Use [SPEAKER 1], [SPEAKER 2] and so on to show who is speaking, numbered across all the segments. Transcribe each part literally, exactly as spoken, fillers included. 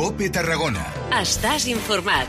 [SPEAKER 1] COPE Tarragona.
[SPEAKER 2] Estàs informat.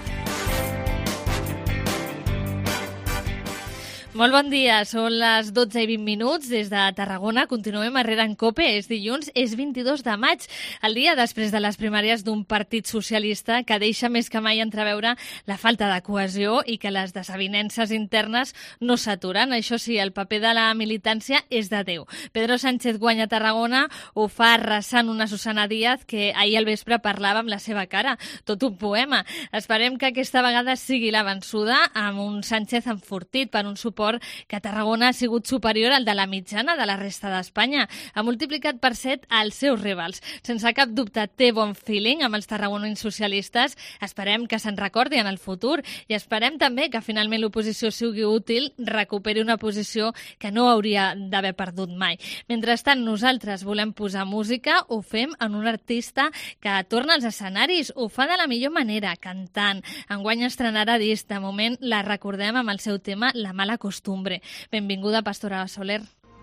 [SPEAKER 3] Molt bon dia, són les dotze i vint minuts des de Tarragona. Continuem a Rere en COPE, és dilluns, és vint-i-dos de maig, el dia després de les primàries d'un partit socialista que deixa més que mai entreveure la falta de cohesió i que les desavinences internes no s'aturen. Això sí, el paper de la militància és de Déu. Pedro Sánchez guanya Tarragona, ho fa arrasant una Susana Díaz que ahir al vespre parlava amb la seva cara, tot un poema. Esperem que aquesta vegada sigui la vençuda amb un Sánchez enfortit per un suport que a Tarragona ha sigut superior al de la mitjana de la resta d'Espanya. Ha multiplicat per set els seus rivals. Sense cap dubte té bon feeling amb els tarragonins socialistes. Esperem que se'n recordi en el futur i esperem també que finalment l'oposició sigui útil, recuperi una posició que no hauria d'haver perdut mai. Mentrestant, nosaltres volem posar música, ho fem en un artista que torna als escenaris, ho fa de la millor manera, cantant. Enguany estrenarà disc, de moment la recordem amb el seu tema La mala costumbre. Benvinguda, Pastora Soler.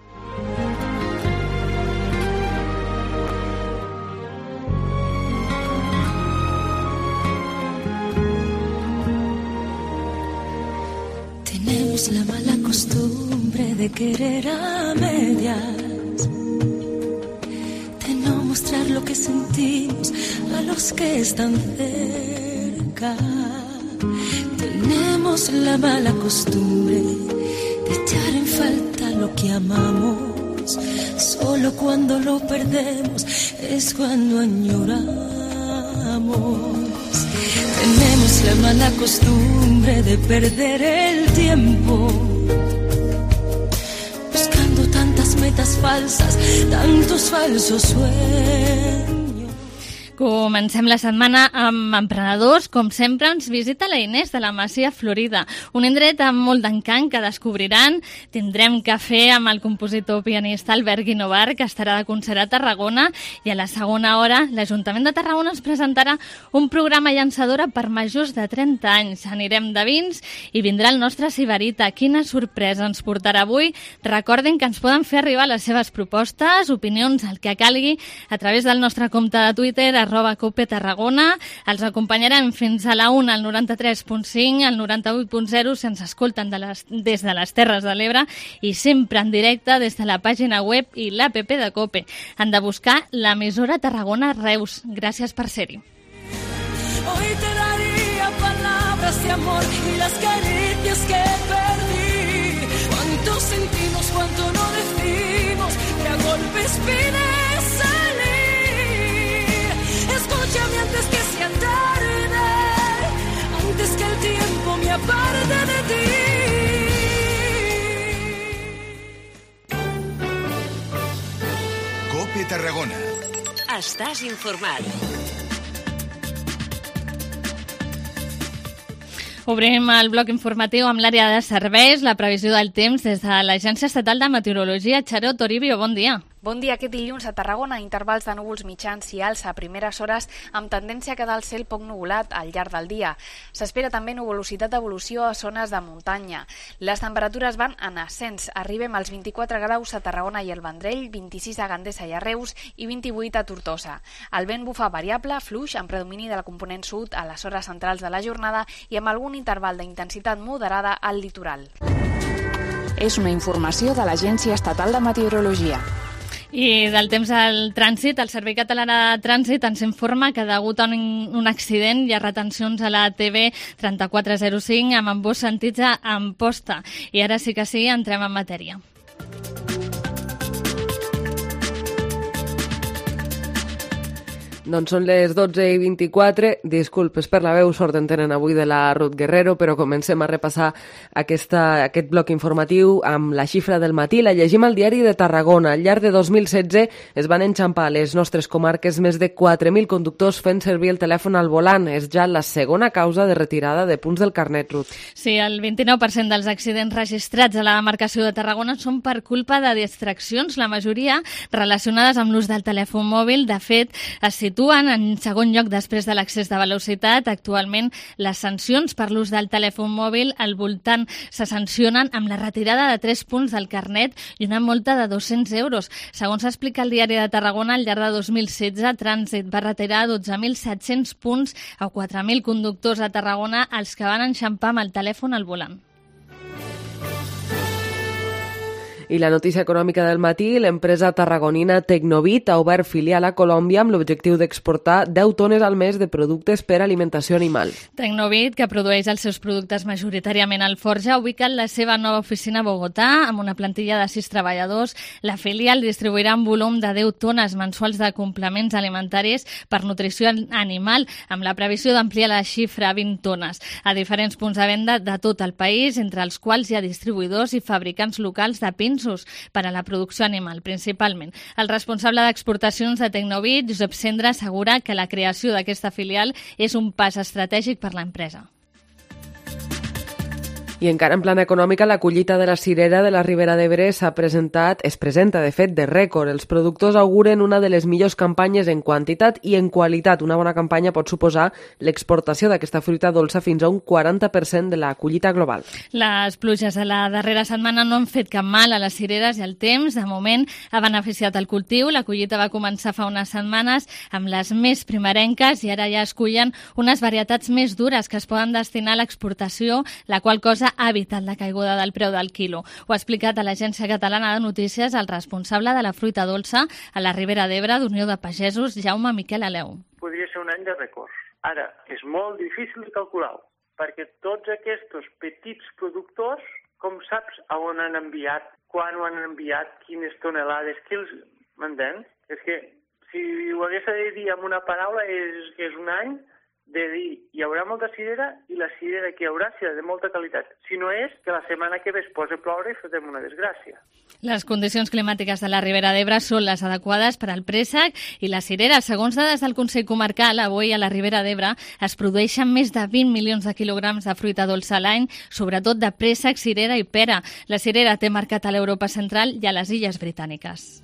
[SPEAKER 4] Tenemos la mala costumbre de querer a medias, de no mostrar lo que sentimos a los que están cerca. Tenemos la mala costumbre de echar en falta lo que amamos. Solo cuando lo perdemos es cuando añoramos. Tenemos la mala costumbre de perder el tiempo buscando tantas metas falsas, tantos falsos sueños.
[SPEAKER 3] Comencem la setmana amb emprenedors. Com sempre, ens visita la Inés de la Masia Florida, un indret amb molt d'encant que descobriran. Tindrem cafè amb el compositor pianista Albert Guinovar, que estarà de concert a Tarragona, i a la segona hora l'Ajuntament de Tarragona ens presentarà un programa llançadora per majors de trenta anys. Anirem de vins i vindrà el nostre Sibarita. Quina sorpresa ens portarà avui. Recordin que ens poden fer arribar les seves propostes, opinions, el que calgui, a través del nostre compte de Twitter, arroba Cope Tarragona. Els acompanyarem fins a la una al noranta-tres punt cinc, al noranta-vuit punt zero, si ens escolten de les, des de les Terres de l'Ebre, i sempre en directe des de la pàgina web i l'app de Cope. Han de buscar l'emissora Tarragona Reus. Gràcies per ser-hi.
[SPEAKER 4] Hoy te daría palabras de amor y las caricias que perdí. Cuánto sentimos, cuánto no decimos, que a golpes pides salir. Escúchame antes que sea tarde, antes que el tiempo me aparte de ti.
[SPEAKER 1] COPE Tarragona.
[SPEAKER 2] Estàs informat.
[SPEAKER 3] Obrim el bloc informatiu amb l'àrea de serveis, la previsió del temps des de l'Agència Estatal de Meteorologia. Xaró Toribio, bon dia.
[SPEAKER 5] Bon dia. Aquest dilluns a Tarragona, intervals de núvols mitjans i alts a primeres hores amb tendència a quedar el cel poc nuvolat al llarg del dia. S'espera també nuvolositat d'evolució a zones de muntanya. Les temperatures van en ascens. Arribem als vint-i-quatre graus a Tarragona i el Vendrell, vint-i-sis a Gandesa i a Reus i vint-i-vuit a Tortosa. El vent bufa variable, fluix, amb predomini de la component sud a les hores centrals de la jornada i amb algun interval d'intensitat moderada al litoral.
[SPEAKER 6] És una informació de l'Agència Estatal de Meteorologia.
[SPEAKER 3] I del temps al trànsit, el Servei Català de Trànsit ens informa que degut a un, un accident hi ha retencions a la T V trenta-quatre zero cinc amb ambos sentits a Amposta. I ara sí que sí, entrem en matèria.
[SPEAKER 7] Doncs són les dotze i vint-i-quatre. Disculpes per la veu, sort en tenen avui de la Ruth Guerrero, però comencem a repassar aquesta, aquest bloc informatiu amb la xifra del matí. La llegim al diari de Tarragona. Al llarg de dos mil setze es van enxampar a les nostres comarques més de quatre mil conductors fent servir el telèfon al volant. És ja la segona causa de retirada de punts del carnet, Ruth.
[SPEAKER 3] Sí, el vint-i-nou per cent dels accidents registrats a la demarcació de Tarragona són per culpa de distraccions, la majoria relacionades amb l'ús del telèfon mòbil. De fet, es situa situen en segon lloc després de l'accés de velocitat. Actualment, les sancions per l'ús del telèfon mòbil al voltant se sancionen amb la retirada de tres punts del carnet i una multa de dos-cents euros. Segons explica el Diari de Tarragona, al llarg de dos mil setze, Trànsit va retirar dotze mil set-cents punts a quatre mil conductors a Tarragona els que van enxampar amb el telèfon al volant.
[SPEAKER 7] I la notícia econòmica del matí, l'empresa tarragonina Tecnovit ha obert filial a Colòmbia amb l'objectiu d'exportar deu tones al mes de productes per alimentació animal.
[SPEAKER 3] Tecnovit, que produeix els seus productes majoritàriament al Forja, ha ubicat la seva nova oficina a Bogotà amb una plantilla de sis treballadors. La filial distribuirà un volum de deu tones mensuals de complements alimentaris per nutrició animal, amb la previsió d'ampliar la xifra a vint tones a diferents punts de venda de tot el país, entre els quals hi ha distribuïdors i fabricants locals de pins per a la producció animal, principalment. El responsable d'exportacions de Tecnovit, Josep Cendra, assegura que la creació d'aquesta filial és un pas estratègic per l'empresa.
[SPEAKER 7] I encara en plana econòmica, la collita de la cirera de la Ribera d'Ebre s'ha presentat, es presenta, de fet, de rècord. Els productors auguren una de les millors campanyes en quantitat i en qualitat. Una bona campanya pot suposar l'exportació d'aquesta fruita dolça fins a un quaranta per cent de la collita global.
[SPEAKER 3] Les pluges de la darrera setmana no han fet cap mal a les cireres i el temps, de moment, ha beneficiat el cultiu. La collita va començar fa unes setmanes amb les més primerenques i ara ja es cullen unes varietats més dures que es poden destinar a l'exportació, la qual cosa ha evitat la caiguda del preu del quilo. Ho ha explicat a l'Agència Catalana de Notícies el responsable de la fruita dolça a la Ribera d'Ebre d'Unió de Pagesos, Jaume Miquel Aleu.
[SPEAKER 1] Podria ser un any de rècord. Ara, és molt difícil de calcular, perquè tots aquests petits productors, com saps a on han enviat, quan ho han enviat, quines tonelades, qui els... M'entens? És que si ho hagués de dir amb una paraula és, és un any de dir, hi haurà molta cirera i la cirera que hi haurà serà de molta qualitat. Si no és, que la setmana que ve es posa a ploure i fotem una desgràcia.
[SPEAKER 3] Les condicions climàtiques de la Ribera d'Ebre són les adequades per al préssec i la cirera. Segons dades del Consell Comarcal, avui a la Ribera d'Ebre es produeixen més de vint milions de quilograms de fruita dolça a l'any, sobretot de préssec, cirera i pera. La cirera té mercat a l'Europa central i a les Illes Britàniques.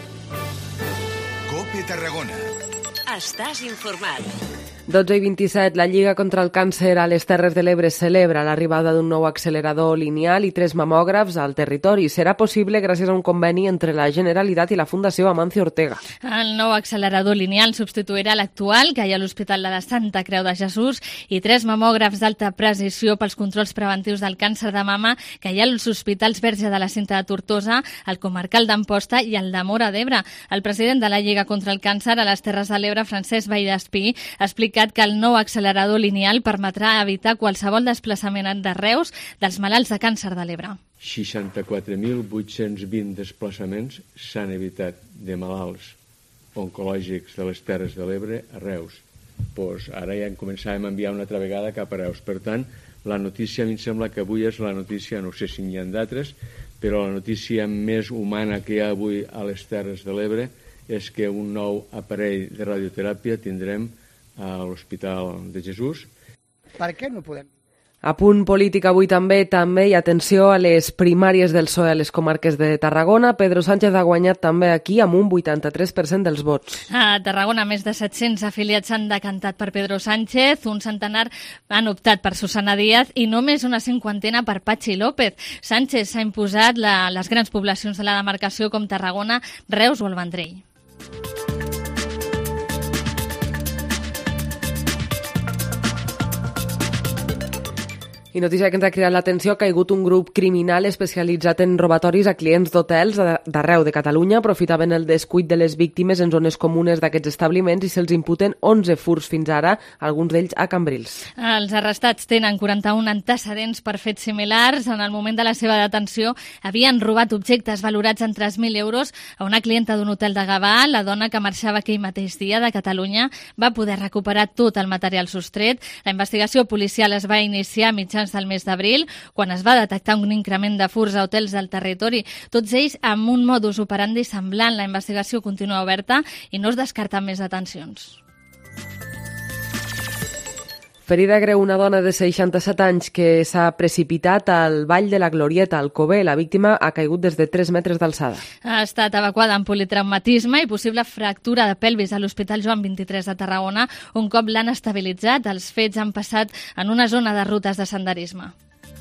[SPEAKER 8] COPE Tarragona.
[SPEAKER 2] Estàs informat.
[SPEAKER 7] dotze i vint-i-set, la Lliga contra el Càncer a les Terres de l'Ebre celebra l'arribada d'un nou accelerador lineal i tres mamògrafs al territori. Serà possible gràcies a un conveni entre la Generalitat i la Fundació Amancio Ortega.
[SPEAKER 3] El nou accelerador lineal substituirà l'actual que hi ha a l'Hospital de la Santa Creu de Jesús i tres mamògrafs d'alta precisió pels controls preventius del càncer de mama que hi ha als hospitals Verge de la Cinta de Tortosa, el Comarcal d'Amposta i el de Móra d'Ebre. El president de la Lliga contra el Càncer a les Terres de l'Ebre, Francesc Vallespí, ha explicat que el nou accelerador lineal permetrà evitar qualsevol desplaçament de Reus dels malalts de càncer de l'Ebre.
[SPEAKER 9] seixanta-quatre mil vuit-cents vint desplaçaments s'han evitat de malalts oncològics de les Terres de l'Ebre a Reus. Pues ara ja en començàvem a enviar una altra vegada cap a Reus. Per tant, la notícia a mi em sembla que avui és la notícia, no sé si n'hi ha d'altres, però la notícia més humana que hi ha avui a les Terres de l'Ebre és que un nou aparell de radioteràpia tindrem a l'Hospital de Jesús.
[SPEAKER 10] Per què no podem?
[SPEAKER 7] A punt polític avui també, també i atenció a les primàries del P S O E a les comarques de Tarragona. Pedro Sánchez ha guanyat també aquí amb un vuitanta-tres per cent dels vots.
[SPEAKER 3] A Tarragona, més de set-cents afiliats s'han decantat per Pedro Sánchez, un centenar han optat per Susana Díaz i només una cinquantena per Patxi López. Sánchez s'ha imposat la, les grans poblacions de la demarcació com Tarragona, Reus o el Vendrell.
[SPEAKER 7] I notícia que ens ha cridat l'atenció, ha caigut un grup criminal especialitzat en robatoris a clients d'hotels d'arreu de Catalunya. Aprofitaven el descuit de les víctimes en zones comunes d'aquests establiments i se'ls imputen onze furts fins ara, alguns d'ells a Cambrils.
[SPEAKER 3] Els arrestats tenen quaranta-un antecedents per fets similars. En el moment de la seva detenció havien robat objectes valorats en tres mil euros a una clienta d'un hotel de Gavà. La dona, que marxava aquell mateix dia de Catalunya, va poder recuperar tot el material sostret. La investigació policial es va iniciar a mitjans del mes d'abril, quan es va detectar un increment de furts a hotels del territori, tots ells amb un modus operandi semblant. La investigació continua oberta i no es descarten més detencions.
[SPEAKER 7] Ferida greu una dona de seixanta-set anys que s'ha precipitat al Vall de la Glorieta, al Cover. La víctima ha caigut des de tres metres d'alçada.
[SPEAKER 3] Ha estat evacuada amb politraumatisme i possible fractura de pelvis a l'Hospital Joan vint-i-tres de Tarragona, un cop l'han estabilitzat. Els fets han passat en una zona de rutes de senderisme.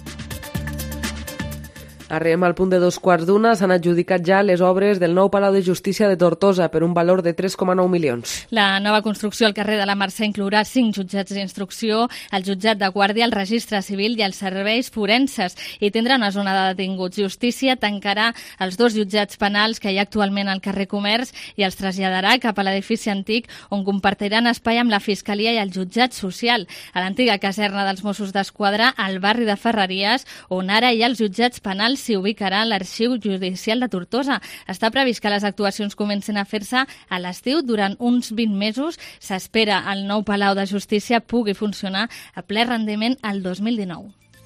[SPEAKER 7] Arribem al punt de dos quarts d'una. S'han adjudicat ja les obres del nou Palau de Justícia de Tortosa per un valor de tres coma nou milions.
[SPEAKER 3] La nova construcció al carrer de la Mercè inclourà cinc jutjats d'instrucció, el jutjat de guàrdia, el registre civil i els serveis forenses, i tindrà una zona de detinguts. Justícia tancarà els dos jutjats penals que hi ha actualment al carrer Comerç i els traslladarà cap a l'edifici antic, on compartiran espai amb la Fiscalia i el jutjat social, a l'antiga caserna dels Mossos d'Esquadra, al barri de Ferreries, on ara hi ha els jutjats penals, s'hi ubicarà l'Arxiu Judicial de Tortosa. Està previst que les actuacions comencin a fer-se a l'estiu. Durant uns vint mesos s'espera el nou Palau de Justícia pugui funcionar a ple rendiment el dos mil dinou.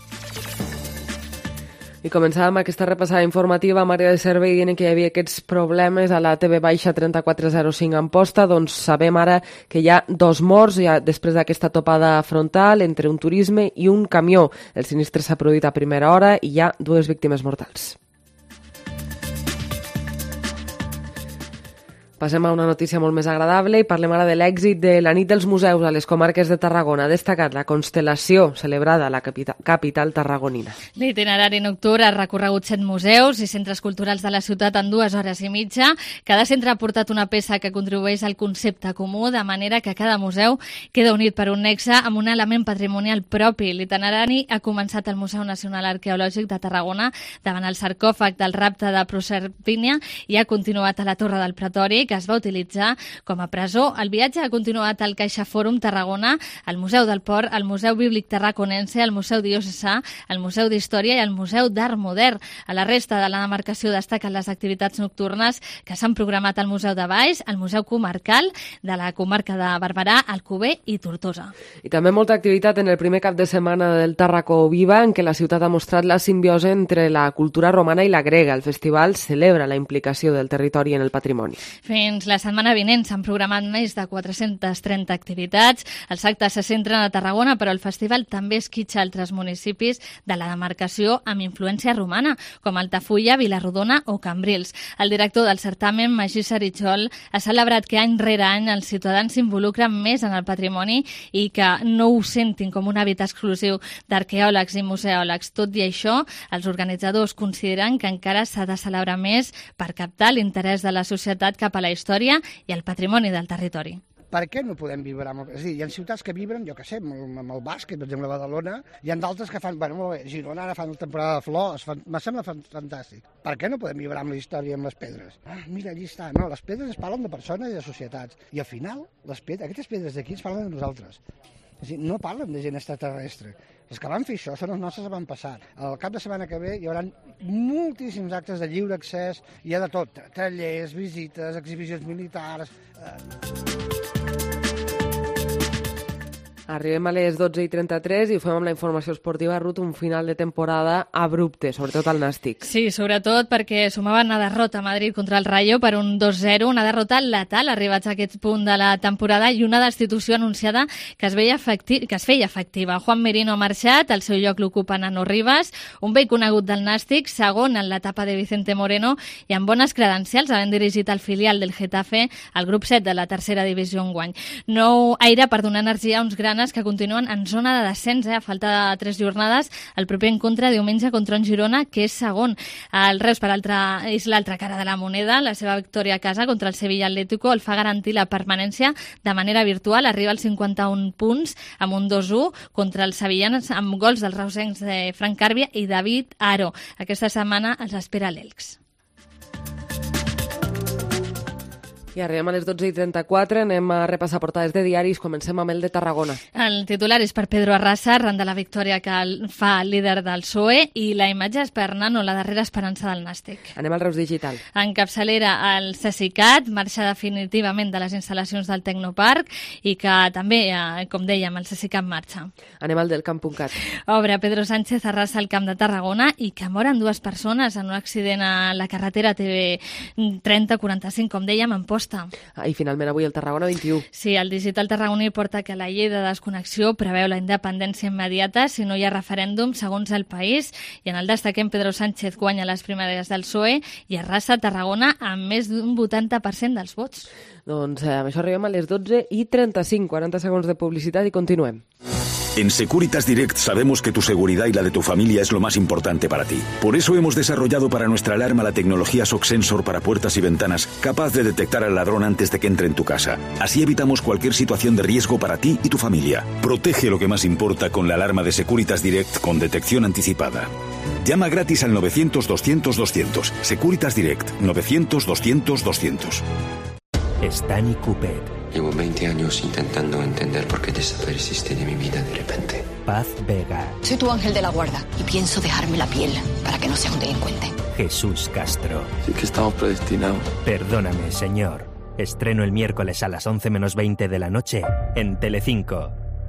[SPEAKER 7] I començàvem aquesta repassada informativa amb àrea de servei dient que hi havia aquests problemes a la T V trenta-quatre zero cinc Amposta. Doncs sabem ara que hi ha dos morts ja després d'aquesta topada frontal entre un turisme i un camió. El sinistre s'ha produït a primera hora i hi ha dues víctimes mortals. Passem a una notícia molt més agradable i parlem ara de l'èxit de la nit dels museus a les comarques de Tarragona. Ha destacat la constel·lació celebrada a la capital, capital tarragonina.
[SPEAKER 3] L'itinerari nocturn ha recorregut set museus i centres culturals de la ciutat en dues hores i mitja. Cada centre ha portat una peça que contribueix al concepte comú, de manera que cada museu queda unit per un nexe amb un element patrimonial propi. L'itinerari ha començat al Museu Nacional Arqueològic de Tarragona davant el sarcòfag del rapte de Proserpínia i ha continuat a la Torre del Pretori, que es va utilitzar com a presó. El viatge ha continuat al CaixaFòrum Tarragona, al Museu del Port, al Museu Bíblic Tarraconense, al Museu Diocesà, al Museu d'Història i al Museu d'Art Modern. A la resta de la demarcació destaquen les activitats nocturnes que s'han programat al Museu de Baix, al Museu Comarcal de la comarca de Barberà, Alcover i Tortosa.
[SPEAKER 7] I també molta activitat en el primer cap de setmana del Tarracó Viva, en què la ciutat ha mostrat la simbiosi entre la cultura romana i la grega. El festival celebra la implicació del territori en el patrimoni.
[SPEAKER 3] Fins la setmana vinent s'han programat més de quatre-centes trenta activitats. Els actes se centren a Tarragona, però el festival també esquitxa altres municipis de la demarcació amb influència romana, com Altafulla, Vilarrodona o Cambrils. El director del certamen, Magí Saritxol, ha celebrat que any rere any els ciutadans s'involucren més en el patrimoni i que no ho sentin com un hàbit exclusiu d'arqueòlegs i museòlegs. Tot i això, els organitzadors consideren que encara s'ha de celebrar més per captar l'interès de la societat cap a la història i el patrimoni del territori.
[SPEAKER 8] Per què no podem vibrar? Amb... És a dir, hi ha ciutats que vibren, jo què sé, amb, amb el bàsquet, per exemple, a Badalona, hi ha d'altres que fan, bueno, molt bé, Girona ara fan la temporada de flors, fan... me sembla fantàstic. Per què no podem vibrar amb la història i amb les pedres? Ah, mira, allí està. No, les pedres es parlen de persones i de societats. I al final, les pedres, aquestes pedres d'aquí ens parlen de nosaltres. És a dir, no parlen de gent extraterrestre. Els que van fer això són els nostres avantpassats. Al cap de setmana que ve hi haurà moltíssims actes de lliure accés, hi ha de tot, tallers, visites, exhibicions militars... Eh...
[SPEAKER 7] Arribem a les dotze i trenta-tres i ho fem amb la informació esportiva. Ruth, un final de temporada abrupte, sobretot al Nàstic.
[SPEAKER 3] Sí, sobretot perquè sumaven una derrota a Madrid contra el Rayo per un dos zero, una derrota letal arribats a aquest punt de la temporada i una destitució anunciada que es, veia efecti que es feia efectiva. Juan Merino ha marxat, el seu lloc l'ocupa Nano Rivas, un vell conegut del Nàstic, segon en l'etapa de Vicente Moreno i amb bones credencials, havent dirigit el filial del Getafe al grup set de la tercera divisió enguany. Nou aire per donar energia a uns grans que continuen en zona de descens, eh? A falta de tres jornades. El proper encontre diumenge contra un Girona, que és segon. El Reus, per altra, és l'altra cara de la moneda. La seva victòria a casa contra el Sevilla Atlético el fa garantir la permanència de manera virtual. Arriba als cinquanta-un punts amb un dos u contra els sevillanes amb gols dels reusencs de Frank Carbia i David Aro. Aquesta setmana els espera l'Elx.
[SPEAKER 7] I arribem a les dotze i trenta-quatre, anem a repassar portades de diaris, comencem amb el de Tarragona.
[SPEAKER 3] El titular és per Pedro Arrasa, arran de la victòria que fa el líder del P S O E, i la imatge és per Nano, la darrera esperança del Nàstic.
[SPEAKER 7] Anem al Reus Digital.
[SPEAKER 3] En capçalera, el Cesicat marxa definitivament de les instal·lacions del Tecnoparc i que també, com dèiem, el Cesicat marxa.
[SPEAKER 7] Anem al del Camp.cat.
[SPEAKER 3] Obre Pedro Sánchez arrasa el Camp de Tarragona i que moren dues persones en un accident a la carretera T V trenta quaranta-cinc, com dèiem, en Posa proposta.
[SPEAKER 7] Ah, I finalment avui el Tarragona vint-i-u.
[SPEAKER 3] Sí, el Digital Tarragoní porta que la llei de desconnexió preveu la independència immediata si no hi ha referèndum segons el país, i en el destaquem Pedro Sánchez guanya les primàries del P S O E i arrasa Tarragona amb més d'un vuitanta per cent dels vots.
[SPEAKER 7] Doncs eh, amb això arribem a les dotze i trenta-cinc, quaranta segons de publicitat i continuem.
[SPEAKER 10] En Securitas Direct sabemos que tu seguridad y la de tu familia es lo más importante para ti. Por eso hemos desarrollado para nuestra alarma la tecnología S O C Sensor para puertas y ventanas, capaz de detectar al ladrón antes de que entre en tu casa. Así evitamos cualquier situación de riesgo para ti y tu familia. Protege lo que más importa con la alarma de Securitas Direct con detección anticipada. Llama gratis al novecientos doscientos doscientos. Securitas Direct, novecientos doscientos doscientos.
[SPEAKER 11] Stani Cupet.
[SPEAKER 12] Llevo veinte años intentando entender por qué desapareciste de mi vida de repente.
[SPEAKER 11] Paz Vega.
[SPEAKER 13] Soy tu ángel de la guarda y pienso dejarme la piel para que no sea un delincuente.
[SPEAKER 11] Jesús Castro.
[SPEAKER 12] Sí que estamos predestinados.
[SPEAKER 11] Perdóname, señor. Estreno el miércoles a las once menos veinte de la noche en Telecinco.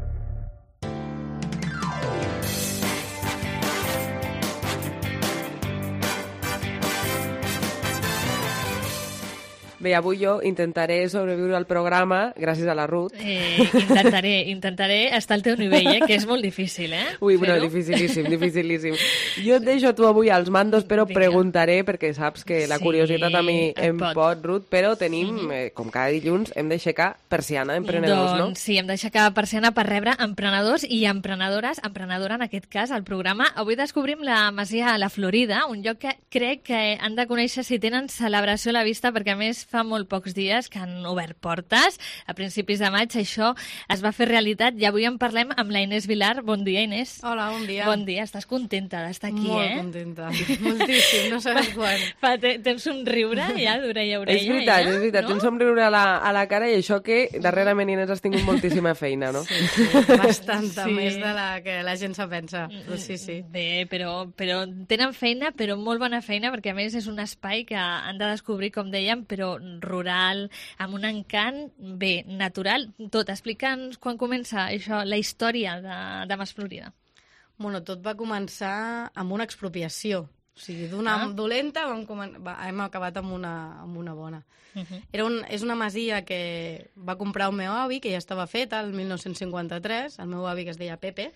[SPEAKER 7] Bé, avui jo intentaré sobreviure al programa gràcies a la Ruth.
[SPEAKER 3] Eh, intentaré, intentaré estar al teu nivell, eh? Que és molt difícil, eh?
[SPEAKER 7] Ui, però dificilíssim, dificilíssim. Jo et deixo tu avui als mandos, però Vinga. preguntaré, perquè saps que la sí, curiositat a mi em pot. pot, Ruth, però tenim, mm -hmm. eh, com cada dilluns, hem d'aixecar persiana, emprenedors,
[SPEAKER 3] doncs,
[SPEAKER 7] no?
[SPEAKER 3] Doncs sí, hem d'aixecar persiana per rebre emprenedors i emprenedores, emprenedora en aquest cas, al programa. Avui descobrim la Masia a la Florida, un lloc que crec que han de conèixer si tenen celebració a la vista, perquè a més fa molt pocs dies que han obert portes. A principis de maig això es va fer realitat i avui en parlem amb la Inés Vilar. Bon dia, Inés.
[SPEAKER 14] Hola, bon dia.
[SPEAKER 3] Bon dia, estàs contenta d'estar aquí,
[SPEAKER 14] molt
[SPEAKER 3] eh?
[SPEAKER 14] Molt contenta, moltíssim, no sabes quan.
[SPEAKER 3] Fa, tens somriure ja d'orella a orella.
[SPEAKER 7] És veritat,
[SPEAKER 3] ja,
[SPEAKER 7] és veritat, no? Tens somriure a la, a la cara i això que darrerament, Inés, has tingut moltíssima feina, no?
[SPEAKER 14] Sí, sí, bastanta, sí. Més de la que la gent se pensa. Sí, sí.
[SPEAKER 3] Bé, però, però tenen feina, però molt bona feina, perquè a més és un espai que han de descobrir, com dèiem, però rural, amb un encant, bé, natural, tot. Explica'ns quan comença això, la història de, de Mas Florida.
[SPEAKER 14] Bueno, tot va començar amb una expropiació. O sigui, d'una ah. dolenta vam comen... va, hem acabat amb una, amb una bona. Uh -huh. Era un, és una masia que va comprar un meu avi, que ja estava feta el mil nou-cents cinquanta-tres, el meu avi que es deia Pepe,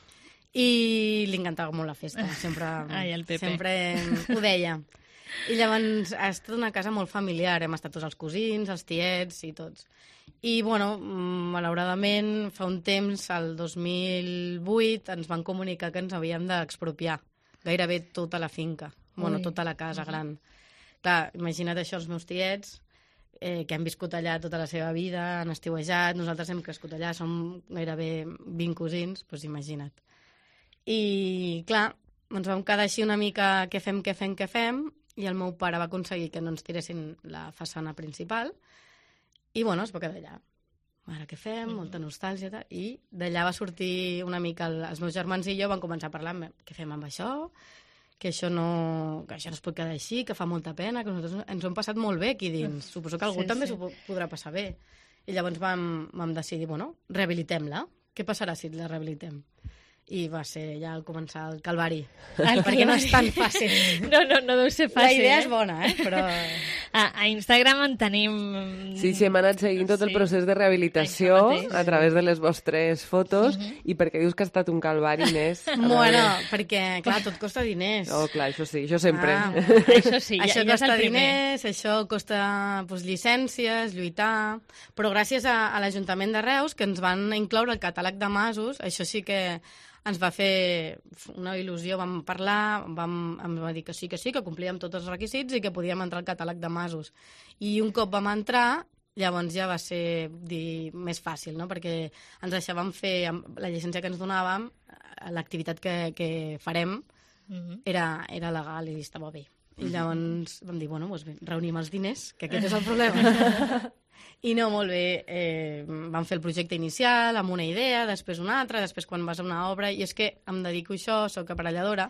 [SPEAKER 14] i li encantava molt la festa, sempre,
[SPEAKER 3] Ai, el Pepe.
[SPEAKER 14] sempre ho deia. I llavors ha estat una casa molt familiar, hem estat tots els cosins, els tiets i tots. I, bueno, malauradament, fa un temps, el dos mil vuit, ens van comunicar que ens havíem d'expropiar gairebé tota la finca, bueno, Ui. tota la casa uh -huh. gran. Clar, imagina't això, els meus tiets, eh, que han viscut allà tota la seva vida, han estiuejat, nosaltres hem crescut allà, som gairebé vint cosins, doncs imagina't. I, clar, ens vam quedar així una mica què fem, què fem, què fem, i el meu pare va aconseguir que no ens tiressin la façana principal, i, bueno, es va quedar allà. Ara què fem? Molta nostàlgia, tal. I d'allà va sortir una mica, el, els meus germans i jo van començar a parlar, què fem amb això? Que això no, que això no es pot quedar així, que fa molta pena, que nosaltres ens ho hem passat molt bé aquí dins. Suposo que algú sí, també sí. s'ho podrà passar bé. I llavors vam, vam decidir, bueno, rehabilitem-la. Què passarà si la rehabilitem? I va ser ja al començar el calvari, el perquè no és tan fàcil.
[SPEAKER 3] No, no, no deu ser fàcil.
[SPEAKER 14] La idea
[SPEAKER 3] eh?
[SPEAKER 14] és bona, eh? Però...
[SPEAKER 3] A, a Instagram en tenim...
[SPEAKER 7] Sí, sí, hem anat seguint tot sí. el procés de rehabilitació a través de les vostres fotos. Uh -huh. I perquè dius que ha estat un calvari, Inés?
[SPEAKER 14] Bueno, perquè, clar, tot costa diners.
[SPEAKER 7] Oh, clar, això sí, això sempre.
[SPEAKER 3] Ah, això sí, ja,
[SPEAKER 14] això
[SPEAKER 3] ja
[SPEAKER 14] costa
[SPEAKER 3] és
[SPEAKER 14] diners, això costa pues, llicències, lluitar... Però gràcies a, a l'Ajuntament de Reus, que ens van incloure el catàleg de masos, això sí que ens va fer una il·lusió, vam parlar, vam, em va dir que sí, que sí, que complíem tots els requisits i que podíem entrar al catàleg de masos. I un cop vam entrar, llavors ja va ser dir, més fàcil, no? Perquè ens deixàvem fer, amb la llicència que ens donàvem, l'activitat que, que farem uh-huh. era, era legal i estava bé. I llavors vam dir, bueno, doncs bé, reunim els diners, que aquest és el problema. I no, molt bé, eh, vam fer el projecte inicial amb una idea, després una altra, després quan vas a una obra, i és que em dedico a això, soc aparelladora,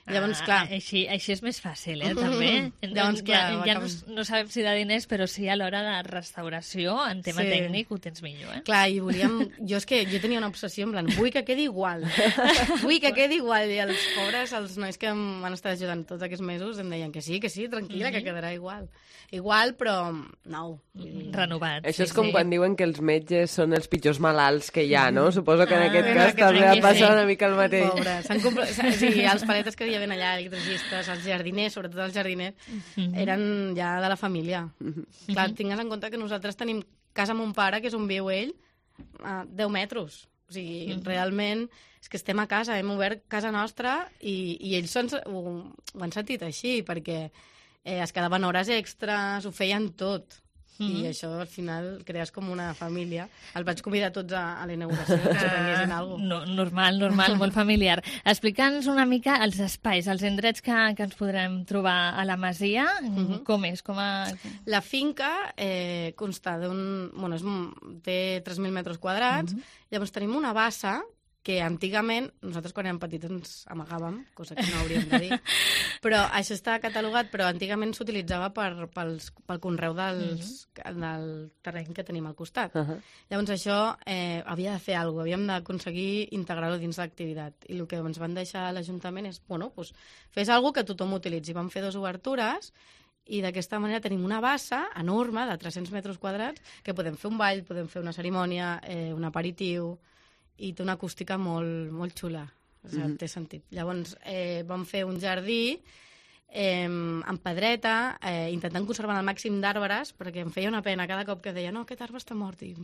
[SPEAKER 14] Llavors,
[SPEAKER 3] ah,
[SPEAKER 14] clar...
[SPEAKER 3] Així, així és més fàcil, eh, també.
[SPEAKER 14] Llavors, clar,
[SPEAKER 3] ja ja no,
[SPEAKER 14] acabem...
[SPEAKER 3] no sabem si de diners, però sí a l'hora de restauració, en tema
[SPEAKER 14] Sí.
[SPEAKER 3] tècnic, ho tens millor, eh?
[SPEAKER 14] Clar, i volíem... Jo és que jo tenia una obsessió, en plan, vull que quedi igual. Vull que quedi igual. I els pobres, els nois que m'han estat ajudant tots aquests mesos, em deien que sí, que sí, tranquil·la,
[SPEAKER 3] Mhm.
[SPEAKER 14] que quedarà igual. Igual, però nou.
[SPEAKER 3] Renovat.
[SPEAKER 7] Això
[SPEAKER 3] sí,
[SPEAKER 7] és com
[SPEAKER 3] sí.
[SPEAKER 7] quan diuen que els metges són els pitjors malalts que hi ha, no? Suposo que en
[SPEAKER 3] Ah,
[SPEAKER 7] aquest
[SPEAKER 3] en
[SPEAKER 7] cas
[SPEAKER 3] aquest
[SPEAKER 7] també
[SPEAKER 3] sentit,
[SPEAKER 7] ha passat
[SPEAKER 3] sí.
[SPEAKER 7] una mica el mateix.
[SPEAKER 14] Pobre, s'han compl... sí, els paletes que hi havia allà, electricistes, els jardiners, sobretot els jardiners,
[SPEAKER 3] Mhm.
[SPEAKER 14] eren ja de la família. Clar,
[SPEAKER 3] Mhm.
[SPEAKER 14] tingues en compte que nosaltres tenim casa amb un pare, que és on viu ell, a deu metres. O sigui,
[SPEAKER 3] Mhm.
[SPEAKER 14] realment, és que estem a casa, hem obert casa nostra i, i ells ho, ho, ho han sentit així, perquè eh, es quedaven hores extres, ho feien tot. I
[SPEAKER 3] Mhm.
[SPEAKER 14] això, al final, crees com una família. Els vaig convidar tots a, a la inauguració, que s'aprenguessin
[SPEAKER 3] Ah,
[SPEAKER 14] alguna cosa.
[SPEAKER 3] no, normal, normal, molt familiar. Explica'ns una mica els espais, els indrets que, que ens podrem trobar a la Masia.
[SPEAKER 14] Mhm.
[SPEAKER 3] Com és? Com a...
[SPEAKER 14] La finca eh, consta d'un... Bueno, és, un- té tres mil metres quadrats. Llavors tenim una bassa que antigament, nosaltres quan érem petits ens amagàvem, cosa que no hauríem de dir, però això està catalogat, però antigament s'utilitzava per, pels, pel conreu dels, del terreny que tenim al costat.
[SPEAKER 7] Uh -huh.
[SPEAKER 14] Llavors això eh, havia de fer alguna cosa, havíem d'aconseguir integrar-ho dins l'activitat. I el que ens van deixar a l'Ajuntament és, bueno, pues, fes alguna cosa que tothom utilitzi. Vam fer dues obertures i d'aquesta manera tenim una bassa enorme de tres-cents metres quadrats que podem fer un ball, podem fer una cerimònia, eh, un aperitiu, i té una acústica molt, molt xula. O sigui,
[SPEAKER 7] Mhm.
[SPEAKER 14] té sentit. Llavors eh, vam fer un jardí eh, amb pedreta, eh, intentant conservar el màxim d'arbres, perquè em feia una pena cada cop que deia no, aquest arbre està mort. I,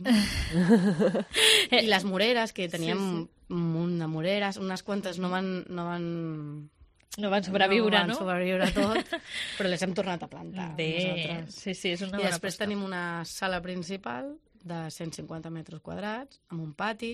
[SPEAKER 14] I les moreres, que teníem
[SPEAKER 3] Sí, sí.
[SPEAKER 14] un munt de moreres, unes quantes no van... No van
[SPEAKER 3] No van sobreviure,
[SPEAKER 14] no?
[SPEAKER 3] no?
[SPEAKER 14] van sobreviure tot, però les hem tornat a plantar.
[SPEAKER 3] Bé,
[SPEAKER 14] nosaltres.
[SPEAKER 3] sí, sí, és una
[SPEAKER 14] I
[SPEAKER 3] bona
[SPEAKER 14] després
[SPEAKER 3] aposta.
[SPEAKER 14] tenim una sala principal de cent cinquanta metres quadrats, amb un pati,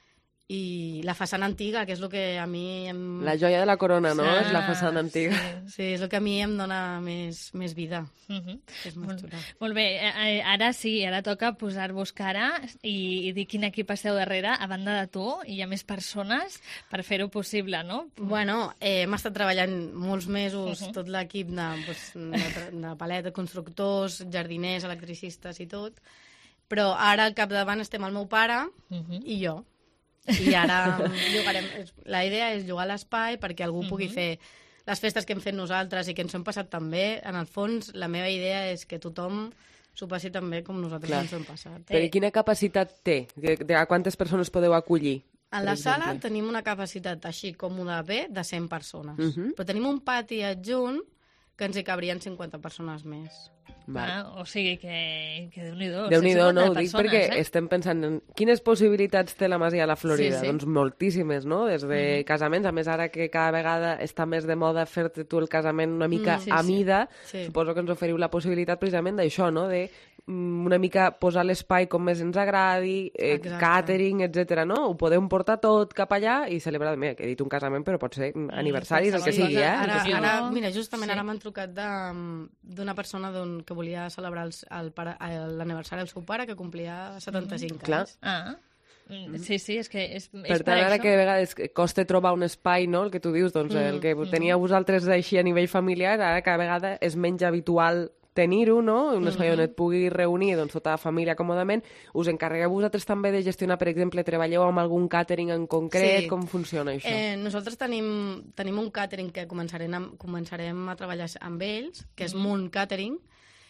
[SPEAKER 14] i la façana antiga, que és el que a mi... Em...
[SPEAKER 7] La joia de la corona, no?
[SPEAKER 14] Ah,
[SPEAKER 7] És la façana antiga.
[SPEAKER 14] Sí, sí, és el que a mi em dona més, més vida.
[SPEAKER 3] Mhm.
[SPEAKER 14] És més
[SPEAKER 3] Molt,
[SPEAKER 14] xula.
[SPEAKER 3] molt bé, eh, ara sí, ara toca posar-vos cara i, i dir quin equip esteu darrere, a banda de tu, i hi ha més persones per fer-ho possible, no?
[SPEAKER 14] Bueno, eh, hem estat treballant molts mesos,
[SPEAKER 3] Uh -huh.
[SPEAKER 14] tot l'equip de, pues, de, tra- de paleta, constructors, jardiners, electricistes i tot, però ara al capdavant estem el meu pare
[SPEAKER 3] Uh -huh.
[SPEAKER 14] i jo. I ara llogarem... La idea és llogar l'espai perquè algú
[SPEAKER 3] Mhm.
[SPEAKER 14] pugui fer les festes que hem fet nosaltres i que ens ho hem passat tan bé. En el fons, la meva idea és que tothom s'ho passi tan bé com nosaltres
[SPEAKER 7] Clar.
[SPEAKER 14] ens ho hem passat.
[SPEAKER 7] Però i quina capacitat té? De, de a quantes persones podeu acollir?
[SPEAKER 14] A
[SPEAKER 7] per
[SPEAKER 14] la
[SPEAKER 7] exemple?
[SPEAKER 14] sala tenim una capacitat així còmoda bé de cent persones.
[SPEAKER 7] Mhm.
[SPEAKER 14] Però tenim un pati adjunt que ens hi cabrien cinquanta persones més.
[SPEAKER 7] Val.
[SPEAKER 3] Ah, o sigui que, que Déu-n'hi-do.
[SPEAKER 7] Déu-n'hi-do,
[SPEAKER 3] cent
[SPEAKER 7] no? Ho
[SPEAKER 3] cinquanta
[SPEAKER 7] dic
[SPEAKER 3] persones,
[SPEAKER 7] perquè
[SPEAKER 3] eh?
[SPEAKER 7] estem pensant en quines possibilitats té la Masia a la Florida.
[SPEAKER 3] Sí, sí.
[SPEAKER 7] Doncs moltíssimes, no? Des de
[SPEAKER 3] Mhm.
[SPEAKER 7] casaments, a més ara que cada vegada està més de moda fer-te tu el casament una mica
[SPEAKER 14] Mm, sí,
[SPEAKER 7] a
[SPEAKER 14] sí.
[SPEAKER 7] mida,
[SPEAKER 14] Sí.
[SPEAKER 7] suposo que ens oferiu la possibilitat precisament d'això, no? De mm, una mica posar l'espai com més ens agradi, eh,
[SPEAKER 14] Exacte.
[SPEAKER 7] catering, etcètera, no? Ho podem portar tot cap allà i celebrar, mira, que he dit un casament, però pot ser mm, aniversaris, el que
[SPEAKER 3] qualsevol
[SPEAKER 7] sigui, eh?
[SPEAKER 3] cosa.
[SPEAKER 7] El
[SPEAKER 14] Ara,
[SPEAKER 7] que sigui.
[SPEAKER 14] ara, mira, justament
[SPEAKER 3] Sí.
[SPEAKER 14] ara m'han trucat de- d'una persona don, que volia celebrar els- el pare- l'aniversari del seu pare, que complia setanta-cinc
[SPEAKER 7] Clar.
[SPEAKER 14] anys.
[SPEAKER 3] Ah, mm, sí, sí, és que és, és
[SPEAKER 7] Per tant, ara
[SPEAKER 3] això.
[SPEAKER 7] que de vegades costa trobar un espai, no?, el que tu dius, doncs
[SPEAKER 14] Mm,
[SPEAKER 7] el que
[SPEAKER 3] mm.
[SPEAKER 7] teníeu vosaltres així a nivell familiar, ara cada vegada és menys habitual tenir-ho, no?, un espai on et pugui reunir doncs, tota la família còmodament. Us encarregueu vosaltres també de gestionar, per exemple, treballeu amb algun càtering en concret?
[SPEAKER 14] Sí.
[SPEAKER 7] Com funciona això?
[SPEAKER 14] Eh, nosaltres tenim, tenim un càtering que començarem a, començarem a treballar amb ells, que és Moon Catering,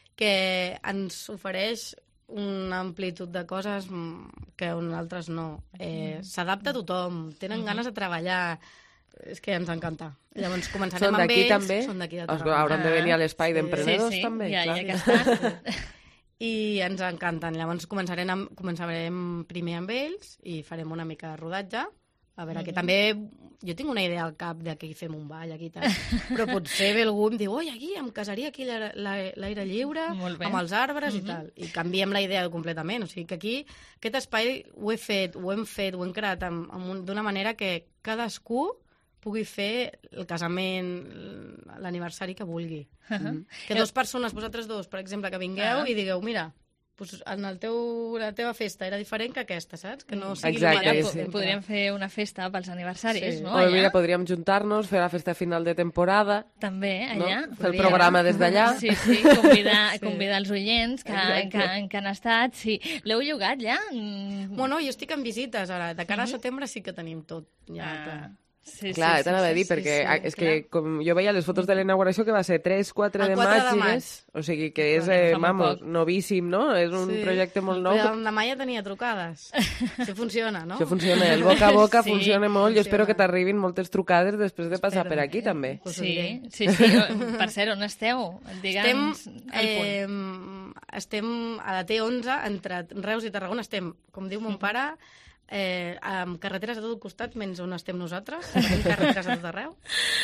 [SPEAKER 14] que ens ofereix una amplitud de coses mm, que altres no. Eh, S'adapta a tothom, tenen ganes de treballar, és que ens encanta. Llavors començarem
[SPEAKER 7] Són
[SPEAKER 14] amb
[SPEAKER 7] d'aquí
[SPEAKER 14] ells.
[SPEAKER 7] també?
[SPEAKER 14] Són d'aquí de
[SPEAKER 7] Es-
[SPEAKER 14] Tarragona.
[SPEAKER 7] hauran de venir a l'espai
[SPEAKER 14] Sí.
[SPEAKER 7] d'emprenedors
[SPEAKER 3] Sí, sí,
[SPEAKER 7] també,
[SPEAKER 3] ja,
[SPEAKER 7] clar.
[SPEAKER 3] ja que estan.
[SPEAKER 14] I ens encanten. Llavors començarem, amb, començarem primer amb ells i farem una mica de rodatge. A veure, que
[SPEAKER 3] Mhm.
[SPEAKER 14] també jo tinc una idea al cap de que hi fem un ball aquí i tal, però potser ve algú i em diu oi, aquí em casaria aquí a l'aire lliure,
[SPEAKER 3] Molt bé.
[SPEAKER 14] amb els arbres
[SPEAKER 3] Mhm.
[SPEAKER 14] i tal. I canviem la idea completament. O sigui que aquí aquest espai ho he fet, ho hem fet, ho hem creat amb, amb un, d'una manera que cadascú pugui fer el casament, l'aniversari que vulgui.
[SPEAKER 3] Uh -huh.
[SPEAKER 14] Que dues persones, vosaltres dos, per exemple, que vingueu
[SPEAKER 3] Ah.
[SPEAKER 14] i digueu, mira, pues, en el teu, la teva festa era diferent que aquesta, saps? Que no sigui
[SPEAKER 7] Exacte,
[SPEAKER 14] el mateix.
[SPEAKER 7] sí.
[SPEAKER 3] Podríem fer una festa pels aniversaris,
[SPEAKER 14] Sí.
[SPEAKER 3] no?
[SPEAKER 7] O mira, podríem juntar-nos, fer la festa final de temporada.
[SPEAKER 3] També, allà.
[SPEAKER 7] No? Fer el programa des d'allà.
[SPEAKER 3] Sí, sí, convidar,
[SPEAKER 14] Sí.
[SPEAKER 3] convidar els oients que,
[SPEAKER 14] Exacte.
[SPEAKER 3] que, que han estat. Sí. L'heu llogat ja? Mm.
[SPEAKER 14] Bueno, jo estic en visites ara. De cara a setembre sí que tenim tot. Ja,
[SPEAKER 3] Ah.
[SPEAKER 14] clar.
[SPEAKER 3] Sí,
[SPEAKER 7] Clar,
[SPEAKER 3] sí,
[SPEAKER 7] t'anava
[SPEAKER 3] sí,
[SPEAKER 7] a dir,
[SPEAKER 3] sí,
[SPEAKER 7] perquè
[SPEAKER 3] sí,
[SPEAKER 7] és que com jo veia les fotos de la inauguració que va ser tres quatre
[SPEAKER 14] El
[SPEAKER 7] de
[SPEAKER 14] quatre
[SPEAKER 7] maig,
[SPEAKER 14] de maig.
[SPEAKER 7] Inés. O sigui que és,
[SPEAKER 14] Fa
[SPEAKER 7] eh,
[SPEAKER 14] molt
[SPEAKER 7] vamos,
[SPEAKER 14] poc.
[SPEAKER 7] novíssim, no? És un
[SPEAKER 14] Sí.
[SPEAKER 7] projecte molt nou.
[SPEAKER 14] Però demà ja tenia trucades. Això funciona, no?
[SPEAKER 7] Això funciona, el boca a boca
[SPEAKER 3] Sí,
[SPEAKER 7] funciona molt. Jo espero
[SPEAKER 14] funciona.
[SPEAKER 7] que t'arribin moltes trucades després de passar
[SPEAKER 14] Espero,
[SPEAKER 7] per aquí,
[SPEAKER 14] eh?
[SPEAKER 7] també.
[SPEAKER 14] Pues ho
[SPEAKER 3] Sí,
[SPEAKER 14] diré.
[SPEAKER 3] sí, sí. Per cert, on esteu?
[SPEAKER 14] Estem,
[SPEAKER 3] Digue'ns el punt.
[SPEAKER 14] eh, estem a la T onze, entre Reus i Tarragona. Estem, com diu mon pare, eh, amb carreteres a tot costat, menys on estem nosaltres. Tenim carreteres a tot arreu.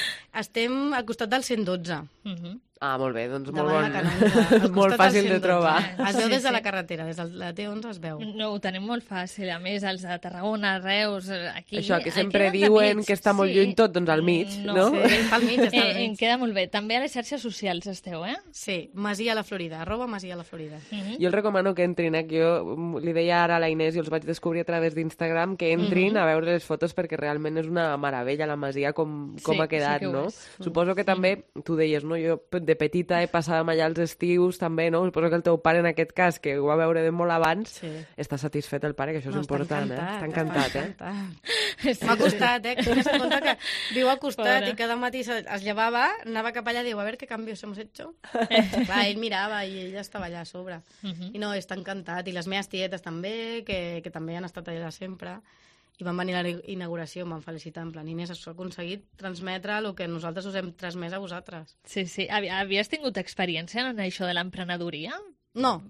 [SPEAKER 14] Estem al costat del cent dotze.
[SPEAKER 3] Mhm.
[SPEAKER 7] Ah, molt bé, doncs molt,
[SPEAKER 14] Davant
[SPEAKER 7] bon,
[SPEAKER 14] la Canonja, al
[SPEAKER 7] molt
[SPEAKER 14] costat
[SPEAKER 7] fàcil
[SPEAKER 14] del
[SPEAKER 7] de
[SPEAKER 14] cent dotze.
[SPEAKER 7] trobar.
[SPEAKER 14] Es veu
[SPEAKER 3] Sí,
[SPEAKER 14] des de
[SPEAKER 3] sí.
[SPEAKER 14] la carretera, des de la T onze es veu.
[SPEAKER 3] No, ho tenim molt fàcil. A més, els de Tarragona, Reus, aquí...
[SPEAKER 7] Això, que
[SPEAKER 3] eh,
[SPEAKER 7] sempre
[SPEAKER 3] queden
[SPEAKER 7] diuen
[SPEAKER 3] enmig,
[SPEAKER 7] que està molt
[SPEAKER 3] sí.
[SPEAKER 7] lluny tot, doncs al mig, no?
[SPEAKER 3] Sí,
[SPEAKER 14] està al mig, està al
[SPEAKER 3] Eh,
[SPEAKER 14] mig.
[SPEAKER 3] em queda molt bé. També a les xarxes socials esteu, eh?
[SPEAKER 14] Sí, Masia la Florida, arroba Masia la Florida.
[SPEAKER 7] Jo els recomano que entrin, eh? Que jo li deia ara a la Inés i els vaig descobrir a través d'Instagram, que entrin
[SPEAKER 3] Mhm.
[SPEAKER 7] a veure les fotos perquè realment és una meravella la masia com, com
[SPEAKER 3] Sí,
[SPEAKER 7] ha quedat,
[SPEAKER 3] sí que ho
[SPEAKER 7] no?
[SPEAKER 3] és.
[SPEAKER 7] Suposo que també, tu deies, no? Jo de petita he passat allà els estius també, no? Suposo que el teu pare en aquest cas, que ho va veure de molt abans,
[SPEAKER 14] Sí.
[SPEAKER 7] està satisfet el pare, que això és
[SPEAKER 14] No, està
[SPEAKER 7] important, eh? Està encantat, eh?
[SPEAKER 14] encantat. M'ha costat, eh? Que en compte que viu al costat
[SPEAKER 3] Pobre.
[SPEAKER 14] i cada matí se- es llevava, anava cap allà i diu, a veure què canvios hemos hecho. Clar, ell mirava i ella estava allà a sobre.
[SPEAKER 3] Mhm.
[SPEAKER 14] I no, està encantat. I les meves tietes també, que, que també han estat allà sempre. I van venir a la inauguració, em van felicitar, en plan, Inés, has aconseguit transmetre el que nosaltres us hem transmès a vosaltres.
[SPEAKER 3] Sí, sí. Havi- Havies tingut experiència en això de l'emprenedoria?
[SPEAKER 14] No.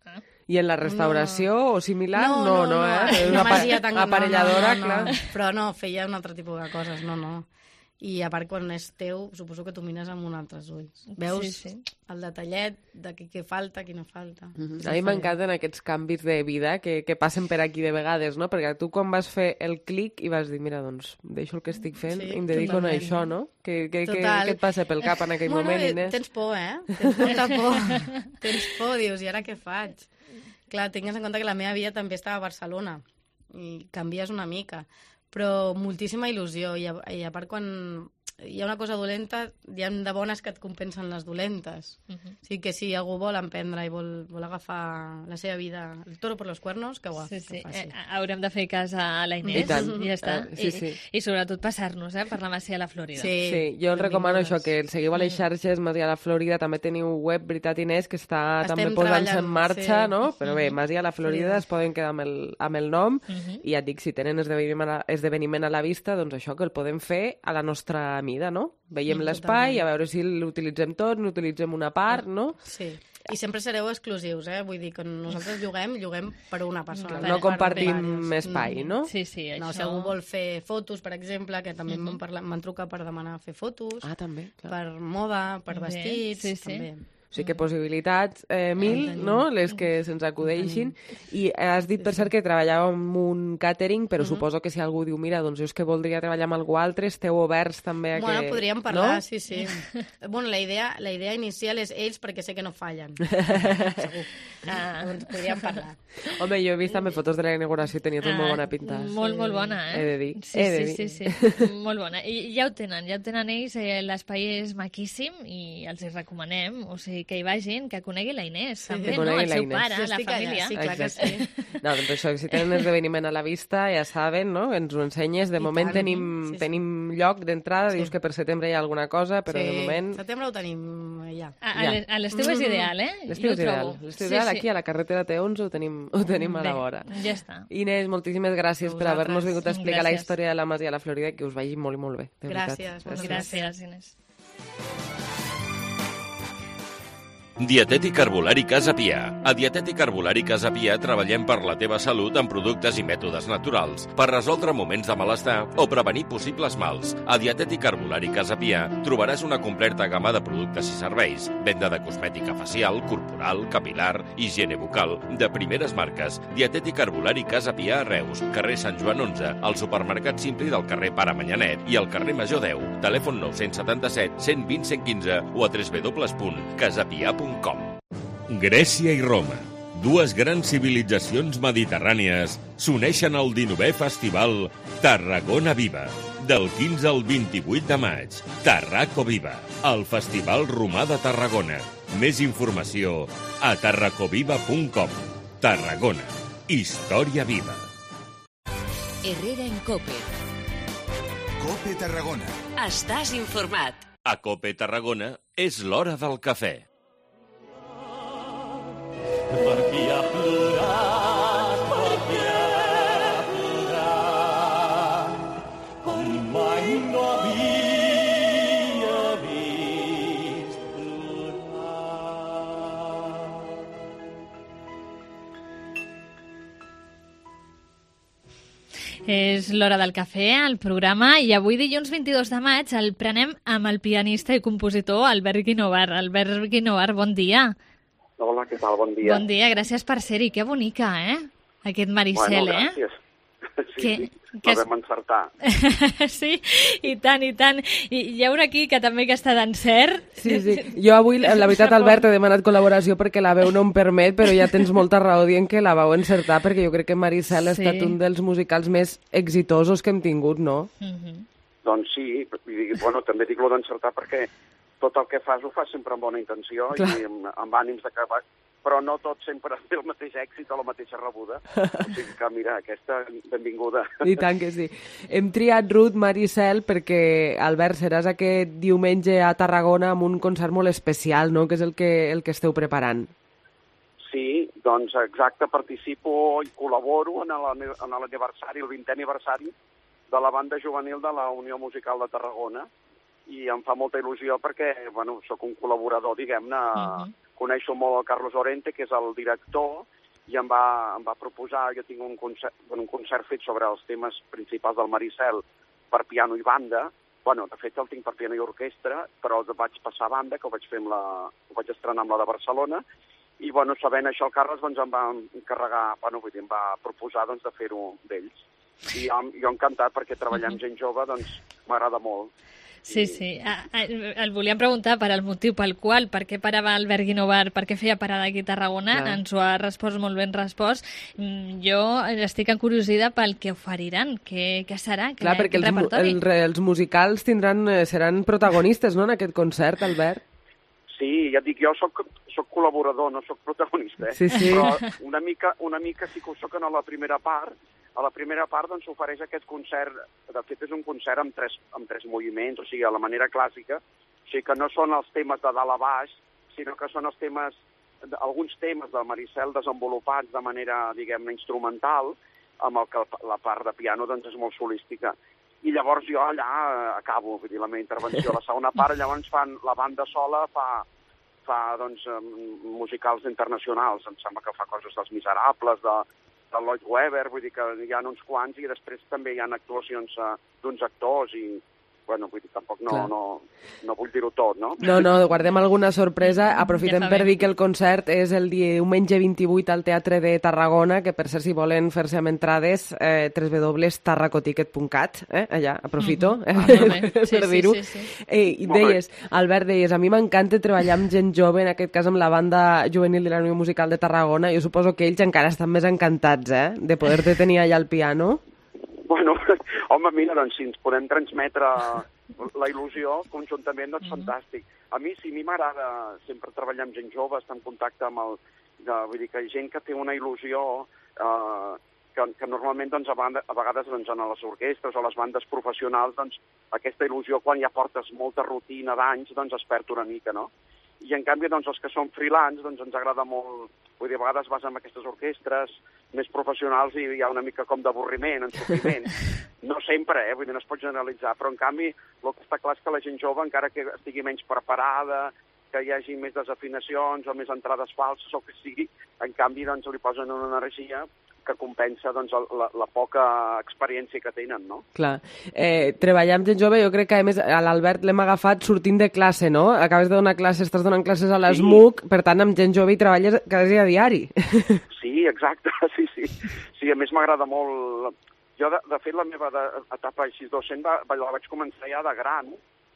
[SPEAKER 7] I en la restauració o similar?
[SPEAKER 14] No,
[SPEAKER 7] No,
[SPEAKER 14] no,
[SPEAKER 7] no, eh? És
[SPEAKER 14] Una
[SPEAKER 7] apa-
[SPEAKER 14] masia tan...
[SPEAKER 7] aparelladora,
[SPEAKER 14] no, no,
[SPEAKER 7] clar.
[SPEAKER 14] no. Però no, feia un altre tipus de coses, no, no. I a part, quan és teu, suposo que tu mires amb un altres ulls. Veus
[SPEAKER 3] Sí, sí.
[SPEAKER 14] el detallet de què, què falta, què no falta.
[SPEAKER 7] Mhm. A mi m'encanten aquests canvis de vida que, que passen per aquí de vegades, no? Perquè tu quan vas fer el clic i vas dir, mira, doncs, deixo el que estic fent
[SPEAKER 14] Sí,
[SPEAKER 7] i em dedico a
[SPEAKER 14] totalment.
[SPEAKER 7] això, no? Que, que, que,
[SPEAKER 14] Total.
[SPEAKER 7] què et passa pel cap en aquell
[SPEAKER 14] bueno,
[SPEAKER 7] moment,
[SPEAKER 14] eh,
[SPEAKER 7] Inés?
[SPEAKER 14] Tens por, eh? Tens molta por. Tens por, dius, i ara què faig? Clar, tingues en compte que la meva vida també estava a Barcelona i canvies una mica, però moltíssima il·lusió i a, i a part quan hi ha una cosa dolenta, hi ha de bones que et compensen les dolentes.
[SPEAKER 3] Uh -huh.
[SPEAKER 14] O sigui que si algú vol emprendre i vol, vol agafar la seva vida, el toro per los cuernos, que ho,
[SPEAKER 3] Sí, sí.
[SPEAKER 14] que ho faci.
[SPEAKER 3] Eh, haurem de fer cas a la Inés.
[SPEAKER 7] I tant.
[SPEAKER 3] Ja està.
[SPEAKER 7] Eh, sí,
[SPEAKER 3] I,
[SPEAKER 7] sí.
[SPEAKER 3] I sobretot passar-nos, eh, per la Masia de la Florida.
[SPEAKER 14] Sí.
[SPEAKER 7] Sí, jo els recomano això, que el seguiu a les xarxes, Masia la Florida, també teniu web, veritat, Inés, que està
[SPEAKER 14] Estem
[SPEAKER 7] també posant-se en
[SPEAKER 14] treballant,
[SPEAKER 7] marxa,
[SPEAKER 14] sí.
[SPEAKER 7] no? Però bé,
[SPEAKER 3] Mhm.
[SPEAKER 7] Masia la Florida es poden quedar amb el, amb el nom
[SPEAKER 3] Mhm.
[SPEAKER 7] i ja et dic, si tenen esdeveniment a, esdeveniment a la vista, doncs això, que el podem fer a la nostra mida, no? Veiem
[SPEAKER 14] Mm,
[SPEAKER 7] l'espai,
[SPEAKER 14] totalment.
[SPEAKER 7] a veure si l'utilitzem tot, n'utilitzem una part, no?
[SPEAKER 14] Sí. I sempre sereu exclusius, eh? Vull dir, quan nosaltres lloguem, lloguem per una persona.
[SPEAKER 7] No
[SPEAKER 14] per
[SPEAKER 7] compartim
[SPEAKER 14] diversos.
[SPEAKER 7] espai, no?
[SPEAKER 3] Sí, sí,
[SPEAKER 14] No,
[SPEAKER 3] això...
[SPEAKER 14] si algú vol fer fotos, per exemple, que també m'han parlat- m'han trucat per demanar fer fotos,
[SPEAKER 7] Ah, també, clar.
[SPEAKER 14] per moda, per
[SPEAKER 3] Bé,
[SPEAKER 14] vestits,
[SPEAKER 3] sí, sí.
[SPEAKER 14] també.
[SPEAKER 7] O sigui que possibilitats eh, mil,
[SPEAKER 14] tenim.
[SPEAKER 7] no?, les que se'ns acudeixin. I has dit, per cert, que treballàveu amb un catering, però suposo que si algú diu, mira, doncs jo és que voldria treballar amb algú altre, esteu oberts també a
[SPEAKER 14] Bueno,
[SPEAKER 7] que...
[SPEAKER 14] podríem parlar,
[SPEAKER 7] no?
[SPEAKER 14] sí, sí. Bueno, la idea, la idea inicial és ells perquè sé que no fallen. Segur.
[SPEAKER 3] Ah.
[SPEAKER 14] Doncs podríem parlar.
[SPEAKER 7] Home, jo he vist també fotos de la inauguració i tenia tot molt bona pinta.
[SPEAKER 3] Molt, molt bona, eh?
[SPEAKER 7] He de dir,
[SPEAKER 3] Sí,
[SPEAKER 7] he de
[SPEAKER 3] sí,
[SPEAKER 7] dir.
[SPEAKER 3] sí, sí, molt bona. I ja ho tenen, ja ho tenen ells, eh, l'espai és maquíssim i els hi recomanem, o sigui, que hi vagin, que conegui la Inés, també,
[SPEAKER 7] que
[SPEAKER 3] no?
[SPEAKER 7] conegui
[SPEAKER 3] El
[SPEAKER 7] la
[SPEAKER 3] seu
[SPEAKER 7] Inés.
[SPEAKER 3] pare,
[SPEAKER 14] Jo
[SPEAKER 3] la
[SPEAKER 14] estic allà,
[SPEAKER 3] família.
[SPEAKER 14] sí, clar que
[SPEAKER 7] Exacte.
[SPEAKER 14] sí.
[SPEAKER 7] No, doncs això, si tenen esdeveniment a la vista, ja saben, no?, ens ho ensenyes. De
[SPEAKER 14] I
[SPEAKER 7] moment
[SPEAKER 14] tant.
[SPEAKER 7] tenim,
[SPEAKER 14] Sí, sí.
[SPEAKER 7] tenim lloc d'entrada,
[SPEAKER 14] Sí.
[SPEAKER 7] dius que per setembre hi ha alguna cosa, però
[SPEAKER 14] sí.
[SPEAKER 7] de moment...
[SPEAKER 14] Setembre ho tenim ja.
[SPEAKER 3] A, a
[SPEAKER 7] Ja.
[SPEAKER 3] l'es- a l'estiu és ideal, eh?
[SPEAKER 7] L'estiu
[SPEAKER 3] Jo
[SPEAKER 7] és
[SPEAKER 3] ho
[SPEAKER 7] ideal.
[SPEAKER 3] trobo.
[SPEAKER 7] L'estiu
[SPEAKER 3] Sí,
[SPEAKER 7] ideal,
[SPEAKER 3] sí.
[SPEAKER 7] aquí a la carretera T onze ho tenim, ho tenim a la
[SPEAKER 3] Bé,
[SPEAKER 7] vora.
[SPEAKER 3] ja està.
[SPEAKER 7] Inés, moltíssimes gràcies per
[SPEAKER 14] Vosaltres.
[SPEAKER 7] haver-nos vingut a explicar la
[SPEAKER 3] Gràcies.
[SPEAKER 7] història de la Masia de la Florida, que us vagi molt i molt bé. De veritat.
[SPEAKER 14] Gràcies, moltes
[SPEAKER 3] Gràcies, Inés.
[SPEAKER 15] Dietètic Herbolari Casa Pia. A Dietètic Herbolari Casa Pia treballem per la teva salut amb productes i mètodes naturals, per resoldre moments de malestar o prevenir possibles mals. A Dietètic Herbolari Casa Pia trobaràs una completa gamma de productes i serveis, venda de cosmètica facial, corporal, capilar, higiene bucal, de primeres marques. Dietètic Herbolari Casa Pia a Reus, carrer Sant Joan onze, al supermercat Simpli del carrer Pare Manyanet i al carrer Major deu. Telèfon nou set set, cent vint, cent quinze o a w w w punt casapia punt com. Grècia i Roma. dues grans civilitzacions mediterrànies s'uneixen al dinovè Festival Tarragona Viva. Del quinze al vint-i-vuit de maig, Tarraco Viva, el Festival Romà de Tarragona. Més informació a tarracoviva punt com. Tarragona, història viva.
[SPEAKER 2] Herrera en Cope.
[SPEAKER 16] Cope Tarragona.
[SPEAKER 2] Estàs informat.
[SPEAKER 15] A Cope Tarragona és l'hora del cafè.
[SPEAKER 4] Per qui ha plorat, per qui ha plorat, com mai no havia vist plorar.
[SPEAKER 3] És l'hora del cafè, al programa, i avui dilluns vint-i-dos de maig el prenem amb el pianista i compositor Albert Guinovar. Albert Guinovar, bon dia.
[SPEAKER 17] Hola, què tal? Bon dia.
[SPEAKER 3] Bon dia, gràcies per ser-hi. Que bonica, eh? Aquest Maricel,
[SPEAKER 17] bueno, gràcies.
[SPEAKER 3] eh?
[SPEAKER 17] Sí,
[SPEAKER 3] que,
[SPEAKER 17] sí,
[SPEAKER 3] que...
[SPEAKER 17] la vam encertar.
[SPEAKER 3] Sí, i tant, i tant. I hi ha un aquí que també que està d'encert.
[SPEAKER 7] Sí, sí. Jo avui, la veritat, Albert, he demanat col·laboració perquè la veu no em permet, però ja tens molta raó dient que la vau encertar, perquè jo crec que Maricel ha estat
[SPEAKER 3] Sí.
[SPEAKER 7] un dels musicals més exitosos que hem tingut, no?
[SPEAKER 3] Mm-hmm.
[SPEAKER 17] Doncs sí, i, bueno, també dic lo d'encertar perquè tot el que fas ho fas sempre amb bona intenció
[SPEAKER 7] Clar.
[SPEAKER 17] i amb, amb ànims de que va, però no tot sempre té el mateix èxit o la mateixa rebuda. O sigui que, mira, aquesta, benvinguda.
[SPEAKER 7] I tant que sí. Hem triat Ruth Maricel perquè, Albert, seràs aquest diumenge a Tarragona amb un concert molt especial, no?, que és el que, el que esteu preparant.
[SPEAKER 17] Sí, doncs exacte, participo i col·laboro en l'ani- en l'aniversari, el vintè aniversari de la banda juvenil de la Unió Musical de Tarragona, i em fa molta il·lusió perquè, bueno, sóc un col·laborador, diguem-ne, uh-huh. Coneixo molt el Carlos Orente, que és el director, i em va, em va proposar, jo tinc un concert, bueno, un concert fet sobre els temes principals del Maricel per piano i banda. Bueno, de fet el tinc per piano i orquestra, però el vaig passar a banda, que ho vaig fer amb la, ho vaig estrenar amb la de Barcelona, i, bueno, sabent això, el Carles doncs, em va encarregar, bueno, vull dir, em va proposar doncs, de fer-ho d'ells. I jo, jo encantat, perquè treballar amb gent jove doncs, m'agrada molt.
[SPEAKER 3] Sí, sí. Ah, ah, el volíem preguntar per al motiu pel qual, per què parava Albert Guinovar, per què feia parada aquí a Tarragona. Clar. Ens ho ha respost molt ben respost. Jo estic encuriosida pel que oferiran, què, què serà, què,
[SPEAKER 7] Clar, perquè
[SPEAKER 3] quin
[SPEAKER 7] els,
[SPEAKER 3] repertori.
[SPEAKER 7] el, els musicals tindran, seran protagonistes, no?, en aquest concert, Albert?
[SPEAKER 17] Sí, ja et dic, jo soc, soc col·laborador, no soc protagonista, eh?
[SPEAKER 7] Sí, sí.
[SPEAKER 17] Però una mica, una mica sí que ho soc en la primera part. A la primera part doncs, s'ofereix aquest concert, de fet és un concert amb tres, amb tres moviments, o sigui, a la manera clàssica, o sigui que no són els temes de dalt a baix, sinó que són els temes, alguns temes del Maricel desenvolupats de manera, diguem-ne, instrumental, amb el que la part de piano doncs, és molt solística. I llavors jo allà acabo, vull dir, la meva intervenció. La segona part, llavors fan la banda sola, fa, fa doncs, musicals internacionals, em sembla que fa coses dels Miserables, de, de Lloyd Webber, vull dir que hi ha uns quants, i després també hi ha actuacions uh, d'uns actors, i, bueno, vull dir, tampoc no, no, no vull dir-ho tot, no?
[SPEAKER 7] No, no, guardem alguna sorpresa. Aprofitem
[SPEAKER 3] Ja
[SPEAKER 7] per
[SPEAKER 3] sabem.
[SPEAKER 7] dir que el concert és el diumenge vint-i-vuit al Teatre de Tarragona, que per cert, si volen fer-se amb entrades, eh, w w w punt tarracoticket punt cat, eh, allà, aprofito,
[SPEAKER 3] Mhm.
[SPEAKER 7] eh,
[SPEAKER 3] Ah, molt bé.
[SPEAKER 7] per
[SPEAKER 3] Sí, sí,
[SPEAKER 7] dir-ho.
[SPEAKER 3] sí, sí.
[SPEAKER 7] Eh, I deies, Albert, deies, a mi m'encanta treballar amb gent jove, en aquest cas amb la banda juvenil de la Unió Musical de Tarragona. Jo suposo que ells encara estan més encantats, eh, de poder-te tenir allà al piano.
[SPEAKER 17] Bueno, home, mira, doncs si ens podem transmetre la il·lusió conjuntament, doncs fantàstic. A mi sí, a mi m'agrada sempre treballar amb gent jove, estar en contacte amb el... De, vull dir que gent que té una il·lusió eh, que, que normalment doncs, a, banda, a vegades doncs, en les orquestres o les bandes professionals doncs, aquesta il·lusió quan ja portes molta rutina d'anys doncs es perd una mica, no? I en canvi doncs, els que són freelance doncs, ens agrada molt, vull dir, a vegades vas amb aquestes orquestres més professionals i hi ha una mica com d'avorriment, ensofriment. No sempre, eh? Vull dir, no es pot generalitzar, però en canvi el que està clar és que la gent jove, encara que estigui menys preparada, que hi hagi més desafinacions o més entrades falses o que sigui, en canvi doncs, li posen una energia que compensa doncs, la, la poca experiència que tenen, no?
[SPEAKER 7] Clar. Eh, treballar amb gent jove, jo crec que a més a l'Albert l'hem agafat sortint de classe, no? Acabes de donar classes, estàs donant classes a l'ESMUC, sí. Per tant, amb gent jove hi treballes quasi a diari.
[SPEAKER 17] Sí, exacte, sí, sí. Sí, a més m'agrada molt... Jo, de, de fet, la meva de, etapa així docent va, la vaig començar ja de gran,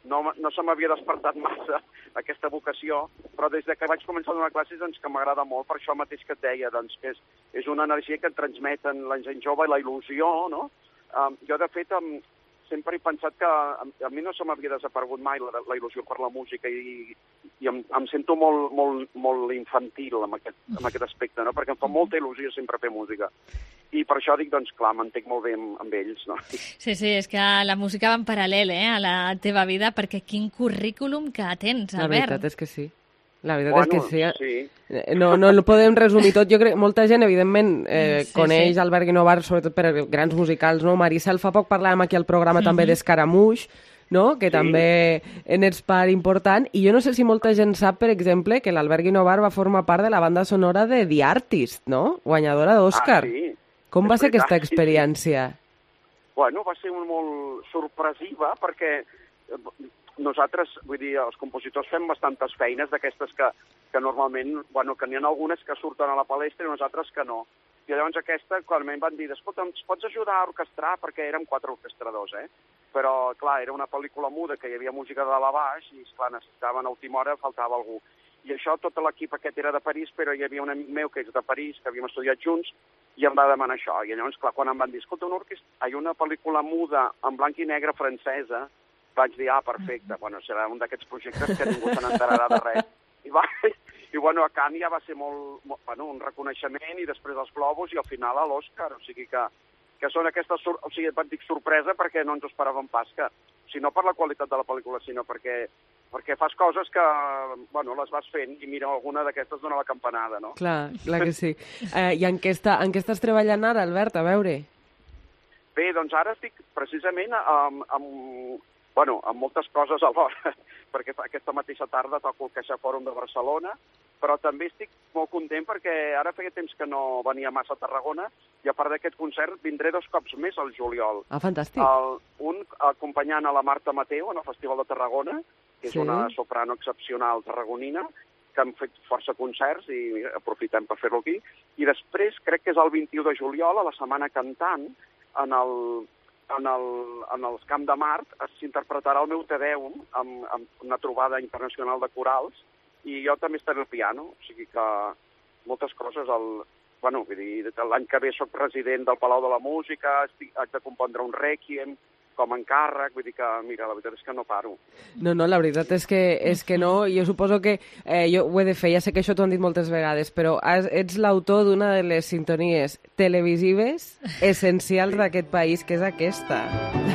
[SPEAKER 17] no, no se m'havia despertat massa aquesta vocació, però des de que vaig començar a donar classes doncs, que m'agrada molt, per això mateix que et deia, doncs, que és, és una energia que et transmeten la gent jove i la il·lusió, no? Um, jo, de fet, um, sempre he pensat que a, a mi no se m'havia desaparegut mai la, la il·lusió per la música i, i em, em sento molt, molt, molt infantil en aquest, en aquest aspecte, no? Perquè em fa molta il·lusió sempre fer música. I per això dic, doncs, clar, m'entenc molt bé amb, amb ells, no?
[SPEAKER 3] Sí, sí, és que la música va en paral·lel, eh, a la teva vida, perquè quin currículum que tens, Albert.
[SPEAKER 7] La veritat és que sí. La veritat
[SPEAKER 17] bueno,
[SPEAKER 7] és que sí.
[SPEAKER 17] sí.
[SPEAKER 7] No, no el podem resumir tot. Jo crec que molta gent, evidentment, eh,
[SPEAKER 3] sí,
[SPEAKER 7] coneix
[SPEAKER 3] sí.
[SPEAKER 7] Albert Guinovar, sobretot per grans musicals, no? Maricel, fa poc parlàvem aquí al programa mm-hmm. també d'Escaramuix, no? Que sí. també en ets part important. I jo no sé si molta gent sap, per exemple, que l'Albert Guinovar va formar part de la banda sonora de The Artist, no? Guanyadora d'Òscar.
[SPEAKER 17] Ah, sí.
[SPEAKER 7] Com
[SPEAKER 17] és
[SPEAKER 7] va ser
[SPEAKER 17] veritat,
[SPEAKER 7] aquesta experiència?
[SPEAKER 17] Sí. Bueno, va ser molt sorpresiva perquè nosaltres, vull dir, els compositors fem bastantes feines d'aquestes que, que normalment, bueno, que n'hi ha algunes que surten a la palestra i nosaltres que no. I llavors aquesta, quan em van dir, escolta, ens pots ajudar a orquestrar? Perquè érem quatre orquestradors, eh? Però, clar, era una pel·lícula muda que hi havia música de la baix i, esclar, necessitaven a última hora, faltava algú. I això, tot l'equip aquest era de París, però hi havia un amic meu que és de París, que havíem estudiat junts, i em va demanar això. I llavors, clar, quan em van dir, escolta, una orquestra, hi ha una pel·lícula muda en blanc i negre francesa, vaig dir, ah, perfecte, bueno, serà un d'aquests projectes que ningú se n'enterarà de res. I, va, i bueno, a Cannes ja va ser molt, molt, bueno, un reconeixement i després els globus i al final a l'Òscar, o sigui que, que són aquestes, o sigui, et dic sorpresa perquè no ens ho esperàvem pas, que, si no per la qualitat de la pel·lícula, sinó perquè, perquè fas coses que, bueno, les vas fent i mira, alguna d'aquestes dona la campanada, no?
[SPEAKER 7] Clar, clar que sí. Eh, I en què, està, en què estàs treballant ara, Albert? A veure.
[SPEAKER 17] Bé, doncs ara estic precisament amb, amb bueno, amb moltes coses alhora, perquè aquesta mateixa tarda toco el Caixa Fòrum de Barcelona, però també estic molt content perquè ara feia temps que no venia massa a Tarragona i a part d'aquest concert vindré dos cops més al juliol.
[SPEAKER 7] Ah, fantàstic.
[SPEAKER 17] El, un acompanyant a la Marta Mateu en el Festival de Tarragona, que és sí. una soprano excepcional tarragonina, que han fet força concerts i aprofitem per fer-lo aquí. I després, crec que és el vint-i-u de juliol, a la Setmana Cantant, en el... en, el, en els Camp de Mart s'interpretarà el meu Te Deum amb, amb una trobada internacional de corals i jo també estaré al piano, o sigui que moltes coses. El, bueno, vull dir, l'any que ve soc resident del Palau de la Música, estic, haig de compondre un rèquiem com a encàrrec, vull dir que, mira, la veritat és que no paro.
[SPEAKER 7] No, no, la veritat és que, és que no, jo suposo que, eh, jo ho he de fer, ja sé que això t'ho han dit moltes vegades, però has, ets l'autor d'una de les sintonies televisives essencials d'aquest país, que és aquesta.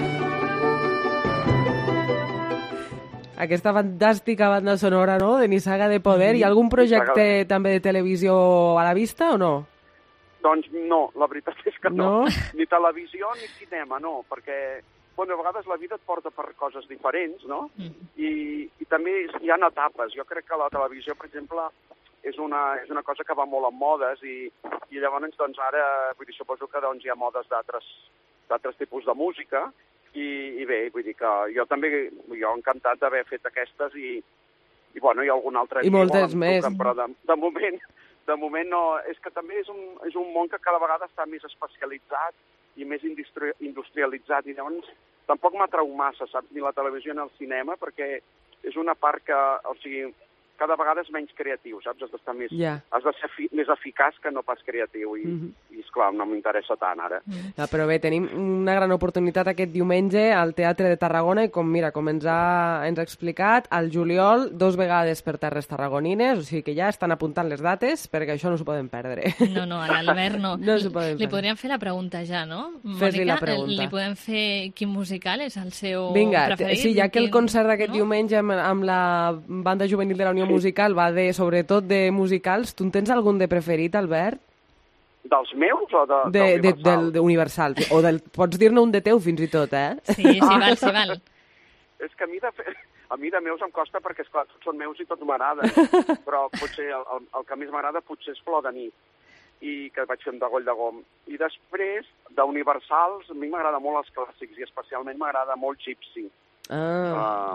[SPEAKER 7] Aquesta fantàstica banda sonora, no?, de Nissaga de Poder. Hi ha algun projecte Nissaga... també de televisió a la vista o no?
[SPEAKER 17] Doncs no, la veritat és que no.
[SPEAKER 7] no.
[SPEAKER 17] Ni televisió ni cinema, no, perquè bueno, a vegades la vida et porta per coses diferents, no? Mm. I, i també hi ha etapes. Jo crec que la televisió, per exemple, és una, és una cosa que va molt en modes i, i llavors doncs, ara vull dir, suposo que doncs, hi ha modes d'altres tipus de música i, i bé, vull dir que jo també jo encantat d'haver fet aquestes i, i bueno, hi ha algun altre...
[SPEAKER 7] I moltes més.
[SPEAKER 17] Truquen, però de, de moment... De moment no, és que també és un, és un món que cada vegada està més especialitzat i més industri industrialitzat i llavors tampoc m'atrau massa, saps, ni la televisió ni el cinema perquè és una part que, o sigui, cada vegada és menys creatiu, saps? Has d'estar més,
[SPEAKER 7] yeah.
[SPEAKER 17] has de ser més eficaç que no pas creatiu i, mm-hmm. i esclar, no m'interessa tant ara.
[SPEAKER 7] Mm-hmm. Ja, però bé, tenim una gran oportunitat aquest diumenge al Teatre de Tarragona i com, mira, com ens ha, ens ha explicat, al juliol dos vegades per terres tarragonines, o sigui que ja estan apuntant les dates perquè això no s'ho poden perdre.
[SPEAKER 3] No, no, a l'Albert no.
[SPEAKER 7] no s'ho poden perdre.
[SPEAKER 3] Li podríem fer la pregunta ja, no?
[SPEAKER 7] Fes-li la pregunta.
[SPEAKER 3] Li podem fer quin musical és el seu
[SPEAKER 7] Vinga,
[SPEAKER 3] preferit?
[SPEAKER 7] sí, ja que el
[SPEAKER 3] quin...
[SPEAKER 7] concert d'aquest
[SPEAKER 3] no?
[SPEAKER 7] diumenge amb, amb la banda juvenil de la Unió Musical va de, sobretot de musicals. Tu en tens algun de preferit, Albert?
[SPEAKER 17] Dels meus o de,
[SPEAKER 7] de, de, del, de Universal? O del, pots dir-ne un de teu fins i tot, eh?
[SPEAKER 3] Sí, sí, val, sí, val.
[SPEAKER 17] És que a mi de, a mi de meus em costa perquè, esclar, tots són meus i tots m'agraden. Però potser el, el, el que més m'agrada potser és Flor de nit, i que vaig fer amb de Goll de Gom. I després, d'Universals, a mi m'agrada molt els clàssics i especialment m'agrada molt Gypsy.
[SPEAKER 7] Ah.
[SPEAKER 17] Uh,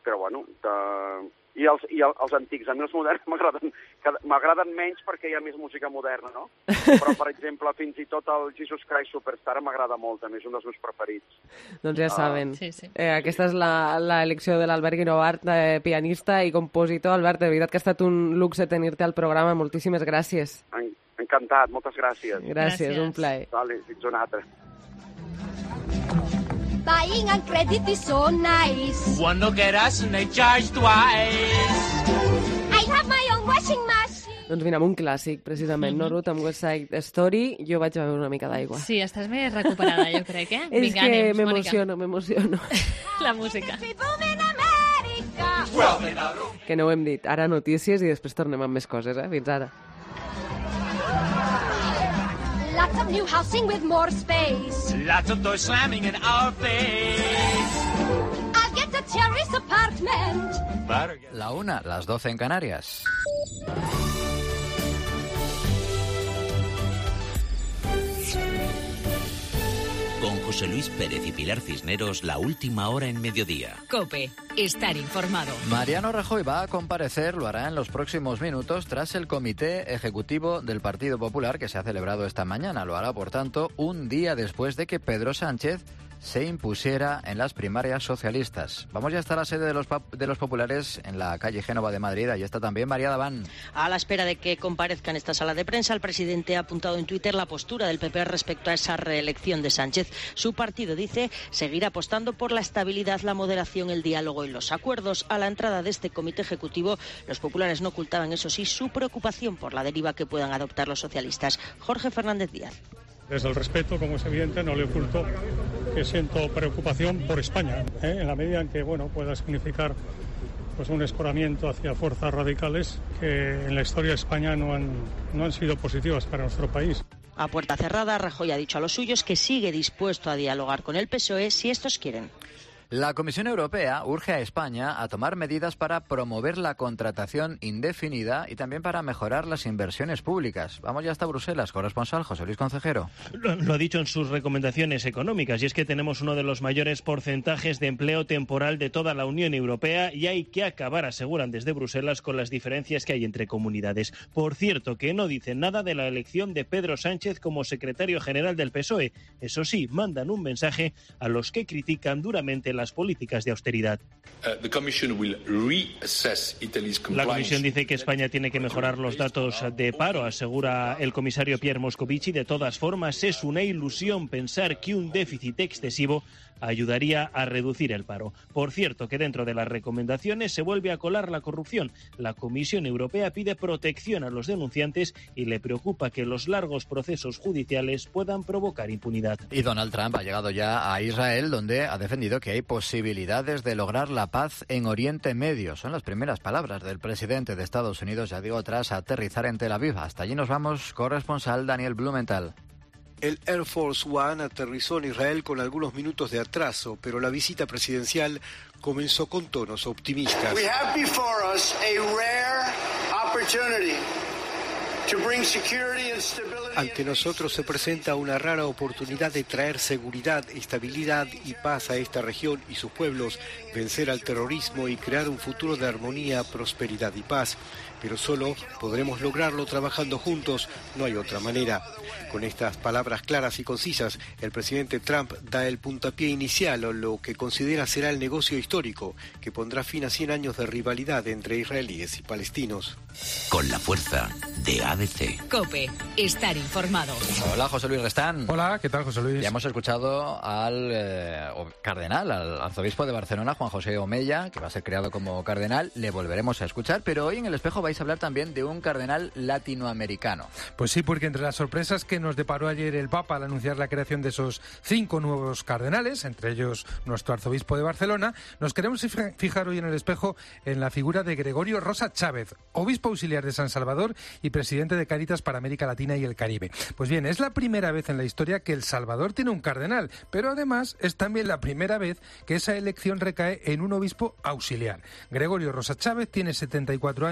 [SPEAKER 17] però bueno, de... I els, i els antics, a mi els moderns m'agraden m'agraden menys perquè hi ha més música moderna, no? Però, per exemple, fins i tot el Jesus Christ Superstar m'agrada molt, també és un dels meus preferits.
[SPEAKER 7] Doncs ja saben.
[SPEAKER 3] Uh, sí, sí.
[SPEAKER 7] Eh, aquesta és l'elecció de l'Albert Guinovart, eh, pianista i compositor. Albert, de veritat que ha estat un luxe tenir-te al programa. Moltíssimes gràcies.
[SPEAKER 17] En, encantat, moltes gràcies.
[SPEAKER 7] Gràcies, gràcies. Un plaer.
[SPEAKER 17] Vale, fins una altra.
[SPEAKER 18] Buying and credit is so nice.
[SPEAKER 19] One look at us and they charge twice.
[SPEAKER 18] I have my own washing machine.
[SPEAKER 7] Doncs vine, amb un clàssic, precisament, mm-hmm. no, Ruth? Amb West Side Story, jo vaig beure una mica d'aigua.
[SPEAKER 3] Sí, estàs més recuperada, jo crec, eh?
[SPEAKER 7] És
[SPEAKER 3] Vinga,
[SPEAKER 7] que
[SPEAKER 3] ànims,
[SPEAKER 7] m'emociono, m'emociono.
[SPEAKER 3] La música.
[SPEAKER 7] Que no ho hem dit. Ara notícies i després tornem amb més coses, eh? Fins ara.
[SPEAKER 18] Lots of new housing with more space.
[SPEAKER 19] Lots of doors slamming in our face.
[SPEAKER 18] I'll get a terrace apartment.
[SPEAKER 20] La una, las doce en Canarias.
[SPEAKER 2] Con José Luis Pérez y Pilar Cisneros, la última hora en mediodía. COPE, estar informado.
[SPEAKER 20] Mariano Rajoy va a comparecer, lo hará en los próximos minutos, tras el Comité Ejecutivo del Partido Popular que se ha celebrado esta mañana. Lo hará, por tanto, un día después de que Pedro Sánchez se impusiera en las primarias socialistas. Vamos ya hasta la sede de los, de los populares en la calle Génova de Madrid. Ahí está también María Daván.
[SPEAKER 21] A la espera de que comparezca en esta sala de prensa, el presidente ha apuntado en Twitter la postura del P P respecto a esa reelección de Sánchez. Su partido, dice, seguirá apostando por la estabilidad, la moderación, el diálogo y los acuerdos. A la entrada de este comité ejecutivo, los populares no ocultaban, eso sí, su preocupación por la deriva que puedan adoptar los socialistas. Jorge Fernández Díaz.
[SPEAKER 22] Desde el respeto, como es evidente, no le oculto que siento preocupación por España, ¿eh? en la medida en que bueno, pueda significar pues, un escoramiento hacia fuerzas radicales que en la historia de España no han, no han sido positivas para nuestro país.
[SPEAKER 21] A puerta cerrada, Rajoy ha dicho a los suyos que sigue dispuesto a dialogar con el P S O E si estos quieren.
[SPEAKER 20] La Comisión Europea urge a España a tomar medidas para promover la contratación indefinida y también para mejorar las inversiones públicas. Vamos ya hasta Bruselas, corresponsal José Luis Concejero.
[SPEAKER 23] Lo, lo ha dicho en sus recomendaciones económicas, y es que tenemos uno de los mayores porcentajes de empleo temporal de toda la Unión Europea y hay que acabar, aseguran desde Bruselas, con las diferencias que hay entre comunidades. Por cierto, que no dicen nada de la elección de Pedro Sánchez como secretario general del P S O E. Eso sí, mandan un mensaje a los que critican duramente la las políticas de austeridad.
[SPEAKER 24] Uh,
[SPEAKER 23] La Comisión dice que España tiene que mejorar los datos de paro, asegura el comisario Pierre Moscovici. De todas formas, es una ilusión pensar que un déficit excesivo ayudaría a reducir el paro. Por cierto, que dentro de las recomendaciones se vuelve a colar la corrupción. La Comisión Europea pide protección a los denunciantes y le preocupa que los largos procesos judiciales puedan provocar impunidad.
[SPEAKER 20] Y Donald Trump ha llegado ya a Israel, donde ha defendido que hay posibilidades de lograr la paz en Oriente Medio. Son las primeras palabras del presidente de Estados Unidos, ya digo, tras aterrizar en Tel Aviv. Hasta allí nos vamos, corresponsal Daniel Blumenthal.
[SPEAKER 25] El Air Force One aterrizó en Israel con algunos minutos de atraso, pero la visita presidencial comenzó con tonos optimistas.
[SPEAKER 26] We have before us a rare opportunity to bring security and stability.
[SPEAKER 25] Ante nosotros se presenta una rara oportunidad de traer seguridad, estabilidad y paz a esta región y sus pueblos, vencer al terrorismo y crear un futuro de armonía, prosperidad y paz. Pero solo podremos lograrlo trabajando juntos, no hay otra manera. Con estas palabras claras y concisas, el presidente Trump da el puntapié inicial a lo que considera será el negocio histórico, que pondrá fin a cien años de rivalidad entre israelíes y palestinos.
[SPEAKER 2] Con la fuerza de A B C. COPE, estar informado.
[SPEAKER 20] Hola, José Luis Restán.
[SPEAKER 27] Hola, ¿qué tal, José Luis?
[SPEAKER 20] Ya hemos escuchado al eh, cardenal, al arzobispo de Barcelona, Juan José Omeya, que va a ser creado como cardenal. Le volveremos a escuchar, pero hoy en El Espejo vais a hablar también de un cardenal latinoamericano.
[SPEAKER 27] Pues sí, porque entre las sorpresas que nos deparó ayer el Papa al anunciar la creación de esos cinco nuevos cardenales, entre ellos nuestro arzobispo de Barcelona, nos queremos fijar hoy en El Espejo en la figura de Gregorio Rosa Chávez, obispo auxiliar de San Salvador y presidente de Cáritas para América Latina y el Caribe. Pues bien, es la primera vez en la historia que El Salvador tiene un cardenal, pero además es también la primera vez que esa elección recae en un obispo auxiliar. Gregorio Rosa Chávez tiene setenta y cuatro años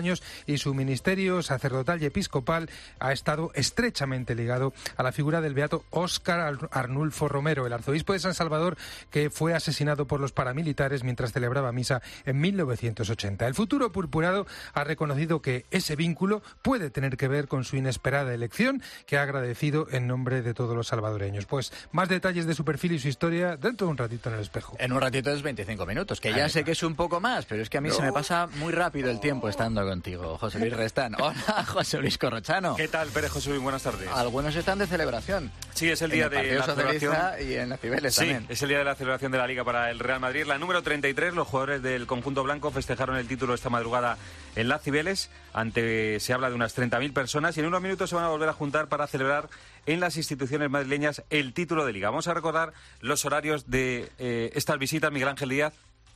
[SPEAKER 27] y su ministerio sacerdotal y episcopal ha estado estrechamente ligado a la figura del beato Óscar Arnulfo Romero, el arzobispo de San Salvador que fue asesinado por los paramilitares mientras celebraba misa en mil novecientos ochenta. El futuro purpurado ha reconocido que ese vínculo puede tener que ver con su inesperada elección, que ha agradecido en nombre de todos los salvadoreños. Pues más detalles de su perfil y su historia dentro de un ratito en El Espejo.
[SPEAKER 20] En un ratito es veinticinco minutos, que ya sé que es un poco más, pero es que a mí no. se me pasa muy rápido el tiempo estando contigo, José Luis Restán. Hola, José Luis Corrochano.
[SPEAKER 1] ¿Qué tal, Pérez José Luis? Buenas tardes.
[SPEAKER 20] Algunos están de celebración.
[SPEAKER 1] Sí, es el día
[SPEAKER 20] en el
[SPEAKER 1] de la celebración.
[SPEAKER 20] Y en la Cibeles
[SPEAKER 1] sí,
[SPEAKER 20] también.
[SPEAKER 1] es el día de la celebración de la Liga para el Real Madrid. La número treinta y tres, los jugadores del conjunto blanco festejaron el título esta madrugada en la Cibeles. Ante, se habla de unas treinta mil personas y en unos minutos se van a volver a juntar para celebrar en las instituciones madrileñas el título de Liga. Vamos a recordar los horarios de eh, estas visitas, Miguel Ángel Díaz.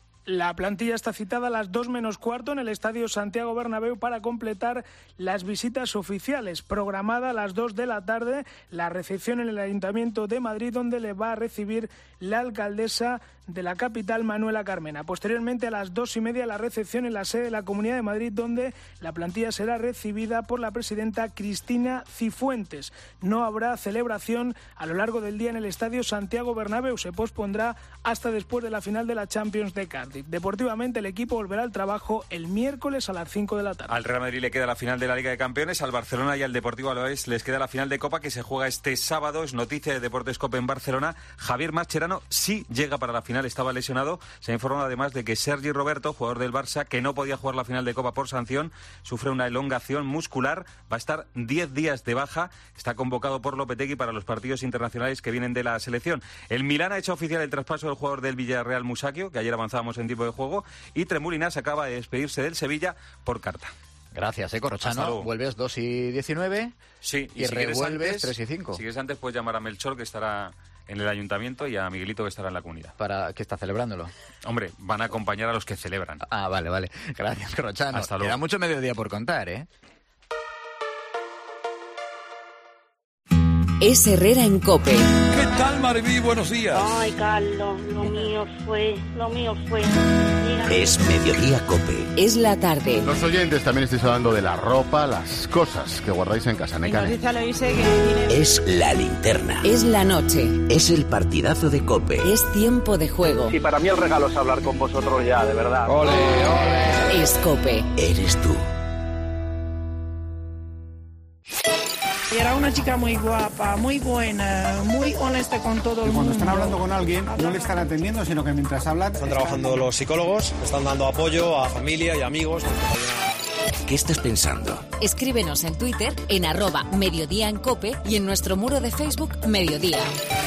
[SPEAKER 5] La plantilla está citada a las dos menos cuarto en el Estadio Santiago Bernabéu para completar las visitas oficiales. Programada a las dos de la tarde la recepción en el Ayuntamiento de Madrid, donde le va a recibir la alcaldesa de la capital, Manuela Carmena. Posteriormente, a las dos y media, la recepción en la sede de la Comunidad de Madrid, donde la plantilla será recibida por la presidenta Cristina Cifuentes. No habrá celebración a lo largo del día en el Estadio Santiago Bernabéu. Se pospondrá hasta después de la final de la Champions de Cardiff. Deportivamente, el equipo volverá al trabajo el miércoles a las cinco de la tarde.
[SPEAKER 1] Al Real Madrid le queda la final de la Liga de Campeones, al Barcelona y al Deportivo Alavés les queda la final de Copa, que se juega este sábado. Es noticia de Deportes Copa en Barcelona. Javier Mascherano sí llega para la final, estaba lesionado. Se ha informado además de que Sergi Roberto, jugador del Barça, que no podía jugar la final de Copa por sanción, sufre una elongación muscular, va a estar diez días de baja, está convocado por Lopetegui para los partidos internacionales que vienen de la selección. El Milán ha hecho oficial el traspaso del jugador del Villarreal, Musacchio, que ayer avanzábamos en tiempo de juego, y Tremoulinas acaba de despedirse del Sevilla por carta.
[SPEAKER 20] Gracias, eh, Corrochano. Vuelves dos y diecinueve
[SPEAKER 1] sí, y,
[SPEAKER 20] y
[SPEAKER 1] si
[SPEAKER 20] revuelves
[SPEAKER 1] antes,
[SPEAKER 20] tres y cinco.
[SPEAKER 1] Si quieres antes, puedes llamar a Melchor, que estará en el ayuntamiento, y a Miguelito, que estará en la comunidad.
[SPEAKER 20] ¿Para qué está celebrándolo?
[SPEAKER 1] Hombre, van a acompañar a los que celebran.
[SPEAKER 20] Ah, vale, vale. Gracias, Corrochano.
[SPEAKER 1] Hasta luego.
[SPEAKER 20] Queda mucho mediodía por contar, ¿eh?
[SPEAKER 6] Es Herrera en COPE.
[SPEAKER 8] ¿Qué tal, Maribí? Buenos días.
[SPEAKER 9] Ay, Carlos, lo mío fue, lo mío fue.
[SPEAKER 2] Es Mediodía COPE.
[SPEAKER 6] Es la tarde.
[SPEAKER 10] Los oyentes también estáis hablando de la ropa, las cosas que guardáis en casa. Necane.
[SPEAKER 2] Es la linterna.
[SPEAKER 6] Es la noche.
[SPEAKER 2] Es el partidazo de COPE.
[SPEAKER 6] Es tiempo de juego.
[SPEAKER 24] Y para mí el regalo es hablar con vosotros ya, de verdad.
[SPEAKER 10] Ole, ole.
[SPEAKER 6] Es COPE.
[SPEAKER 2] Eres tú.
[SPEAKER 28] Era una chica muy guapa, muy buena, muy honesta con todo el mundo.
[SPEAKER 29] Cuando están hablando con alguien, no le están atendiendo, sino que mientras hablan...
[SPEAKER 30] Están trabajando los psicólogos, están dando apoyo a familia y amigos.
[SPEAKER 2] ¿Qué estás pensando?
[SPEAKER 6] Escríbenos en Twitter, en arroba Mediodía en COPE y en nuestro muro de Facebook Mediodía.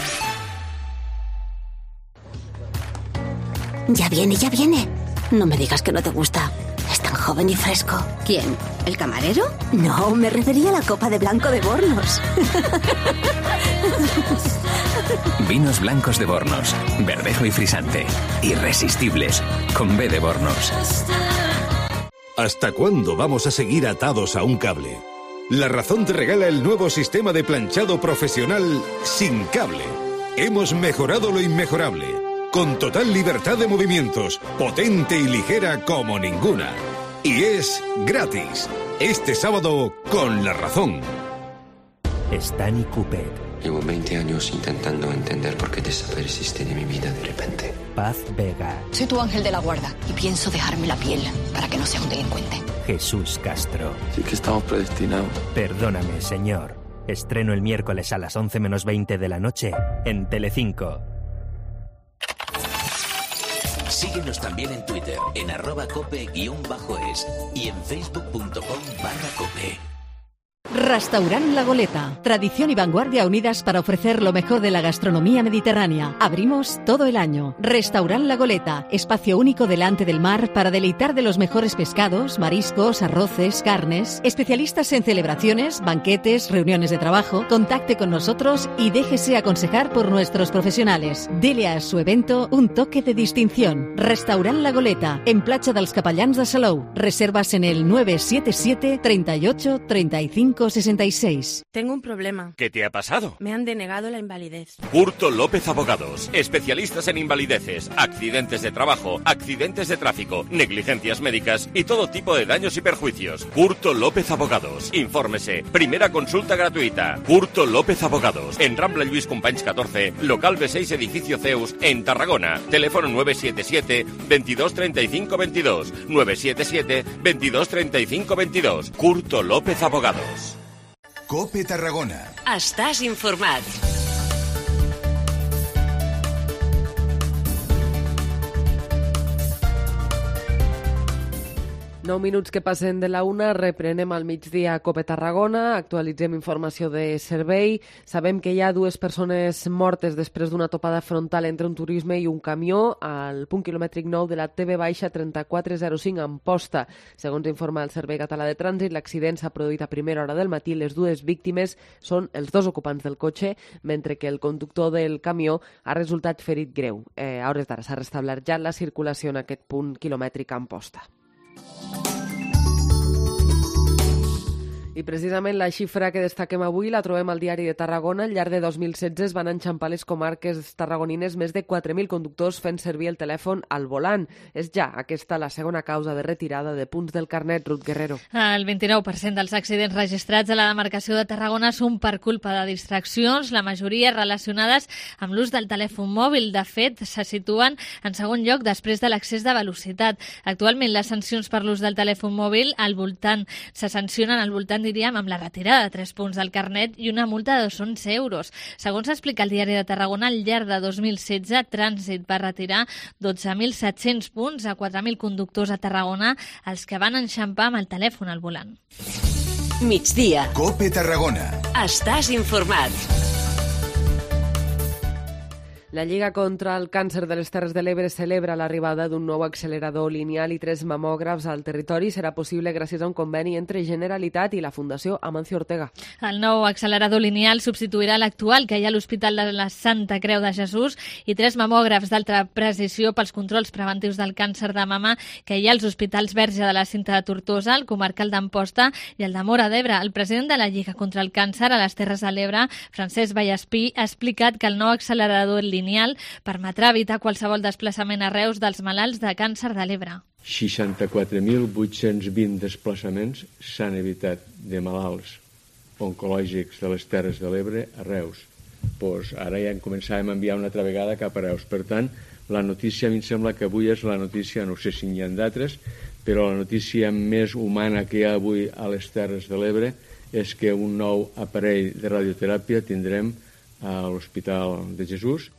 [SPEAKER 31] Ya viene, ya viene. No me digas que no te gusta. Es tan joven y fresco. ¿Quién? ¿El camarero? No, me refería a la copa de blanco de Bornos.
[SPEAKER 2] Vinos blancos de Bornos, verdejo y frisante. Irresistibles, con B de Bornos.
[SPEAKER 32] ¿Hasta cuándo vamos a seguir atados a un cable? La Razón te regala el nuevo sistema de planchado profesional sin cable. Hemos mejorado lo inmejorable, con total libertad de movimientos, potente y ligera como ninguna. Y es gratis. Este sábado con La Razón.
[SPEAKER 11] Stanley Coupet.
[SPEAKER 12] Llevo veinte años intentando entender por qué desapareciste de mi vida de repente.
[SPEAKER 11] Paz Vega.
[SPEAKER 13] Soy tu ángel de la guarda y pienso dejarme la piel para que no sea un delincuente.
[SPEAKER 11] Jesús Castro.
[SPEAKER 12] Sí que estamos predestinados.
[SPEAKER 11] Perdóname, señor. Estreno el miércoles a las once menos veinte de la noche en Telecinco.
[SPEAKER 2] Síguenos también en Twitter, en arroba cope-es y en facebook.com barra cope.
[SPEAKER 33] Restaurant La Goleta. Tradición y vanguardia unidas para ofrecer lo mejor de la gastronomía mediterránea. Abrimos todo el año. Restaurant La Goleta. Espacio único delante del mar para deleitar de los mejores pescados, mariscos, arroces, carnes. Especialistas en celebraciones, banquetes, reuniones de trabajo. Contacte con nosotros y déjese aconsejar por nuestros profesionales. Dele a su evento un toque de distinción. Restaurant La Goleta. En Platja dels Capellans de Salou. Reservas en el nueve siete siete, treinta y ocho, treinta y cinco cinco sesenta y seis.
[SPEAKER 3] Tengo un problema.
[SPEAKER 4] ¿Qué te ha pasado?
[SPEAKER 3] Me han denegado la invalidez.
[SPEAKER 4] Curto López Abogados, especialistas en invalideces, accidentes de trabajo, accidentes de tráfico, negligencias médicas y todo tipo de daños y perjuicios. Curto López Abogados. Infórmese. Primera consulta gratuita. Curto López Abogados. En Rambla Lluís Companys catorce, local B seis, edificio Zeus, en Tarragona. Teléfono nueve siete siete, veintidós treinta y cinco veintidós. nueve siete siete, veintidós treinta y cinco veintidós. Curto López Abogados.
[SPEAKER 7] COPE Tarragona.
[SPEAKER 2] Estàs informat.
[SPEAKER 14] Nou minuts que passen de la una, reprenem al migdia a COPE Tarragona, actualitzem informació de servei. Sabem que hi ha dues persones mortes després d'una topada frontal entre un turisme i un camió al punt quilomètric nou de la T V baixa trenta-quatre zero cinc a Amposta. Segons informa el Servei Català de Trànsit, l'accident s'ha produït a primera hora del matí. Les dues víctimes són els dos ocupants del cotxe, mentre que el conductor del camió ha resultat ferit greu. Eh, a hores d'ara s'ha restablert ja la circulació en aquest punt quilomètric a Amposta. I precisament la xifra que destaquem avui la trobem al diari de Tarragona. Al llarg de dos mil setze es van enxampar les comarques tarragonines més de quatre mil conductors fent servir el telèfon al volant. És ja aquesta la segona causa de retirada de punts del carnet, Ruth Guerrero.
[SPEAKER 15] El vint-i-nou per cent dels accidents registrats a la demarcació de Tarragona són per culpa de distraccions, la majoria relacionades amb l'ús del telèfon mòbil. De fet, se situen en segon lloc després de l'excés de velocitat. Actualment, les sancions per l'ús del telèfon mòbil al voltant se sancionen al voltant diríem, amb la retirada de tres punts del carnet i una multa de dos-cents euros. Segons explica el diari de Tarragona, al llarg de dos mil setze, Trànsit va retirar dotze mil set-cents punts a quatre mil conductors a Tarragona, els que van enxampar amb el telèfon al volant.
[SPEAKER 2] Migdia.
[SPEAKER 7] COPE Tarragona.
[SPEAKER 2] Estàs informat.
[SPEAKER 14] La Lliga contra el Càncer de les Terres de l'Ebre celebra l'arribada d'un nou accelerador lineal i tres mamògrafs al territori. Serà possible gràcies a un conveni entre Generalitat i la Fundació Amancio Ortega.
[SPEAKER 15] El nou accelerador lineal substituirà l'actual que hi ha a l'Hospital de la Santa Creu de Jesús i tres mamògrafs d'alta precisió pels controls preventius del càncer de mama que hi ha als hospitals Verge de la Cinta de Tortosa, el comarcal d'Amposta i el de Móra d'Ebre. El president de la Lliga contra el Càncer a les Terres de l'Ebre, Francesc Vallespí, ha explicat que el nou accelerador lineal lineal permetrà evitar qualsevol desplaçament a Reus dels malalts de càncer de l'Ebre.
[SPEAKER 16] seixanta-quatre mil vuit-cents vint desplaçaments s'han evitat de malalts oncològics de les Terres de l'Ebre a Reus. Pues ara ja en començàvem a enviar una altra vegada cap a Reus. Per tant, la notícia a mi em sembla que avui és la notícia, no sé si n'hi ha d'altres, però la notícia més humana que hi ha avui a les Terres de l'Ebre és que un nou aparell de radioteràpia tindrem a l'Hospital de Jesús.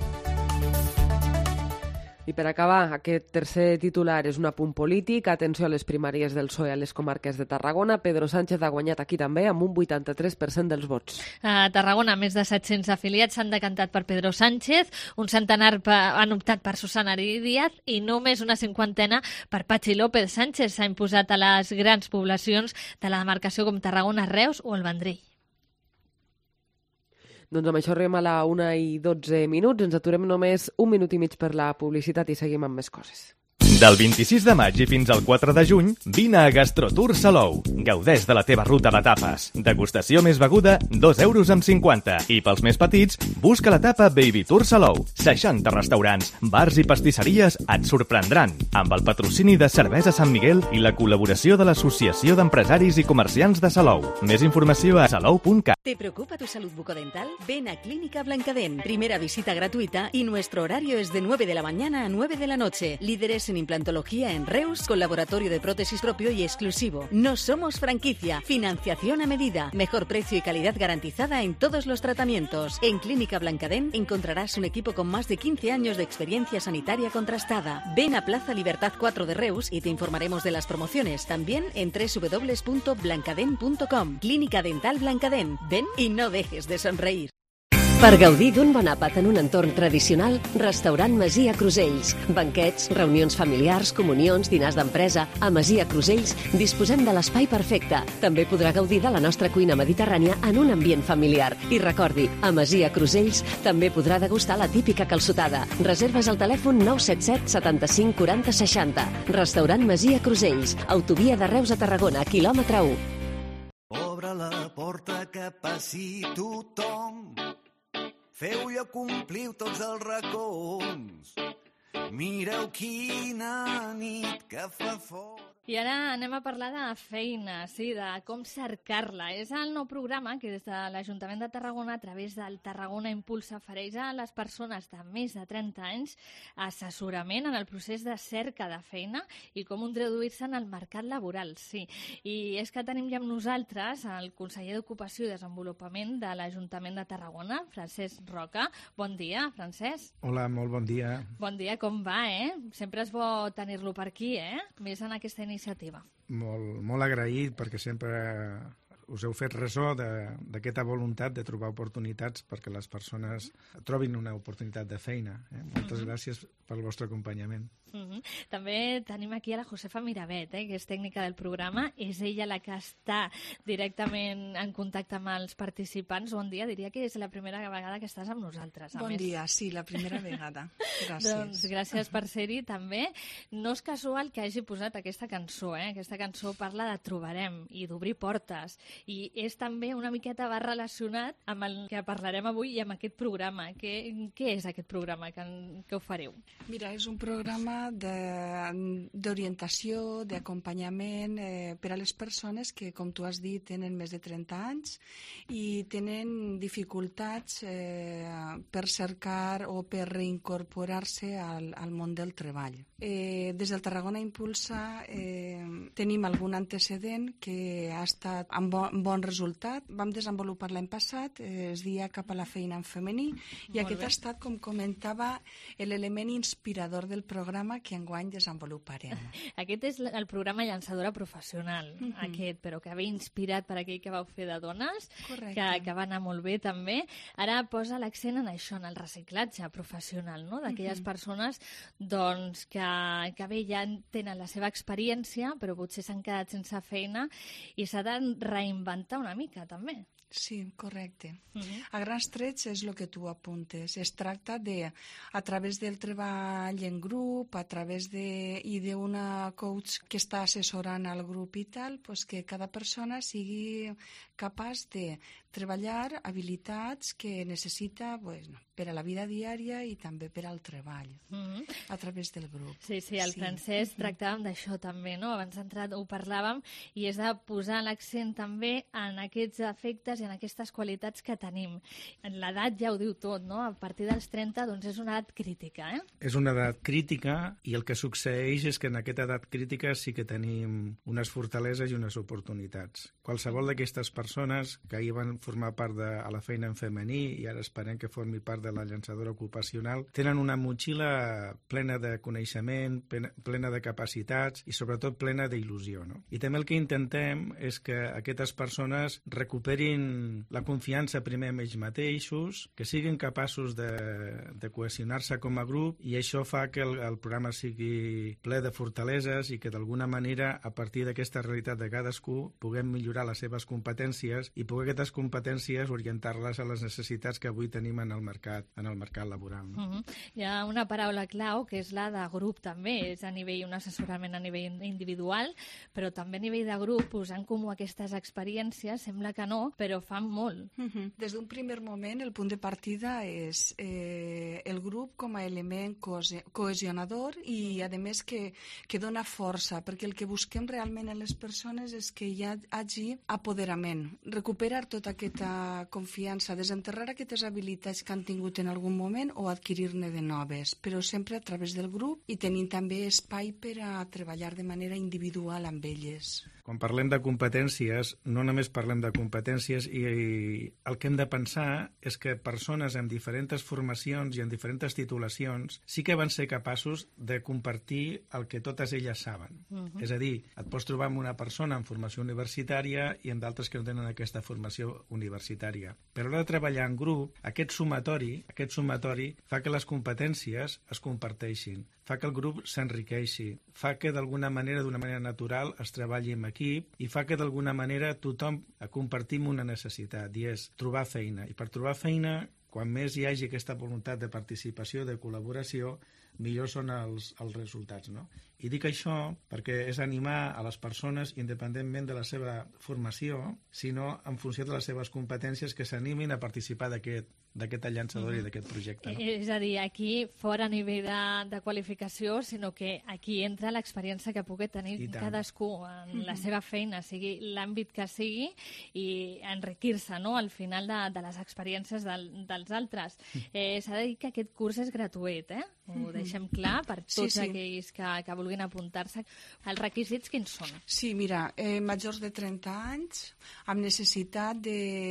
[SPEAKER 14] I per acabar, aquest tercer titular és un apunt polític. Atenció a les primàries del P S O E a les comarques de Tarragona. Pedro Sánchez ha guanyat aquí també amb un vuitanta-tres per cent dels vots.
[SPEAKER 15] A Tarragona, més de set-cents afiliats s'han decantat per Pedro Sánchez, un centenar han optat per Susana Díaz i només una cinquantena per Patxi López. Sánchez s'ha imposat a les grans poblacions de la demarcació com Tarragona, Reus o el Vendrell.
[SPEAKER 14] Doncs amb això arribem a la una i dotze minuts. Ens aturem només un minut i mig per la publicitat i seguim amb més coses.
[SPEAKER 17] Del vint-i-sis de maig i fins al quatre de juny, vine a Gastrotour Salou. Gaudeix de la teva ruta de tapes. Degustació més beguda, dos euros amb cinquanta. I pels més petits, busca la tapa Baby Tour Salou. seixanta restaurants, bars i pastisseries et sorprendran. Amb el patrocini de Cervesa Sant Miguel i la col·laboració de l'Associació d'Empresaris i Comerciants de Salou. Més informació a salou punt cat.
[SPEAKER 18] ¿Te preocupa tu salud bucodental? Ven a Clínica Blancadén. Primera visita gratuita y nuestro horario es de nueve de la mañana a nueve de la noche. Líderes en implantología en Reus, con laboratorio de prótesis propio y exclusivo. No somos franquicia. Financiación a medida. Mejor precio y calidad garantizada en todos los tratamientos. En Clínica Blancadén encontrarás un equipo con más de quince años de experiencia sanitaria contrastada. Ven a Plaza Libertad cuatro de Reus y te informaremos de las promociones. También en doble u doble u doble u punto blancadén punto com. Clínica Dental Blancadén. Ven y no dejes de sonreír.
[SPEAKER 33] Per gaudir d'un bon àpat en un entorn tradicional, Restaurant Masia Crusells. Banquets, reunions familiars, comunions, dinars d'empresa. A Masia Crusells disposem de l'espai perfecte. També podrà gaudir de la nostra cuina mediterrània en un ambient familiar. I recordi, a Masia Crusells també podrà degustar la típica calçotada. Reserves al telèfon nou set set setanta-cinc quaranta seixanta. Restaurant Masia Crusells. Autovia de Reus a Tarragona, quilòmetre u.
[SPEAKER 19] Obre la
[SPEAKER 1] si tothom feu lloc, compliu tots els racons. Mireu quina nit que fa fort.
[SPEAKER 15] I ara anem a parlar de feina, sí, de com cercar-la. És el nou programa que des de l'Ajuntament de Tarragona, a través del Tarragona Impulsa, ofereix a les persones de més de trenta anys assessorament en el procés de cerca de feina i com introduir-se en el mercat laboral, sí. I és que tenim ja amb nosaltres el conseller d'Ocupació i Desenvolupament de l'Ajuntament de Tarragona, Francesc Roca. Bon dia, Francesc.
[SPEAKER 5] Hola, molt bon dia.
[SPEAKER 15] Bon dia, com va, eh? Sempre és bo tenir-lo per aquí, eh? Més en aquesta iniciativa.
[SPEAKER 5] Molt, molt agraït perquè sempre us heu fet ressò d'aquesta voluntat de trobar oportunitats perquè les persones trobin una oportunitat de feina. Eh? Moltes uh-huh. gràcies pel vostre acompanyament.
[SPEAKER 15] Uh-huh. També tenim aquí a la Josefa Mirabet, eh, que és tècnica del programa. És ella la que està directament en contacte amb els participants. Bon dia, diria que és la primera vegada que estàs amb nosaltres.
[SPEAKER 8] Bon més. dia, sí, la primera vegada. Gràcies.
[SPEAKER 15] Doncs gràcies per ser-hi també. No és casual que hagi posat aquesta cançó, eh? Aquesta cançó parla de trobarem i d'obrir portes. I és també una miqueta va relacionat amb el que parlarem avui i amb aquest programa. Què, què és aquest programa que, que ofereu?
[SPEAKER 8] Mira, és un programa d'orientació, d'acompanyament eh, per a les persones que, com tu has dit, tenen més de trenta anys i tenen dificultats eh, per cercar o per reincorporar-se al, al món del treball. Eh, des del Tarragona Impulsa eh, tenim algun antecedent que ha estat amb bon, bon resultat. Vam desenvolupar l'any passat, eh, es dia Cap a la feina en femení, i Molt aquest bé. ha estat, com comentava, l'element inspirador del programa que enguany desenvoluparem.
[SPEAKER 15] Aquest és el programa Llançadora Professional, uh-huh. aquest, però que ve inspirat per aquell que vau fer de dones, que, que va anar molt bé també. Ara posa l'accent en això, en el reciclatge professional, no? D'aquelles uh-huh. persones doncs, que, que bé ja tenen la seva experiència, però potser s'han quedat sense feina i s'ha de reinventar una mica també.
[SPEAKER 8] Sí, correcte. Uh-huh. A grans trets és el que tu apuntes. Es tracta de, a través del treball en grup, a través de, i d'una coach que està assessorant al grup i tal, pues que cada persona sigui capaç de treballar habilitats que necessita pues, per a la vida diària i també per al treball, uh-huh. a través del grup.
[SPEAKER 15] Sí, sí, el sí. Francesc uh-huh. tractàvem d'això també, no? Abans d'entrar ho parlàvem, i és de posar l'accent també en aquests efectes i en aquestes qualitats que tenim. L'edat ja ho diu tot, no? A partir dels trenta, doncs és una edat crítica, eh?
[SPEAKER 5] És una edat crítica i el que succeeix és que en aquesta edat crítica sí que tenim unes fortaleses i unes oportunitats. Qualsevol d'aquestes persones que ahir van formar part de a la feina en femení i ara esperem que formi part de la llançadora ocupacional, tenen una motxilla plena de coneixement, plena de capacitats i sobretot plena d'il·lusió, no? I també el que intentem és que aquestes persones recuperin la confiança primer en ells mateixos, que siguin capaços de, de cohesionar-se com a grup, i això fa que el, el programa sigui ple de fortaleses i que d'alguna manera, a partir d'aquesta realitat de cadascú, puguem millorar les seves competències i poder aquestes competències orientar-les a les necessitats que avui tenim en el mercat, en el mercat laboral. No?
[SPEAKER 15] Uh-huh. Hi ha una paraula clau que és la de grup també, és a nivell un assessorament a nivell individual, però també a nivell de grup, posant comú aquestes experiències, sembla que no, però fan molt.
[SPEAKER 8] Uh-huh. Des d'un primer moment, el punt de partida és eh, el grup com a element cohesionador i, a més, que, que dona força, perquè el que busquem realment en les persones és que hi hagi apoderament, recuperar tota aquesta confiança, desenterrar aquestes habilitats que han tingut en algun moment o adquirir-ne de noves, però sempre a través del grup i tenint també espai per a treballar de manera individual amb elles.
[SPEAKER 5] Quan parlem de competències, no només parlem de competències i, i el que hem de pensar és que persones amb diferents formacions i amb diferents titulacions sí que van ser capaços de compartir el que totes elles saben. Uh-huh. És a dir, et pots trobar amb una persona amb formació universitària i amb d'altres que no tenen aquesta formació universitària. Però a l'hora de treballar en grup, aquest sumatori, aquest sumatori fa que les competències es comparteixin, fa que el grup s'enriqueixi, fa que d'alguna manera, d'una manera natural, es treballi en equip i fa que d'alguna manera tothom compartim una necessitat, i és trobar feina. I per trobar feina, quan més hi hagi aquesta voluntat de participació, de col·laboració, millors són els, els resultats, no? I dic això perquè és animar a les persones, independentment de la seva formació, sinó en funció de les seves competències, que s'animin a participar d'aquest d'aquesta llançadora mm. i d'aquest projecte. No?
[SPEAKER 15] És a dir, aquí fora a nivell de, de qualificació, sinó que aquí entra l'experiència que pugui tenir cadascú en mm-hmm. la seva feina, sigui l'àmbit que sigui, i enriquir-se, no?, al final de, de les experiències del, dels altres. Eh, S'ha de dir que aquest curs és gratuït, eh? Ho mm-hmm. deixem clar per tots sí, sí. aquells que, que vulguin apuntar-se. Els requisits quins són?
[SPEAKER 8] Sí, mira, eh, majors de trenta anys, amb necessitat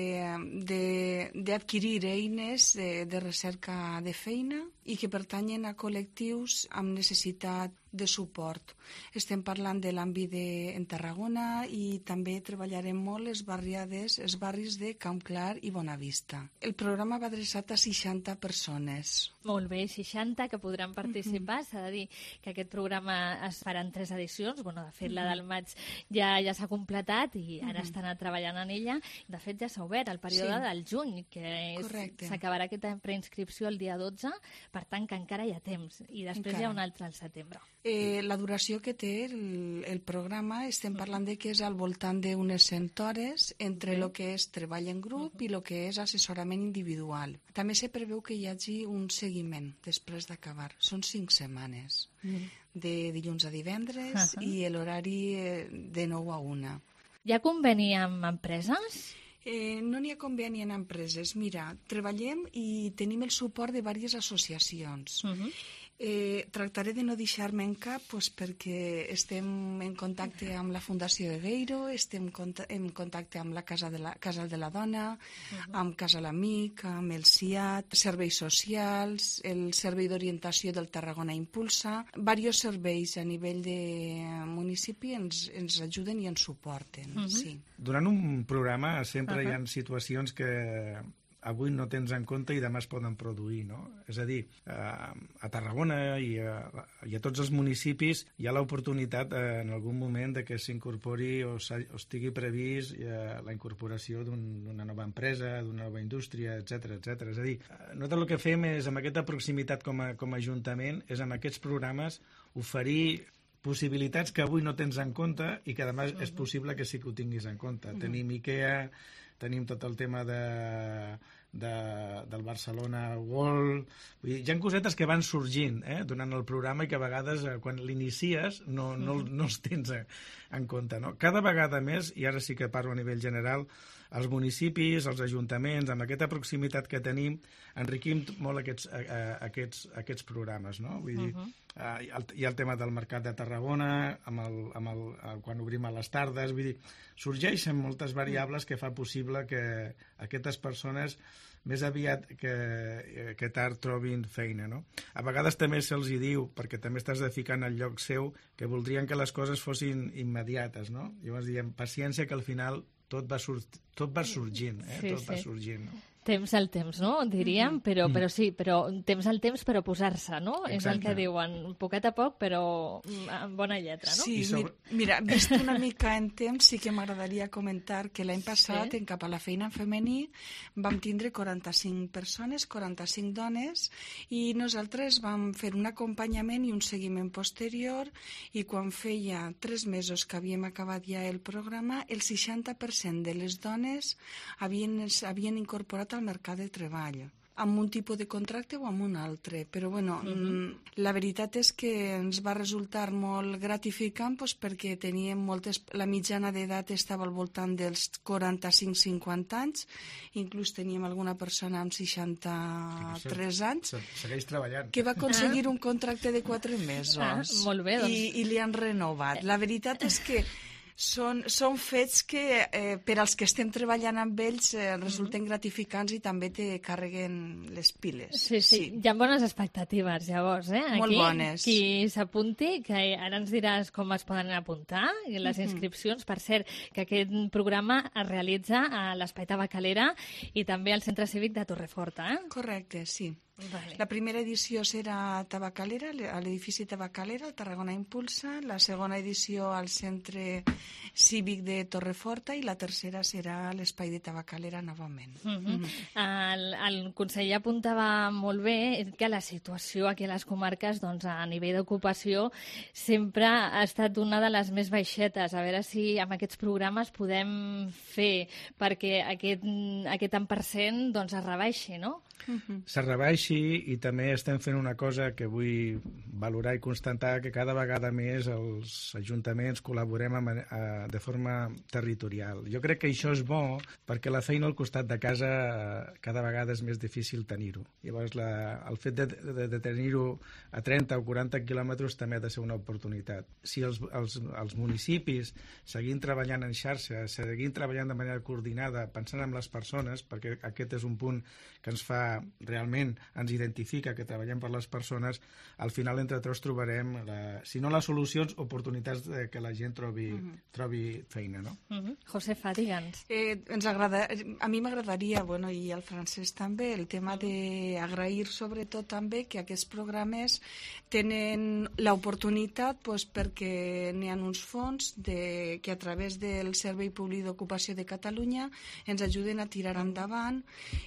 [SPEAKER 8] d'adquirir eines de, de recerca de feina i que pertanyen a col·lectius amb necessitat de suport. Estem parlant de l'àmbit de en Tarragona i també treballarem molt les barriades, els barris de Camp Clar i Bonavista. El programa va adreçat a seixanta persones.
[SPEAKER 15] Molt bé, seixanta que podran participar. Mm-hmm. S'ha de dir que aquest programa es farà en tres edicions. Bueno, de fet, mm-hmm. la del maig ja ja s'ha completat i ara mm-hmm. estan treballant en ella. De fet, ja s'ha obert el període sí. del juny, que s'acabarà aquesta preinscripció el dia dotze, per tant que encara hi ha temps. I després encara. Hi ha un altre al setembre.
[SPEAKER 8] Eh, la duració que té el, el programa, estem parlant de que és al voltant d'unes cent hores entre el que és treball en grup i el que és assessorament individual. També se preveu que hi hagi un seguiment després d'acabar. Són cinc setmanes, mm. de dilluns a divendres uh-huh. i l'horari de nou a una.
[SPEAKER 15] Hi ha conveni amb empreses?
[SPEAKER 8] Eh, no n'hi ha conveni en empreses. Mira, treballem i tenim el suport de diverses associacions. Uh-huh. Eh, tractaré de no deixar-me en cap pues, perquè estem en contacte amb la Fundació Egueiro, estem en contacte amb la Casa de la, Casa de la Dona, uh-huh. amb Casa l'Amic, amb el C I A T, serveis socials, el Servei d'Orientació del Tarragona Impulsa. Diversos serveis a nivell de municipi ens, ens ajuden i ens suporten. Uh-huh. Sí.
[SPEAKER 5] Durant un programa sempre uh-huh. hi ha situacions que avui no tens en compte i demà es poden produir, no? És a dir, a Tarragona i a, i a tots els municipis hi ha l'oportunitat en algun moment de que s'incorpori o, o estigui previst la incorporació d'una nova empresa, d'una nova indústria, etcètera, etcètera. És a dir, nosaltres el que fem és, amb aquesta proximitat com a, com a Ajuntament, és amb aquests programes oferir possibilitats que avui no tens en compte i que, a més, uh-huh. és possible que sí que ho tinguis en compte. Uh-huh. Tenim IKEA, tenim tot el tema de, de, del Barcelona World. Vull dir, hi ha cosetes que van sorgint eh, durant el programa i que a vegades, eh, quan l'inicies, no, no, no els tens en compte. No? Cada vegada més, i ara sí que parlo a nivell general, els municipis, els ajuntaments, amb aquesta proximitat que tenim, enriquim molt aquests, a, a, aquests, aquests programes. No? Vull dir, uh-huh. Uh, hi, ha el, hi ha el tema del Mercat de Tarragona, amb el, amb el, quan obrim a les tardes, vull dir, sorgeixen moltes variables que fa possible que aquestes persones més aviat que, que tard trobin feina. No? A vegades també se'ls hi diu, perquè també estàs de ficar en el lloc seu, que voldrien que les coses fossin immediates. No? Llavors diem, paciència, que al final tot va, sur tot va sorgint. Eh?
[SPEAKER 15] Sí,
[SPEAKER 5] tot
[SPEAKER 15] sí.
[SPEAKER 5] va sorgint, no?
[SPEAKER 15] Temps al temps, no? Diríem, però, però sí, però temps al temps, però posar-se, no? Exacte. És el que diuen, poquet a poc, però amb bona lletra, no?
[SPEAKER 8] Sí, sobre... mira, vist una mica en temps, sí que m'agradaria comentar que l'any passat, sí. en Cap a la Feina en femení, vam tindre quaranta-cinc persones, quaranta-cinc dones, i nosaltres vam fer un acompanyament i un seguiment posterior, i quan feia tres mesos que havíem acabat ja el programa, el seixanta per cent de les dones havien, havien incorporat al mercat de treball, amb un tipus de contracte o amb un altre. Però, bueno, uh-huh. la veritat és que ens va resultar molt gratificant pues, perquè teníem moltes... La mitjana d'edat estava al voltant dels quaranta-cinc cinquanta anys, inclús teníem alguna persona amb seixanta-tres anys
[SPEAKER 5] segueix treballant.
[SPEAKER 8] Que va aconseguir un contracte de quatre mesos.
[SPEAKER 15] Ah, molt bé, doncs.
[SPEAKER 8] I, i li han renovat. La veritat és que Són, són fets que eh, per als que estem treballant amb ells eh, resulten uh-huh. gratificants i també te carreguen les piles.
[SPEAKER 15] Sí, sí, sí. Hi ha bones expectatives, llavors, eh? Aquí,
[SPEAKER 8] molt bones.
[SPEAKER 15] Qui s'apunti, que ara ens diràs com es poden apuntar, i les uh-huh. inscripcions. Per cert, que aquest programa es realitza a l'Espai Tabacalera i també al Centre Cívic de Torreforta. Eh?
[SPEAKER 8] Correcte, sí. Vale. La primera edició serà a Tabacalera, a l'edifici Tabacalera, el Tarragona Impulsa, la segona edició al Centre Cívic de Torreforta i la tercera serà a l'Espai de Tabacalera novament.
[SPEAKER 15] Uh -huh. uh -huh. el, el conseller apuntava molt bé que la situació aquí a les comarques, doncs, a nivell d'ocupació sempre ha estat una de les més baixetes. A veure si amb aquests programes podem fer perquè aquest, aquest tant per cent doncs, es rebaixi, no?
[SPEAKER 5] Uh-huh. Se rebaixi, i també estem fent una cosa que vull valorar i constatar, que cada vegada més els ajuntaments col·laborem amb, a, de forma territorial. Jo crec que això és bo perquè la feina al costat de casa cada vegada és més difícil tenir-ho. Llavors la, el fet de, de, de tenir-ho a trenta o quaranta quilòmetres també ha de ser una oportunitat. Si els, els, els municipis seguim treballant en xarxa, seguim treballant de manera coordinada, pensant en les persones, perquè aquest és un punt que ens fa realment, ens identifica que treballem per les persones, al final entre tots trobarem, la, si no les solucions, oportunitats de que la gent trobi, uh-huh. trobi feina, no?
[SPEAKER 15] Uh-huh. Josefa, digue'ns.
[SPEAKER 8] Eh, ens agrada, a mi m'agradaria, bueno, i al Francesc també, el tema d'agrair sobretot també que aquests programes tenen l'oportunitat pues, perquè n'hi ha uns fons de, que a través del Servei Públic d'Ocupació de Catalunya ens ajuden a tirar endavant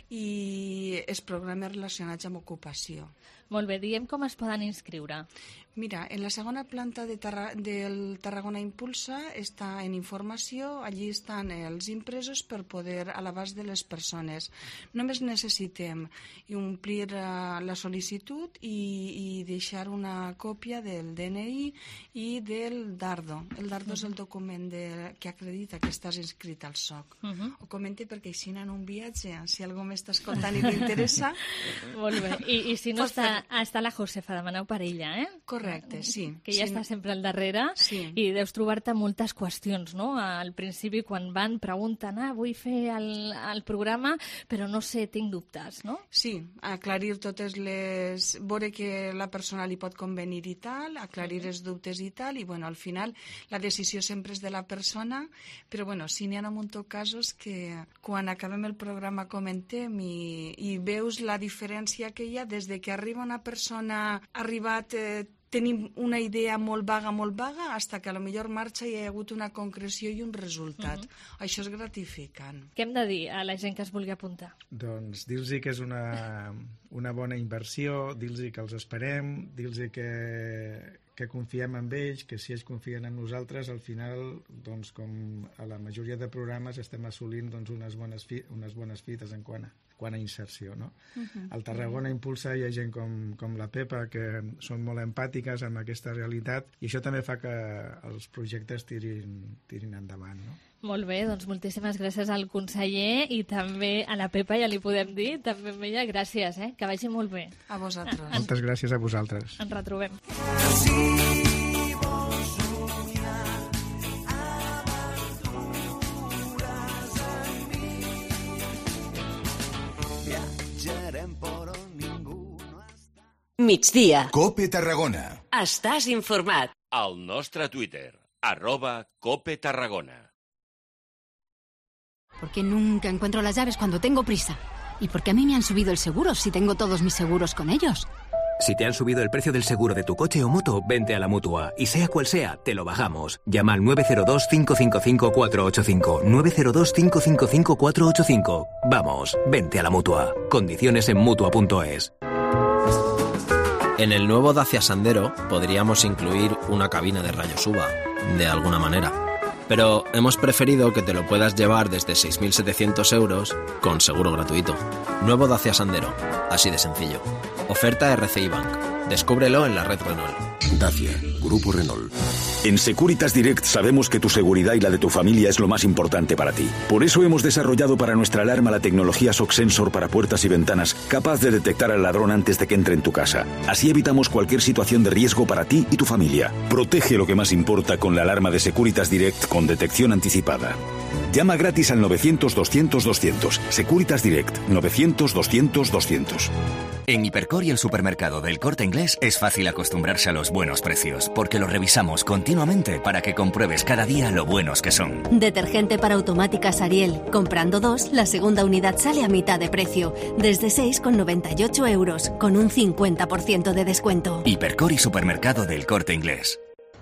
[SPEAKER 8] i els programes relacionats amb ocupació.
[SPEAKER 15] Molt bé, diguem com es poden inscriure.
[SPEAKER 8] Mira, en la segona planta de Tarra del Tarragona Impulsa està en informació, allí estan els impresos per poder a l'abast de les persones. Només necessitem omplir la sol·licitud i, i deixar una còpia del D N I i del DARDO. El DARDO uh-huh. és el document de, que acredita que estàs inscrit al S O C. Uh-huh. Ho comento perquè així en un viatge, si algú m'està escoltant i li interessa.
[SPEAKER 15] Molt bé, I, i si no està, està la Josefa, demaneu per ella, eh?
[SPEAKER 8] Correcte, sí.
[SPEAKER 15] Que ja
[SPEAKER 8] sí.
[SPEAKER 15] està sempre al darrere
[SPEAKER 8] sí.
[SPEAKER 15] i deus trobar-te moltes qüestions, no? Al principi, quan van, pregunten, ah, vull fer el, el programa, però no sé, tinc dubtes, no?
[SPEAKER 8] Sí, aclarir totes les... veure que la persona li pot convenir i tal, aclarir els dubtes i tal, i bueno, al final la decisió sempre és de la persona, però bueno, sí n'hi ha un munt de casos que quan acabem el programa comentem i, i veus la diferència que hi ha des de que arriba una persona, ha arribat... Eh, tenim una idea molt vaga, molt vaga, fins que a lo millor marxa i hi ha hagut una concreció i un resultat. Uh-huh. Això és gratificant.
[SPEAKER 15] Què hem de dir a la gent que es vulgui apuntar?
[SPEAKER 5] Doncs dir-los que és una, una bona inversió, dir-los que els esperem, dir-los que, que confiem en ells, que si ells confien en nosaltres, al final, doncs, com a la majoria de programes, estem assolint doncs, unes, bones fi, unes bones fites en quant a quant a inserció, no? Uh-huh. Al Tarragona Impulsa hi ha gent com, com la Pepa que són molt empàtiques amb aquesta realitat i això també fa que els projectes tirin, tirin endavant, no?
[SPEAKER 15] Molt bé, doncs moltíssimes gràcies al conseller i també a la Pepa, ja li podem dir, també amb ella, gràcies, eh? Que vagi molt bé.
[SPEAKER 8] A vosaltres.
[SPEAKER 5] Ah, Moltes gràcies a vosaltres.
[SPEAKER 15] Ens retrobem.
[SPEAKER 1] Si vols somiar
[SPEAKER 18] Migdia.
[SPEAKER 7] Cope Tarragona.
[SPEAKER 18] Estàs informat.
[SPEAKER 4] Al nostre Twitter, arroba Cope Tarragona.
[SPEAKER 13] Porque nunca encuentro las llaves cuando tengo prisa. ¿Y por qué a mí me han subido el seguro si tengo todos mis seguros con ellos?
[SPEAKER 11] Si te han subido el precio del seguro de tu coche o moto, vente a la Mutua. Y sea cual sea, te lo bajamos. Llama al nueve cero dos, cinco cinco cinco, cuatro ocho cinco. nueve cero dos, cinco cinco cinco, cuatro ocho cinco. Vamos, vente a la Mutua. Condiciones en Mutua punto es.
[SPEAKER 9] En el nuevo Dacia Sandero podríamos incluir una cabina de rayos U V A, de alguna manera. Pero hemos preferido que te lo puedas llevar desde seis mil setecientos euros con seguro gratuito. Nuevo Dacia Sandero, así de sencillo. Oferta R C I Bank. Descúbrelo en la red Renault.
[SPEAKER 32] Dacia, Grupo Renault. En Securitas Direct sabemos que tu seguridad y la de tu familia es lo más importante para ti. Por eso hemos desarrollado para nuestra alarma la tecnología S O C Sensor para puertas y ventanas, capaz de detectar al ladrón antes de que entre en tu casa. Así evitamos cualquier situación de riesgo para ti y tu familia. Protege lo que más importa con la alarma de Securitas Direct con detección anticipada. Llama gratis al novecientos, doscientos, doscientos. Securitas Direct, novecientos, doscientos, doscientos.
[SPEAKER 10] En Hipercor y el supermercado del Corte Inglés es fácil acostumbrarse a los buenos precios, porque los revisamos continuamente para que compruebes cada día lo buenos que son.
[SPEAKER 31] Detergente para automáticas Ariel. Comprando dos, la segunda unidad sale a mitad de precio, desde seis con noventa y ocho euros, con un cincuenta por ciento de descuento.
[SPEAKER 10] Hipercor y supermercado del Corte Inglés.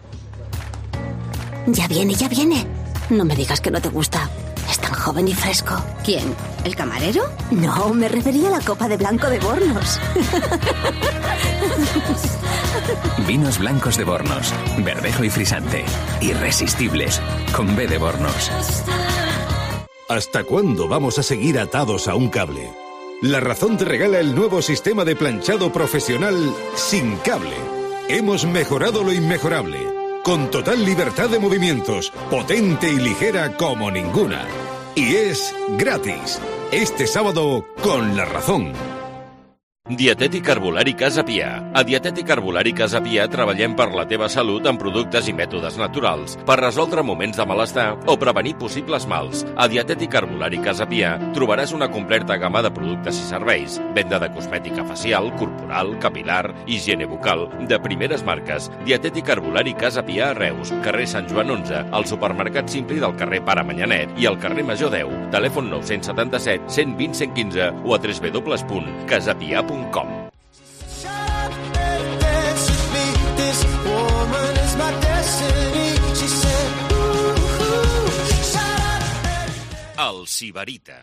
[SPEAKER 31] Ya viene, ya viene. No me digas que no te gusta. Es tan joven y fresco.
[SPEAKER 18] ¿Quién? ¿El camarero?
[SPEAKER 31] No, me refería a la copa de blanco de Bornos.
[SPEAKER 11] Vinos blancos de Bornos. Verdejo y frisante. Irresistibles. Con B de Bornos.
[SPEAKER 32] ¿Hasta cuándo vamos a seguir atados a un cable? La Razón te regala el nuevo sistema de planchado profesional sin cable. Hemos mejorado lo inmejorable. Con total libertad de movimientos, potente y ligera como ninguna. Y es gratis. Este sábado, con La Razón.
[SPEAKER 4] Dietètic Herbolari Casa Pia. A Dietètic Herbolari Casa Pia treballem per la teva salut amb productes i mètodes naturals, per resoldre moments de malestar o prevenir possibles mals. A Dietètic Herbolari Casa Pia trobaràs una completa gamma de productes i serveis, venda de cosmètica facial, corporal, capilar, higiene bucal, de primeres marques. Dietètic Herbolari Casa Pia a Reus, carrer Sant Joan onze, al supermercat Simpli del carrer Pare Manyanet i al carrer Major deu. Telèfon nou set set, cent vint, cent quinze o a w w w punt casapia punt com. El Sibarita.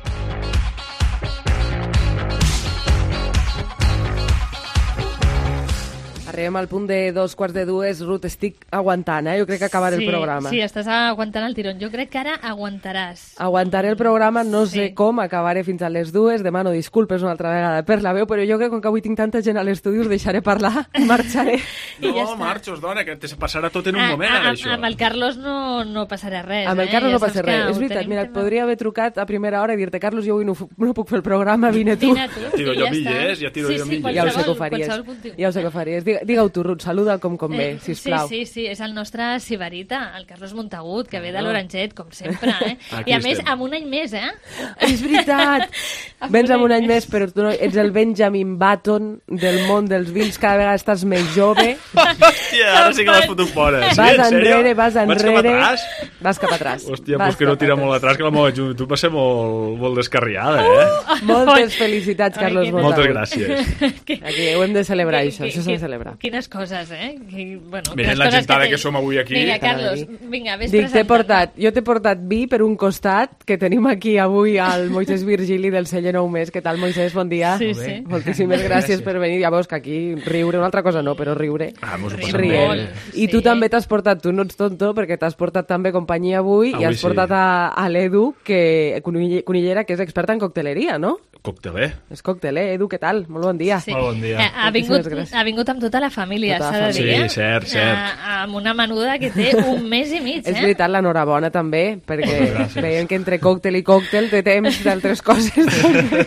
[SPEAKER 14] Arribem al punt de dos quarts de dues. Ruth, estic aguantant, eh? Jo crec que acabaré
[SPEAKER 15] sí,
[SPEAKER 14] el programa.
[SPEAKER 15] Sí, estàs aguantant el tirón. Jo crec que ara aguantaràs.
[SPEAKER 14] Aguantaré el programa, no sí. sé com, acabaré fins a les dues. Demano disculpes una altra vegada per la veu, però jo crec que com que avui tinc tanta gent a l'estudi us deixaré parlar i marxaré.
[SPEAKER 19] No, ja marxos, dona, que te passarà tot en un a, moment,
[SPEAKER 15] a,
[SPEAKER 19] ara, això.
[SPEAKER 15] Amb el Carlos no, no passarà res.
[SPEAKER 14] Amb el Carlos eh? no ja passa res. És veritat, mira, et podria haver trucat a primera hora i dir-te, Carlos, jo avui no, no puc fer el programa, vine tu.
[SPEAKER 15] Vine tu.
[SPEAKER 19] Ja tiro jo milles, ja tiro
[SPEAKER 15] sí,
[SPEAKER 19] jo
[SPEAKER 15] sí,
[SPEAKER 19] milles.
[SPEAKER 14] Ja ho sé que ho faries. Ja ho sé que ho faries. Digue-ho tu, Ruth, saluda'l com convé, eh, sisplau.
[SPEAKER 15] Sí, sí, sí, és el nostre Sibarita, el Carlos Montagut, que ve de l'Oranget, com sempre, eh?
[SPEAKER 19] Aquí
[SPEAKER 15] I a
[SPEAKER 19] estem.
[SPEAKER 15] més, amb un any més, eh?
[SPEAKER 14] És veritat! Vens amb un any més, però tu no, ets el Benjamin Button del món dels vins, cada vegada estàs més jove.
[SPEAKER 19] Hòstia, ara sí que l'has fotut fora. Sí,
[SPEAKER 14] vas enrere, vas enrere.
[SPEAKER 19] Vas cap atrás?
[SPEAKER 14] Vas cap atrás.
[SPEAKER 19] Hòstia, pues que no tira molt atrás, que la meva joventut va ser molt, molt descarriada, eh?
[SPEAKER 14] Uh, Moltes felicitats, Carlos Montagut.
[SPEAKER 19] Moltes gràcies.
[SPEAKER 14] Aquí ho hem de celebrar, això, això s'ha de celebrar.
[SPEAKER 15] Quines coses, eh? Que, bueno,
[SPEAKER 19] Miren la gentada que, que som avui aquí.
[SPEAKER 15] Vinga, Carlos, vinga, vés
[SPEAKER 14] Dic, t'he
[SPEAKER 15] presentant.
[SPEAKER 14] portat, jo t'he portat vi per un costat, que tenim aquí avui al Moisès Virgili del celler Nou Mes. Què tal, Moisès? Bon dia.
[SPEAKER 15] Sí, sí.
[SPEAKER 14] Moltíssimes gràcies, gràcies per venir. Ja veus que aquí riure, una altra cosa no, però riure.
[SPEAKER 19] Ah, mos ho passem
[SPEAKER 14] Rient.
[SPEAKER 19] molt.
[SPEAKER 14] I tu
[SPEAKER 15] Sí.
[SPEAKER 14] també t'has portat, tu no ets tonto, perquè t'has portat també companyia avui,
[SPEAKER 19] Avui
[SPEAKER 14] i has
[SPEAKER 19] sí.
[SPEAKER 14] portat a, a l'Edu, que Conillera, que és experta en cocteleria, no?
[SPEAKER 19] Cocteler.
[SPEAKER 14] És cocteler. Edu, què tal? Molt bon dia.
[SPEAKER 15] Sí.
[SPEAKER 19] Molt bon dia.
[SPEAKER 15] Eh, ha, vingut,
[SPEAKER 14] Moltíssimes gràcies.
[SPEAKER 15] ha vingut amb tota la família,
[SPEAKER 14] Tota la
[SPEAKER 15] s'ha de dir.
[SPEAKER 19] família.
[SPEAKER 15] eh?
[SPEAKER 19] Sí, cert, cert.
[SPEAKER 15] Eh, amb una menuda que té un mes i mig, eh?
[SPEAKER 14] És veritat, l'enhorabona també, perquè
[SPEAKER 19] Gràcies.
[SPEAKER 14] veiem que entre còctel i còctel té temps d'altres coses.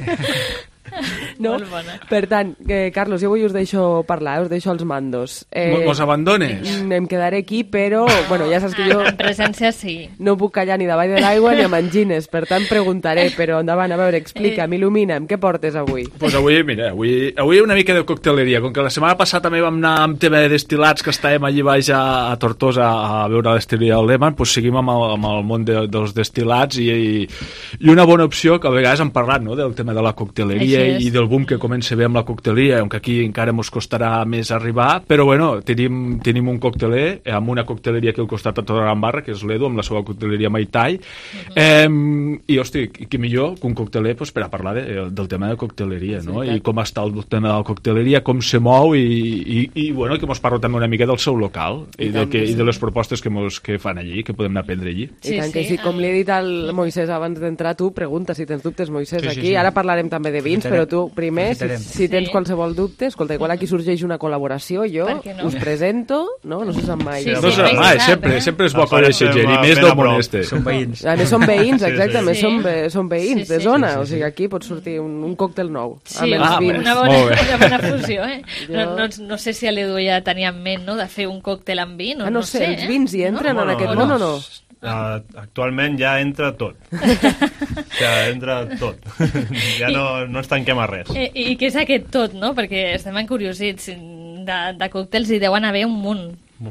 [SPEAKER 14] No?
[SPEAKER 15] Molt bona.
[SPEAKER 14] Per tant, eh, Carlos, jo avui us deixo parlar, us deixo els mandos.
[SPEAKER 19] Eh, Mos abandones?
[SPEAKER 14] Em quedaré aquí, però, bueno, ja saps que jo
[SPEAKER 15] En presència sí.
[SPEAKER 14] no puc callar ni davall de l'aigua ni amb angines, per tant preguntaré, però endavant, a veure, explica'm, il·lumina'm, què portes avui?
[SPEAKER 19] Pues avui, mira, avui, avui una mica de cocteleria. Com que la setmana passada també vam anar amb tema de destil·lats, que estàvem allí baix a, a Tortosa a veure la destileria del Lehmann, pues seguim amb el, amb el món de, dels destil·lats i, i, i una bona opció, que a vegades hem parlat, no?, del tema de la cocteleria i del boom que comença bé amb la cocteleria, aunque aquí encara ens costarà més arribar, però bueno, tenim, tenim un cocteler amb una cocteleria aquí al costat a tota la Gambarra, que és l'Edu, amb la seva cocteleria Maitai, uh-huh. eh, i hosti, que millor que un cocteler pues, per a parlar de, del tema de cocteleria, no? I com està el tema de la cocteleria, com se mou i, i, i bueno, que mos parla també una mica del seu local i, i, de, que, i de les propostes que, mos, que fan allí, que podem anar a prendre allí.
[SPEAKER 14] Sí, I tant que sí, com li he dit al Moisès abans d'entrar, tu pregunta si tens dubtes, Moisès,
[SPEAKER 19] Sí, sí,
[SPEAKER 14] aquí.
[SPEAKER 19] sí.
[SPEAKER 14] Ara parlarem també de vins, però tu primer, si, si tens
[SPEAKER 15] Sí.
[SPEAKER 14] qualsevol dubte, escolta, igual aquí sorgeix una col·laboració, jo
[SPEAKER 15] Per què no?
[SPEAKER 14] us presento, no? No se sap mai.
[SPEAKER 15] Sí,
[SPEAKER 19] No
[SPEAKER 15] sí,
[SPEAKER 19] sé,
[SPEAKER 15] mai
[SPEAKER 19] mai,
[SPEAKER 15] se sap,
[SPEAKER 19] sempre,
[SPEAKER 15] eh?
[SPEAKER 19] sempre és bo conèixer gent, i més del món este.
[SPEAKER 20] Són veïns.
[SPEAKER 14] A més són veïns, exacte, a més
[SPEAKER 15] Sí.
[SPEAKER 14] són, ve- són veïns
[SPEAKER 15] Sí,
[SPEAKER 14] de
[SPEAKER 15] sí.
[SPEAKER 14] zona,
[SPEAKER 19] Sí, sí,
[SPEAKER 14] o sigui, aquí pot sortir un, un còctel nou.
[SPEAKER 15] Sí,
[SPEAKER 14] amb els
[SPEAKER 19] Ah,
[SPEAKER 14] vins.
[SPEAKER 15] una,
[SPEAKER 19] Molt
[SPEAKER 15] bona,
[SPEAKER 19] bé.
[SPEAKER 15] una bona fusió, eh?
[SPEAKER 14] Jo-
[SPEAKER 15] No, no, no sé si a l'Edu ja tenia en ment, no?, de fer un còctel amb vi, no,
[SPEAKER 14] Ah, no
[SPEAKER 15] no
[SPEAKER 14] sé,
[SPEAKER 15] sé,
[SPEAKER 14] els
[SPEAKER 15] eh?
[SPEAKER 14] vins hi entren
[SPEAKER 19] No?
[SPEAKER 14] en aquest
[SPEAKER 19] Bueno,
[SPEAKER 14] món o no?
[SPEAKER 6] Uh, actualment ja entra tot. Ja entra tot. Ja no, no ens tanquem a res.
[SPEAKER 15] I, I què és aquest tot, no? Perquè estem encuriosits. De, de còctels hi deuen haver un munt.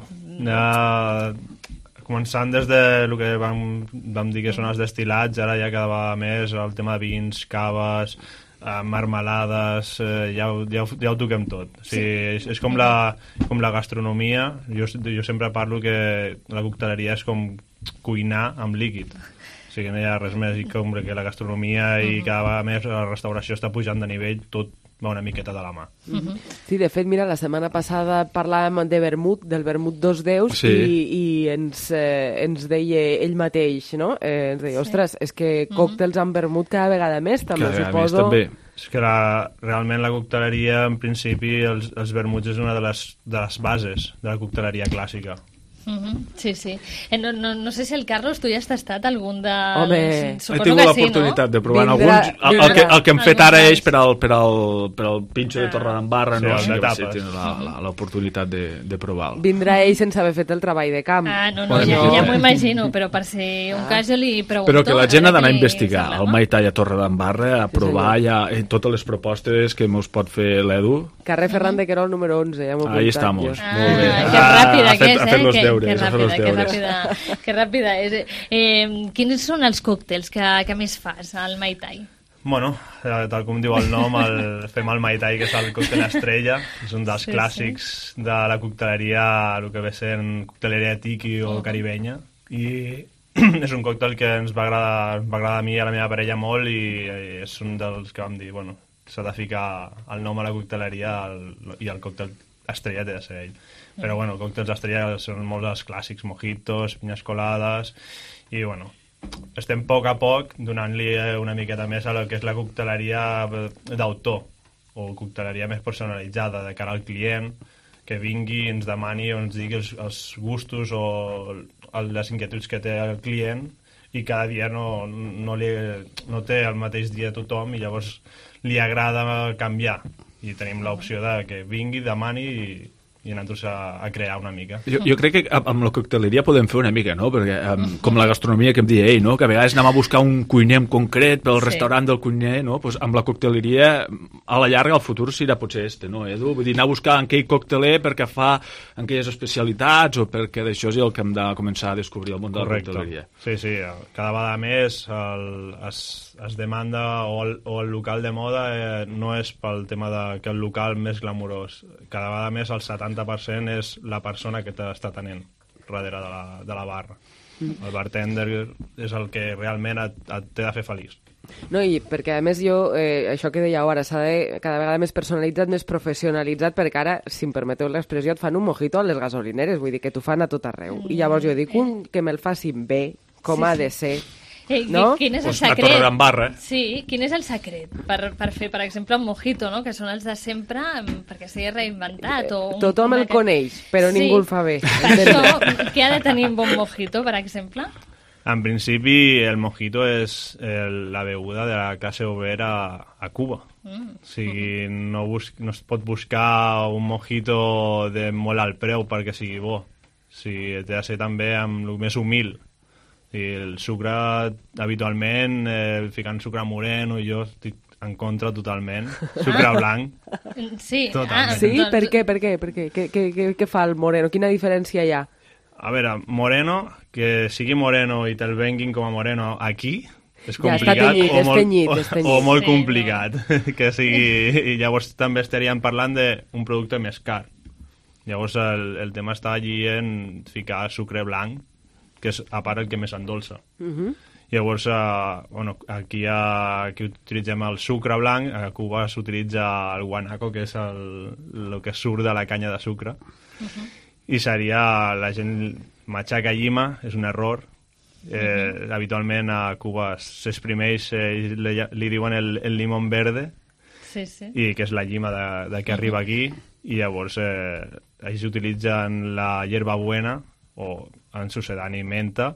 [SPEAKER 6] Uh, començant des de el que vam, vam dir que són els destilats, ara ja cada vegada més el tema de vins, caves, uh, marmelades, uh, ja, ho, ja, ho, ja ho toquem tot. O sigui, sí. és, és com, la, com la gastronomia. Jo, jo sempre parlo que la cocteleria és com cuinar amb líquid. O sigui, no hi ha res més com que la gastronomia i cada vegada més la restauració està pujant de nivell, tot va una miqueta de la mà.
[SPEAKER 14] Uh-huh. Sí, de fet, mira, la setmana passada parlàvem de vermut, del vermut dos déus, sí. i, i ens, eh, ens deia ell mateix, no? Eh, ens deia, ostres, sí. és que còctels uh-huh. amb vermut cada vegada més, també, cada suposo.
[SPEAKER 6] Més, també. És que la, realment la cocteleria, en principi, els, els vermuts és una de les, de les bases de la cocteleria clàssica.
[SPEAKER 15] Uh-huh. Sí, sí. Eh, no, no, no sé si el Carlos, tu ja has tastat algun de...
[SPEAKER 14] Home,
[SPEAKER 19] he tingut l'oportunitat sí, no? de provar en alguns. El, el, que, el que hem fet ara és per al, per al, per al pinxo de Torredembarra, sí, no? Sí, sí, sí, l'oportunitat de, de provar-lo.
[SPEAKER 14] Vindrà ell sense haver fet el treball de camp.
[SPEAKER 15] Ah, no, no, ja, ja m'ho imagino, però per si un ah. cas jo li pregunto...
[SPEAKER 19] Però que la gent ha d'anar a investigar sembla, no? el Mai Tai a Torredembarra, a provar sí, ja eh, totes les propostes que mos pot fer l'Edu.
[SPEAKER 14] Carrer Ferran de Querol, número onze, ja m'ho he apuntat.
[SPEAKER 19] Ahí estamos,
[SPEAKER 15] ah,
[SPEAKER 19] molt bé.
[SPEAKER 15] Que ràpida que és,
[SPEAKER 19] eh? Ha fet los
[SPEAKER 15] que,
[SPEAKER 19] deures.
[SPEAKER 15] Que ràpida, que ràpida, que ràpida és. Eh, quins són els còctels que, que més fas al Mai Tai?
[SPEAKER 6] Bueno, tal com diu el nom, el, fem el Mai Tai, que és el còctel estrella, és un dels sí, clàssics sí. de la cocteleria, el que ve sent cocteleria tiki o caribenya, i és un còctel que ens va agradar, va agradar a mi i a la meva parella molt, i, i és un dels que vam dir, bueno, s'ha de ficar el nom a la cocteleria el, i el còctel estrella té de ser ell. Però, bueno, còctels estrella són molts dels clàssics, mojitos, pinyes colades, i, bueno, estem a poc a poc donant-li una miqueta més a lo que és la cocteleria d'autor, o cocteleria més personalitzada de cara al client, que vingui i ens demani o ens digui els, els gustos o les inquietuds que té el client, i cada dia no, no, li, no té el mateix dia tothom, i llavors li agrada canviar. I tenim l'opció de que vingui, demani i, i anar-nos a, a crear una mica.
[SPEAKER 19] Jo, jo crec que amb la cocteleria podem fer una mica, no? Perquè um, com la gastronomia que em deia ell, no? Que a vegades anem a buscar un cuiner en concret pel sí. restaurant del cuiner, no? Pues amb la cocteleria, a la llarga, el futur serà potser este, no, Edu? Vull dir, anar a buscar aquell cocteler perquè fa aquelles especialitats o perquè d'això és el que hem de començar a descobrir el món de
[SPEAKER 6] Correcte.
[SPEAKER 19] La cocteleria.
[SPEAKER 6] Sí, sí, cada vegada més el, es, es demanda o el, o el local de moda eh, no és pel tema de que el local més glamurós. Cada vegada més el setanta per cent és la persona que t'està tenint darrere de la, de la barra. Mm. El bartender és el que realment et, et té de fer feliç.
[SPEAKER 14] No, i perquè a més jo, eh, això que dèieu ara, s'ha de cada vegada més personalitzat, més professionalitzat, perquè ara, si em permeteu l'expressió, et fan un mojito a les gasolineres, vull dir que t'ho fan a tot arreu. Mm. I llavors jo dic, un que me'l facin bé, com sí, ha de ser...
[SPEAKER 15] Eh,
[SPEAKER 14] no?
[SPEAKER 15] Quin és el
[SPEAKER 19] pues
[SPEAKER 15] secret?
[SPEAKER 19] Torredembarra.
[SPEAKER 15] Sí, quin és el secret per, per fer, per exemple, un mojito, no? Que són els de sempre, perquè s'hagi reinventat. O un,
[SPEAKER 14] Tothom el que... coneix, però sí. ningú el fa bé.
[SPEAKER 15] Per això, què ha de tenir un bon mojito, per exemple?
[SPEAKER 6] En principi, el mojito és el, la beguda de la classe obrera a Cuba. Mm. O sigui, no, bus, no es pot buscar un mojito de molt alt preu perquè sigui bo. O sigui, té de ser també amb el més humil. I el sucre, habitualment, eh, ficant sucre moreno, jo estic en contra totalment. Sucre
[SPEAKER 15] ah.
[SPEAKER 6] blanc.
[SPEAKER 15] Sí,
[SPEAKER 6] totalment.
[SPEAKER 14] Ah, sí? Per què? Per què? Per què? Què, què, què, què fa el moreno? Quina diferència hi ha?
[SPEAKER 6] A veure, moreno, que sigui moreno i te'l venguin com a moreno aquí, és complicat.
[SPEAKER 14] Ja, està tenyit,
[SPEAKER 6] o, molt,
[SPEAKER 14] tenyit,
[SPEAKER 6] o,
[SPEAKER 14] és tenyit.
[SPEAKER 6] o molt
[SPEAKER 15] sí,
[SPEAKER 6] complicat. No. Que sigui, i llavors també estaríem parlant d'un producte més car. Llavors el, el tema està allí en ficar sucre blanc, que és a part el que més endolça. Uh -huh. Llavors, uh, bueno, aquí, uh, aquí utilitzem el sucre blanc, a Cuba s'utilitza el guanaco, que és el, el que surt de la canya de sucre, uh -huh. i seria, la gent matxaca llima, és un error. Eh, uh -huh. Habitualment a Cuba s'exprimeix, eh, li, li diuen el, el limón verde,
[SPEAKER 15] sí, sí.
[SPEAKER 6] i que és la llima de, de que uh -huh. arriba aquí, i llavors eh, ahí s'utilitzen la hierba buena, o en sucedani menta,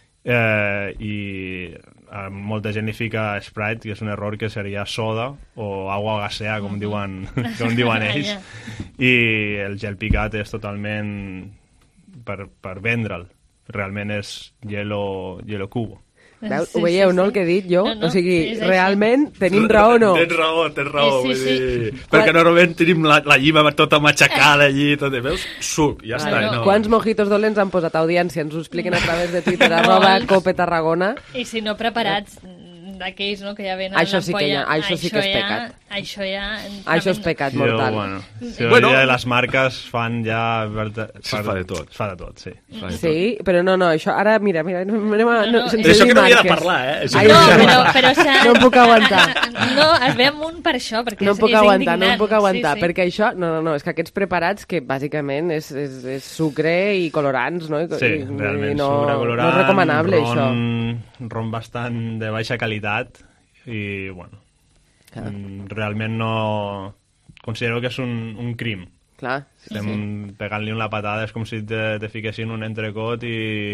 [SPEAKER 6] eh, i a molta gent li fica Sprite, que és un error, que seria soda o agua gasea, com diuen, com diuen ells, i el gel picat és totalment per, per vendre'l, realment és hielo, hielo cubo.
[SPEAKER 14] Veu, ho veieu, no, el que he dit jo? No, no, o sigui, sí, realment tenim raó o no?
[SPEAKER 19] Tens raó, tens raó. Sí, sí, sí. Perquè normalment tenim la, la llima tota matxacada allí, tot, veus? Suc, ja està.
[SPEAKER 14] No. Quants mojitos dolents han posat audiència? Ens ho expliquen a través de Twitter, arroba Cope Tarragona.
[SPEAKER 15] I si no preparats d'aquells, no, que ja venen
[SPEAKER 14] això sí que ja, això sí que és pecat.
[SPEAKER 15] Això ja...
[SPEAKER 14] Això és pecat mortal.
[SPEAKER 6] Bueno, si bueno, ja les marques fan ja... Per,
[SPEAKER 19] se fa de tot.
[SPEAKER 6] Fa de tot, sí.
[SPEAKER 14] Mm. Sí, però no, no, això ara, mira, mira, anem a...
[SPEAKER 15] No, no,
[SPEAKER 14] no,
[SPEAKER 19] d'això que no havia de parlar, eh?
[SPEAKER 15] Ai, no, però, però o sea,
[SPEAKER 14] no em puc aguantar.
[SPEAKER 15] No, es ve amunt per això, perquè
[SPEAKER 14] no
[SPEAKER 15] és,
[SPEAKER 14] puc
[SPEAKER 15] és
[SPEAKER 14] aguantar,
[SPEAKER 15] indignant.
[SPEAKER 14] No em puc aguantar,
[SPEAKER 15] sí, sí.
[SPEAKER 14] perquè això... No, no, no, és que aquests preparats, que bàsicament és, és, és sucre i colorants, no? I,
[SPEAKER 6] sí, realment,
[SPEAKER 14] i no,
[SPEAKER 6] sucre, colorant,
[SPEAKER 14] no és recomanable,
[SPEAKER 6] ron,
[SPEAKER 14] això.
[SPEAKER 6] Ron bastant de baixa qualitat i, bueno, Clar. realment no... Considero que és un, un crim.
[SPEAKER 14] Clar, sí,
[SPEAKER 6] Estem
[SPEAKER 14] sí.
[SPEAKER 6] pegant-li una patada, és com si te, te fiquessin un entrecot i,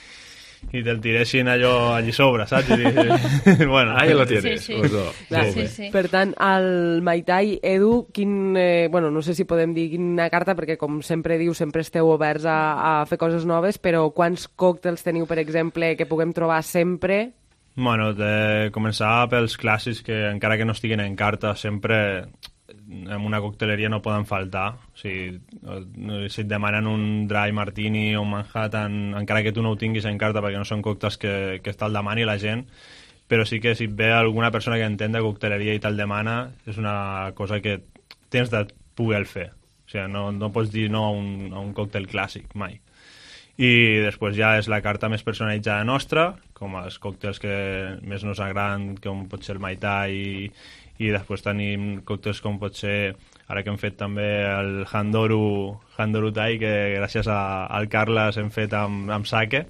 [SPEAKER 6] i te'l tiressin allò allí sobre, saps? I, bueno,
[SPEAKER 19] ahí lo tienes.
[SPEAKER 15] Sí, sí.
[SPEAKER 14] Clar,
[SPEAKER 15] sí, sí.
[SPEAKER 14] Per tant, al Maitai, Edu, quin, eh, bueno, no sé si podem dir quina carta, perquè com sempre diu, sempre esteu oberts a, a fer coses noves, però quants còctels teniu, per exemple, que puguem trobar sempre?
[SPEAKER 6] Bueno, de començar pels clàssics que encara que no estiguin en carta sempre en una cocteleria no poden faltar. O sigui, si et demanen un dry martini o un Manhattan, encara que tu no ho tinguis en carta perquè no són còctels que, que te'l demani la gent, però sí que si et ve alguna persona que entén de cocteleria i te'l demana, és una cosa que tens de poder fer. O sigui, no, no pots dir no a un, a un còctel clàssic, mai. I després ja és la carta més personalitzada nostra, com els còctels que més nos agraden, com pot ser el Mai Tai, i, i després tenim còctels com pot ser, ara que hem fet també el Handoru, Handoru Tai, que gràcies a, al Carles hem fet amb, amb sake,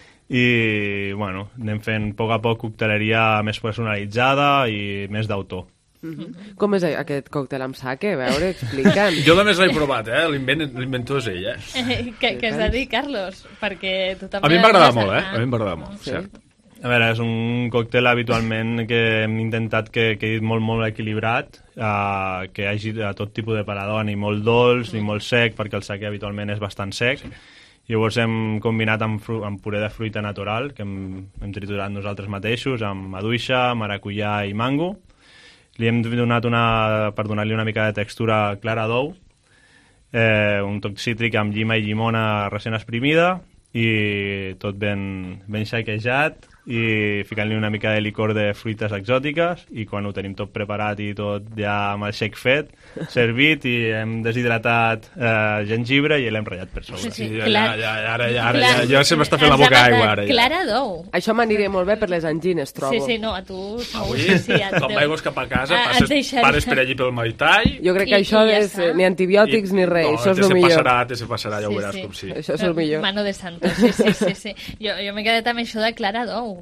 [SPEAKER 6] i bueno, anem fent a poc a poc cocteleria més personalitzada i més d'autor.
[SPEAKER 14] Mm-hmm. Com és aquest còctel amb sake? A veure, explica'm.
[SPEAKER 19] Jo només l'he provat, eh? L'inventor és ell, eh?
[SPEAKER 15] eh que, que has de dir, Carlos, perquè tu també...
[SPEAKER 19] A mi m'agrada molt, eh? A mi m'agrada molt,
[SPEAKER 14] sí.
[SPEAKER 19] cert.
[SPEAKER 6] A veure, és un còctel habitualment que hem intentat que quedi molt, molt equilibrat, uh, que hi hagi a tot tipus de palador, ni molt dolç, ni molt sec, perquè el sake habitualment és bastant sec. Llavors hem combinat amb, fru amb puré de fruita natural, que hem, hem triturat nosaltres mateixos, amb maduixa, maracuyà i mango. Li hem donat una, per donar-li una mica de textura clara d'ou, eh, un toc cítric amb llima i llimona recent exprimida i tot ben, ben xaquejat i ficant-li una mica de licor de fruites exòtiques i quan ho tenim tot preparat i tot ja amb el shake fet, servit i hem deshidratat eh, gengibre i l'hem ratllat per sobre.
[SPEAKER 15] Sí, sí,
[SPEAKER 19] sí, ja,
[SPEAKER 15] clar.
[SPEAKER 19] ja, ja, ara, ja, ara, ja, ja se m'està fent la boca aigua. Ara, ja.
[SPEAKER 15] Clara d'ou.
[SPEAKER 14] Això m'aniré molt bé per les angines, trobo.
[SPEAKER 15] Sí, sí, no, a tu...
[SPEAKER 19] Avui,
[SPEAKER 15] sí, sí,
[SPEAKER 19] quan vaigos cap a casa,
[SPEAKER 15] a,
[SPEAKER 19] passes, pares per allí pel Mai Tai...
[SPEAKER 14] Jo crec que
[SPEAKER 15] I,
[SPEAKER 14] això
[SPEAKER 15] i ja
[SPEAKER 14] és ni antibiòtics
[SPEAKER 19] i,
[SPEAKER 14] ni res,
[SPEAKER 19] no,
[SPEAKER 14] això és el
[SPEAKER 19] se
[SPEAKER 14] millor.
[SPEAKER 19] Passarà, te se passarà, ja ho
[SPEAKER 15] sí,
[SPEAKER 19] veuràs
[SPEAKER 15] sí.
[SPEAKER 19] com sí.
[SPEAKER 14] Això és el millor.
[SPEAKER 15] Mano de santo, sí, sí, sí. sí. Jo, jo m'he quedat amb això de clara d'ou.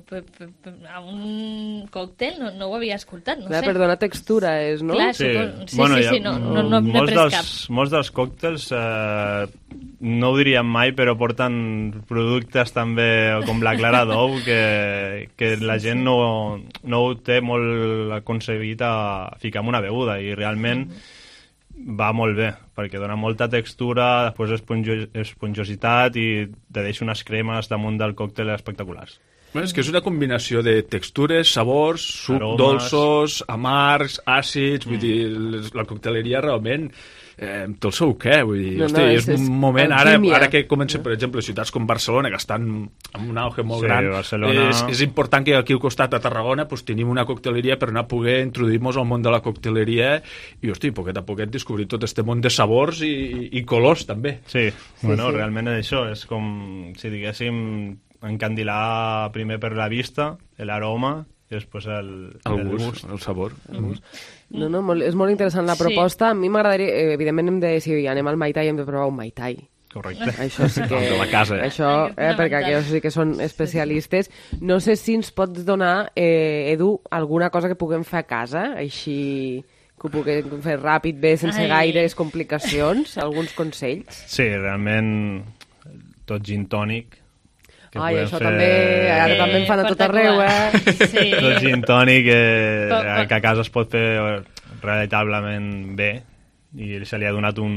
[SPEAKER 15] A un còctel no, no ho havia escoltat, no
[SPEAKER 14] Clar,
[SPEAKER 15] sé.
[SPEAKER 14] per donar textura és, no?
[SPEAKER 15] Clar,
[SPEAKER 6] Sí,
[SPEAKER 15] suposo. sí,
[SPEAKER 6] bueno,
[SPEAKER 15] sí,
[SPEAKER 6] ja,
[SPEAKER 15] sí, no, no, no, no he
[SPEAKER 6] molts,
[SPEAKER 15] pres
[SPEAKER 6] dels,
[SPEAKER 15] cap.
[SPEAKER 6] molts dels còctels eh, no ho diríem mai, però porten productes també com la clara d'ou que, que la gent no, no ho té molt concebit a ficar en una beguda i realment mm-hmm. va molt bé, perquè dona molta textura, després esponjo, esponjositat i te deixa unes cremes damunt del còctel espectaculars.
[SPEAKER 19] Bueno, és que és una combinació de textures, sabors, suc,
[SPEAKER 6] Aromes.
[SPEAKER 19] dolços, amargs, àcids, vull dir, les- la cocteleria realment eh, té el seu què, vull dir,
[SPEAKER 14] No, no,
[SPEAKER 19] hosti,
[SPEAKER 14] és-
[SPEAKER 19] és,
[SPEAKER 14] és
[SPEAKER 19] un moment, ara,
[SPEAKER 14] alquímia.
[SPEAKER 19] ara que comencen, per exemple, ciutats com Barcelona, que estan amb un auge molt
[SPEAKER 6] Sí,
[SPEAKER 19] gran,
[SPEAKER 6] Barcelona.
[SPEAKER 19] és, és important que aquí al costat a Tarragona pues, tenim una cocteleria per anar a poder introduir-nos al món de la cocteleria i, hosti, poquet a poquet descobrir tot este món de sabors i, i colors, també.
[SPEAKER 6] Sí,
[SPEAKER 14] Sí,
[SPEAKER 6] bueno,
[SPEAKER 14] sí.
[SPEAKER 6] realment és això, és com si diguéssim encandilar primer per la vista, l'aroma i després el,
[SPEAKER 19] El
[SPEAKER 6] el
[SPEAKER 19] gust,
[SPEAKER 6] gust.
[SPEAKER 19] el sabor. El gust.
[SPEAKER 14] No, no, molt, és molt interessant la
[SPEAKER 15] Sí.
[SPEAKER 14] proposta. A mi m'agradaria, eh, evidentment, hem de, si anem al Mai Tai hem de provar un Mai Tai.
[SPEAKER 6] Correcte.
[SPEAKER 14] Això sí que...
[SPEAKER 19] El de la casa, eh?
[SPEAKER 14] Això, eh, perquè aquests sí que són especialistes. No sé si ens pots donar, eh, Edu, alguna cosa que puguem fer a casa, així que ho puguem fer ràpid, bé, sense
[SPEAKER 15] Ai.
[SPEAKER 14] gaires complicacions, alguns consells.
[SPEAKER 6] Sí, realment tot gin tònic. que
[SPEAKER 14] Ai,
[SPEAKER 6] podem
[SPEAKER 14] això
[SPEAKER 6] fer-
[SPEAKER 14] també, ara també en fan a tot arreu, eh?
[SPEAKER 15] Sí.
[SPEAKER 6] Tot gin tònic eh,
[SPEAKER 15] Pa- pa-
[SPEAKER 6] que a casa es pot fer veritablement bé i se li ha donat un,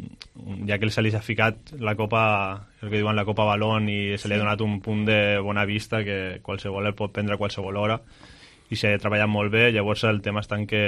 [SPEAKER 6] un ja que se li ha ficat la copa, el que diuen la copa balón, i se li ha donat un punt de bona vista que qualsevol el pot prendre a qualsevol hora, i s'ha treballat molt bé. Llavors el tema està en que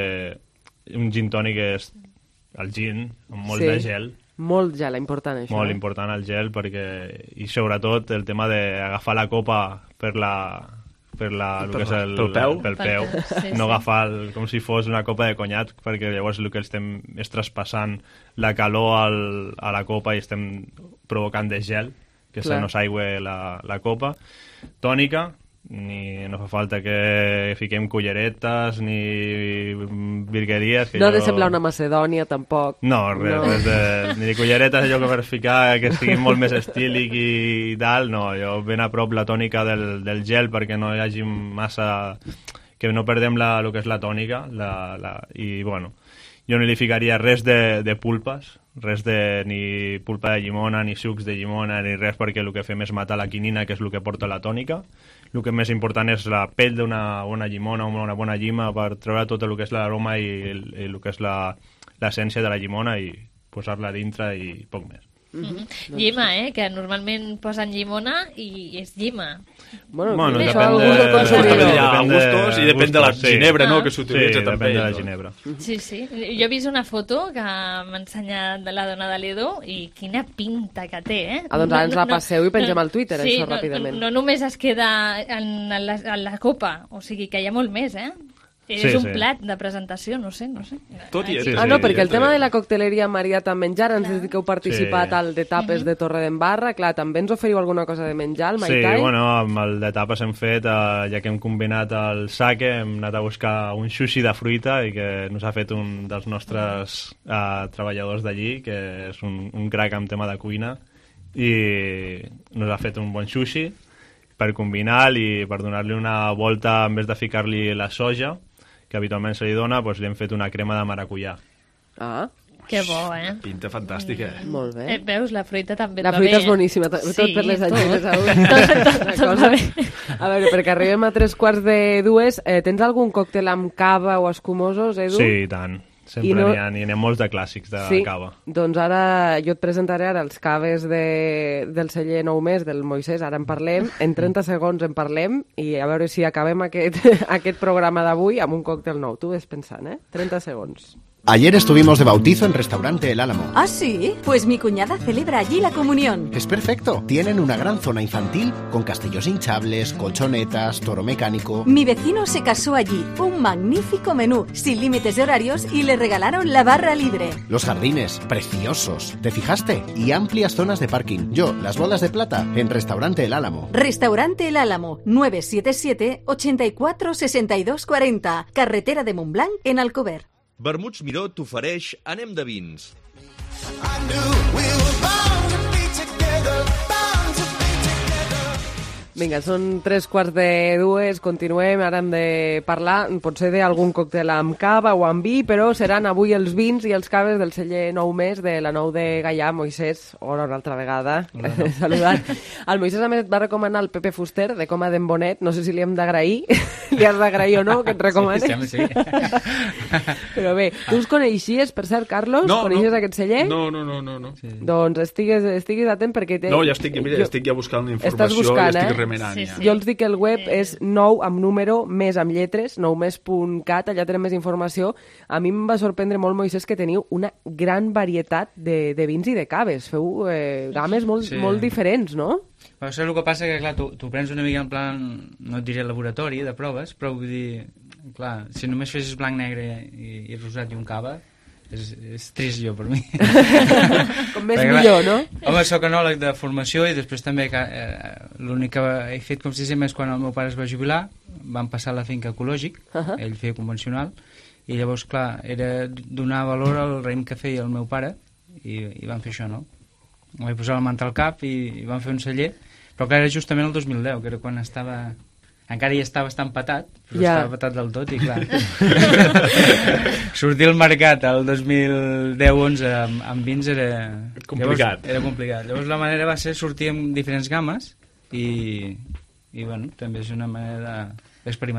[SPEAKER 6] un gin tònic és el gin amb molt
[SPEAKER 14] Sí.
[SPEAKER 6] de gel,
[SPEAKER 14] Molt gel, important això.
[SPEAKER 6] molt
[SPEAKER 14] eh?
[SPEAKER 6] important el gel, perquè, i sobretot el tema d'agafar la copa per la per, la, el
[SPEAKER 19] Per
[SPEAKER 6] que és
[SPEAKER 19] la-
[SPEAKER 6] el,
[SPEAKER 19] pel peu?
[SPEAKER 6] pel peu.
[SPEAKER 19] Pel peu, sí,
[SPEAKER 6] no
[SPEAKER 19] sí.
[SPEAKER 6] agafar el, com si fos una copa de conyac, perquè llavors el que estem és traspassant la calor al, a la copa i estem provocant de gel, que se
[SPEAKER 14] Clar.
[SPEAKER 6] nos aigua la, la copa. Tònica, ni no fa falta que fiquem culleretes ni virgueries. Que
[SPEAKER 14] No ha de
[SPEAKER 6] jo-
[SPEAKER 14] semblar una Macedònia, tampoc.
[SPEAKER 6] no, res,
[SPEAKER 14] No.
[SPEAKER 6] res de, ni de culleretes, allò que per ficar que estigui molt més estílic i tal, no, jo ben a prop la tònica del, del gel perquè no hi hagi massa... que no perdem la, el que és la tònica, la, la, i bueno, jo no li ficaria res de, de pulpes, res de ni pulpa de llimona, ni sucs de llimona, ni res, perquè el que fem és matar la quinina, que és el que porta la tònica. El que més important és la pell d'una bona llimona, una bona llima, per treure tot el que és l'aroma i, el, i el que és la- l'essència de la llimona i posar-la dintre i poc més.
[SPEAKER 15] Mhm. Llima, eh? Que normalment posen llimona i és llima.
[SPEAKER 14] Bueno,
[SPEAKER 6] Bueno,
[SPEAKER 14] això
[SPEAKER 6] depèn
[SPEAKER 14] al
[SPEAKER 6] de-
[SPEAKER 14] gust del consumidor.
[SPEAKER 19] Hi ha
[SPEAKER 6] depèn de
[SPEAKER 19] gustos i depèn de la
[SPEAKER 6] gustos, sí.
[SPEAKER 19] ginebra, no?,
[SPEAKER 15] Ah.
[SPEAKER 19] que s'utilitza
[SPEAKER 6] sí,
[SPEAKER 19] també.
[SPEAKER 6] depèn de la
[SPEAKER 19] no?
[SPEAKER 6] ginebra.
[SPEAKER 15] Sí, sí. Jo he vist una foto que m'ha ensenyat de la dona de l'Edu i quina pinta que té, eh?
[SPEAKER 14] Ah, doncs ara ens la passeu i pengem al Twitter,
[SPEAKER 15] sí,
[SPEAKER 14] això,
[SPEAKER 15] no,
[SPEAKER 14] ràpidament.
[SPEAKER 15] No, no només es queda en la, en la copa, o sigui que hi ha molt més, eh? És
[SPEAKER 6] Sí,
[SPEAKER 15] un
[SPEAKER 6] sí.
[SPEAKER 15] plat de presentació, no sé, no sé.
[SPEAKER 19] Tot i
[SPEAKER 6] Sí,
[SPEAKER 14] Ah,
[SPEAKER 6] sí,
[SPEAKER 14] no, perquè el
[SPEAKER 6] jo
[SPEAKER 14] tema
[SPEAKER 6] també.
[SPEAKER 14] de la cocteleria Mariat amb menjar, ens diu que heu participat
[SPEAKER 6] Sí.
[SPEAKER 14] al d'etapes de Torre d'Embarra, clar, també ens oferiu alguna cosa de menjar, el
[SPEAKER 6] Sí,
[SPEAKER 14] Maitai?
[SPEAKER 6] bueno, amb el d'etapes hem fet, eh, ja que hem combinat el sake, hem anat a buscar un sushi de fruita i que nos ha fet un dels nostres eh, treballadors d'allí, que és un, un crac en tema de cuina, i nos ha fet un bon sushi per combinar i per donar-li una volta, en vez de ficar-li la soja, que habitualment se li dona, doncs li hem fet una crema de maracuyà.
[SPEAKER 14] Ah,
[SPEAKER 15] Que bo, eh?
[SPEAKER 19] Pinta fantàstica.
[SPEAKER 14] Mm. molt bé.
[SPEAKER 15] Eh, veus, la fruita també
[SPEAKER 14] La
[SPEAKER 15] et va
[SPEAKER 14] fruita
[SPEAKER 15] bé.
[SPEAKER 14] és boníssima, tot, tot per les
[SPEAKER 15] tot.
[SPEAKER 14] angines.
[SPEAKER 15] Tot, tot, tot va bé.
[SPEAKER 14] A veure, perquè arribem a tres quarts de dues, eh, tens algun còctel amb cava o escumosos, Edu?
[SPEAKER 6] Sí, i tant. Sempre
[SPEAKER 14] I no-
[SPEAKER 6] n'hi ha, n'hi ha molts de clàssics de
[SPEAKER 14] Sí,
[SPEAKER 6] cava.
[SPEAKER 14] doncs ara jo et presentaré ara els caves de, del celler Nou Mes, del Moisès, ara en parlem, en trenta segons en parlem, i a veure si acabem aquest, aquest programa d'avui amb un còctel nou. Tu ves pensant, eh? trenta segons.
[SPEAKER 3] Ayer estuvimos de bautizo en Restaurante El Álamo.
[SPEAKER 18] ¿Ah, sí? Pues mi cuñada celebra allí la comunión.
[SPEAKER 3] Es perfecto. Tienen una gran zona infantil con castillos hinchables, colchonetas, toro mecánico.
[SPEAKER 18] Mi vecino se casó allí. Un magnífico menú, sin límites de horarios, y le regalaron la barra libre.
[SPEAKER 3] Los jardines, preciosos. ¿Te fijaste? Y amplias zonas de parking. Yo, las bolas de plata, en Restaurante El Álamo.
[SPEAKER 18] Restaurante El Álamo, nueve siete siete, ochenta y cuatro, sesenta y dos cuarenta, carretera de Montblanc, en Alcover.
[SPEAKER 12] Vermuts Miró t'ofereix Anem de vins.
[SPEAKER 14] Vinga, són tres quarts de dues, continuem, ara hem de parlar, potser d'algun còctel amb cava o amb vi, però seran avui els vins i els caves del celler Nou Mes de la Nou de Gaià. Moisès, hola una altra vegada,
[SPEAKER 6] Hola.
[SPEAKER 14] saludat. El Moisès a més et va recomanar el Pepe Fuster de Coma d'en Bonet, no sé si li hem d'agrair, li has d'agrair o no, que et recomani.
[SPEAKER 20] Sí, sí, sí.
[SPEAKER 14] Però bé, tu us coneixies, per cert, Carlos?
[SPEAKER 19] No,
[SPEAKER 14] Coneixes
[SPEAKER 19] no.
[SPEAKER 14] aquest celler?
[SPEAKER 19] No, no, no, no. no. Sí.
[SPEAKER 14] Doncs estigues, estigues atent perquè... Té...
[SPEAKER 19] No, ja estic, mira,
[SPEAKER 14] Jo-
[SPEAKER 19] estic ja buscant
[SPEAKER 14] Estàs
[SPEAKER 19] informació
[SPEAKER 14] buscant,
[SPEAKER 19] i estic
[SPEAKER 14] eh?
[SPEAKER 19] remenant.
[SPEAKER 15] Sí,
[SPEAKER 19] ja.
[SPEAKER 15] sí.
[SPEAKER 14] Jo els dic que el web és nou amb número, més amb lletres, noumes punt cat, allà tenen més informació. A mi em va sorprendre molt, Moisès, que teniu una gran varietat de, de vins i de caves. Feu eh, games molt,
[SPEAKER 20] Sí.
[SPEAKER 14] molt diferents, no?
[SPEAKER 20] Però això és el que passa que, clar, tu, tu prens una mica en plan, no et diré laboratori de proves, però vull dir, clar, si només fessis blanc, negre i, i rosat i un cava, és, és trist jo per mi.
[SPEAKER 14] Com més
[SPEAKER 20] Perquè,
[SPEAKER 14] millor, no?
[SPEAKER 20] Home, soc enòleg de formació i després també que, eh, l'únic que he fet com si sempre és quan el meu pare es va jubilar, van passar a la finca ecològic,
[SPEAKER 14] Uh -huh.
[SPEAKER 20] ell feia convencional, i llavors, clar, era donar valor al raïm que feia el meu pare, i, i van fer això, no? Em vaig posar la manta al cap i, i van fer un celler, però clar, era justament el dos mil deu, que era quan estava... Encara hi estava bastant patat, però
[SPEAKER 14] Ja.
[SPEAKER 20] estava patat del tot, i clar... Sortir al mercat el dos mil deu onze amb, amb vins era...
[SPEAKER 19] Complicat.
[SPEAKER 20] Llavors, era complicat. Llavors la manera va ser sortir amb diferents games i, i bueno, també és una manera de- d'experimentar.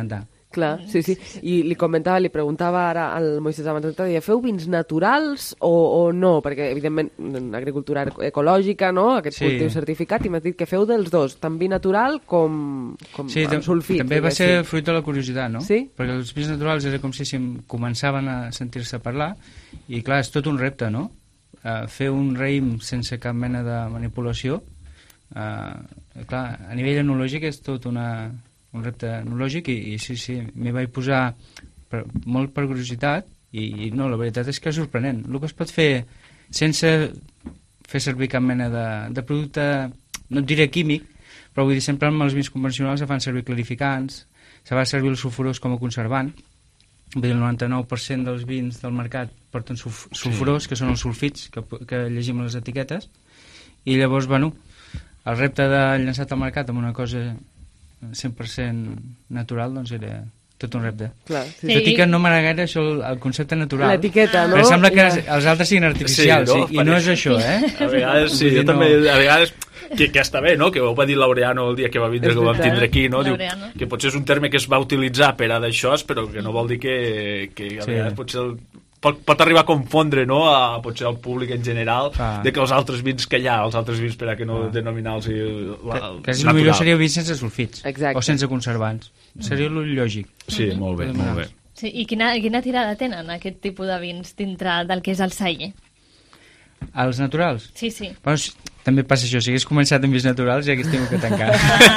[SPEAKER 14] Clar, sí, sí. I li comentava, li preguntava ara al Moisés abans, deia, feu vins naturals o, o no? Perquè, evidentment, en agricultura ecològica, no?, aquest
[SPEAKER 20] Sí.
[SPEAKER 14] cultiu certificat, i m'has dit que feu dels dos, tant vi natural com, com
[SPEAKER 20] Sí,
[SPEAKER 14] amb sulfit.
[SPEAKER 20] també va
[SPEAKER 14] diguéssim.
[SPEAKER 20] ser fruit de la curiositat, no?
[SPEAKER 14] Sí?
[SPEAKER 20] Perquè els vins naturals era com si sim- començaven a sentir-se parlar, i clar, és tot un repte, no? Uh, fer un raïm sense cap mena de manipulació, uh, clar, a nivell enològic és tot una, un repte enològic, i, i sí, sí, m'hi vaig posar per, molt per curiositat, i, i no, la veritat és que és sorprenent. El que es pot fer sense fer servir cap mena de, de producte, no et diré químic, però vull dir, sempre amb els vins convencionals se fan servir clarificants, se va servir el sulfurós com a conservant, vull dir, el noranta-nou per cent dels vins del mercat porten sulf sulfurós, sí. que són els sulfits que, que llegim a les etiquetes, i llavors, bueno, el repte de llançar al mercat amb una cosa cent per cent natural, doncs era tot un repte.
[SPEAKER 14] Clar, sí.
[SPEAKER 20] Tot i que no m'agrada gaire això, el, el concepte natural.
[SPEAKER 14] L'etiqueta, no?
[SPEAKER 20] Perquè sembla que
[SPEAKER 14] Ja.
[SPEAKER 20] els altres siguin artificials,
[SPEAKER 19] Sí, no?
[SPEAKER 20] sí, i no és això, eh?
[SPEAKER 19] A vegades, sí,
[SPEAKER 20] Vull dir,
[SPEAKER 19] jo també, a vegades, que, que està bé, no?, que ho va dir Laureano el dia que va vindre,
[SPEAKER 14] És
[SPEAKER 19] que ho vam
[SPEAKER 14] veritat.
[SPEAKER 19] tindre aquí, no?, Diu,
[SPEAKER 15] Laureano.
[SPEAKER 19] que potser és un terme que es va utilitzar per a d'això, però que no vol dir que, que a
[SPEAKER 20] Sí.
[SPEAKER 19] vegades potser el, pot, pot arribar a confondre, no?, a potser al públic en general,
[SPEAKER 20] Ah.
[SPEAKER 19] de que els altres vins que hi ha, els altres vins per a que no denominar-los
[SPEAKER 20] Que, que és el millor seria vi sense sulfits.
[SPEAKER 14] Exacte.
[SPEAKER 20] O sense conservants. Seria el lògic.
[SPEAKER 19] Sí, molt bé, molt bé.
[SPEAKER 15] Sí, i quina, quina tirada tenen aquest tipus de vins dintre del que és el celler?
[SPEAKER 20] Els naturals?
[SPEAKER 15] Sí, sí.
[SPEAKER 20] Bueno, si- també passa això, si hagués començat amb vins naturals ja hagués tingut que tancar.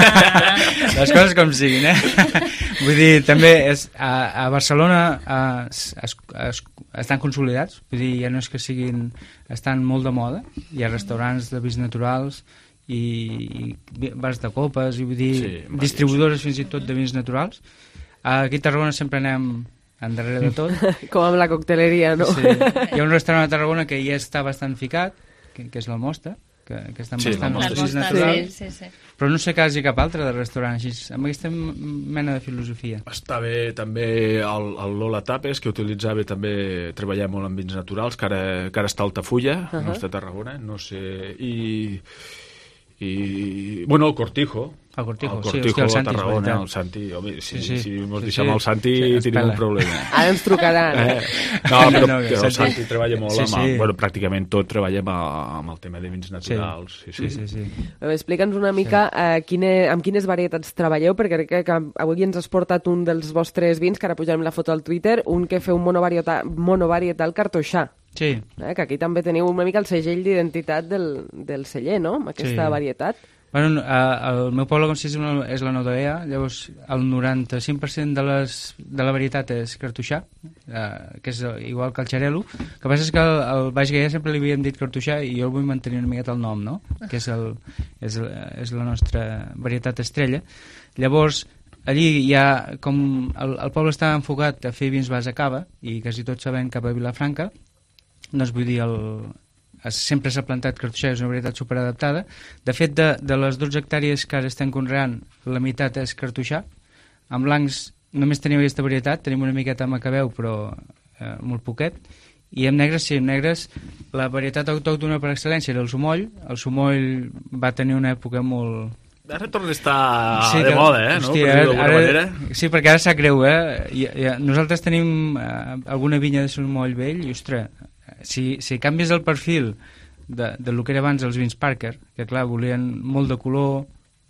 [SPEAKER 20] Les coses com siguin, eh? Vull dir, també és, a, a Barcelona eh, es, es, es, estan consolidats, vull dir, ja no és que siguin, estan molt de moda, hi ha restaurants de vins naturals i, i bars de copes, i vull dir,
[SPEAKER 19] Sí,
[SPEAKER 20] distribuïdores fins i tot de vins naturals. Aquí a Tarragona sempre anem endarrere de tot.
[SPEAKER 14] Com amb la cocteleria, no?
[SPEAKER 20] Sí. Hi ha un restaurant a Tarragona que ja està bastant ficat, que, que és l'Almosta, que, que està
[SPEAKER 19] Sí,
[SPEAKER 20] bastant
[SPEAKER 19] l'Almosta,
[SPEAKER 20] amb vins
[SPEAKER 19] sí.
[SPEAKER 20] naturals,
[SPEAKER 15] Sí, sí, sí.
[SPEAKER 20] però no sé quasi cap altre de restaurant així, amb aquesta mena de filosofia.
[SPEAKER 19] Està bé també el, el Lola Tapes, que utilitzava també, treballava molt amb vins naturals, que ara, que ara està a Altafulla, uh -huh. no està a Tarragona, no sé, i, i bueno, el Cortijo,
[SPEAKER 20] El Cortijo,
[SPEAKER 19] el
[SPEAKER 20] sí,
[SPEAKER 19] Cortijo
[SPEAKER 20] hòstia, el
[SPEAKER 19] a
[SPEAKER 20] Santi, és
[SPEAKER 19] Tarragona,
[SPEAKER 20] veritat.
[SPEAKER 19] el Santi, home, si,
[SPEAKER 20] Sí, sí.
[SPEAKER 19] si mos
[SPEAKER 20] Sí,
[SPEAKER 19] deixem
[SPEAKER 20] sí.
[SPEAKER 19] el Santi
[SPEAKER 20] Sí, es
[SPEAKER 19] tenim un
[SPEAKER 20] pela.
[SPEAKER 19] problema.
[SPEAKER 14] Ara ens trucaran.
[SPEAKER 19] Eh?
[SPEAKER 14] Eh?
[SPEAKER 19] No, però
[SPEAKER 20] No,
[SPEAKER 19] que
[SPEAKER 20] que
[SPEAKER 19] el
[SPEAKER 20] Santi-
[SPEAKER 19] Santi treballa molt
[SPEAKER 20] Sí,
[SPEAKER 19] amb,
[SPEAKER 20] sí.
[SPEAKER 19] el, bueno, pràcticament tot treballem a, amb el tema de vins naturals. Sí, sí,
[SPEAKER 20] sí, sí.
[SPEAKER 14] Explica'ns una mica eh, quine, amb quines varietats treballeu, perquè crec que avui ens has portat un dels vostres vins, que ara pujarem la foto al Twitter, un que feu monovarietal, monovarietal cartoixà.
[SPEAKER 20] Sí.
[SPEAKER 14] Eh, que aquí també teniu una mica el segell d'identitat del, del celler, no?, amb aquesta
[SPEAKER 20] Sí.
[SPEAKER 14] varietat.
[SPEAKER 20] Bueno, eh, el meu poble com si és, una, és la Nodea, llavors el noranta-cinc per cent de, les, de la varietat és cartoixà, eh, que és igual que el xarel·lo. El que passa és que al, al Baix Gaià sempre li havíem dit cartoixà i jo el vull mantenir una miqueta el nom, no?, que és, el, és, és la nostra varietat estrella. Llavors, allí hi ha, com el, el poble està enfocat a fer vins base cava i quasi tots sabem cap a Vilafranca, doncs vull dir, el, sempre s'ha plantat cartoixà, és una varietat superadaptada. De fet, de, de les dotze hectàrees que ara estem conreant, la meitat és cartoixà. En blancs només tenim aquesta varietat, tenim una miqueta macabeu, però eh, molt poquet. I en negres, sí, en negres, la varietat autòctona per excel·lència era el sumoll. El sumoll va tenir una època molt...
[SPEAKER 19] Ara torna a estar
[SPEAKER 20] Sí,
[SPEAKER 19] de
[SPEAKER 20] que-
[SPEAKER 19] moda, eh?
[SPEAKER 20] hòstia,
[SPEAKER 19] no? Per dir-ho d'alguna
[SPEAKER 20] ara-
[SPEAKER 19] manera.
[SPEAKER 20] Sí, perquè ara sap greu, eh? I, i, nosaltres tenim eh, alguna vinya de sumoll vell i, ostres, si, si canvies el perfil de, de lo que era abans els vins Parker, que clar, volien molt de color,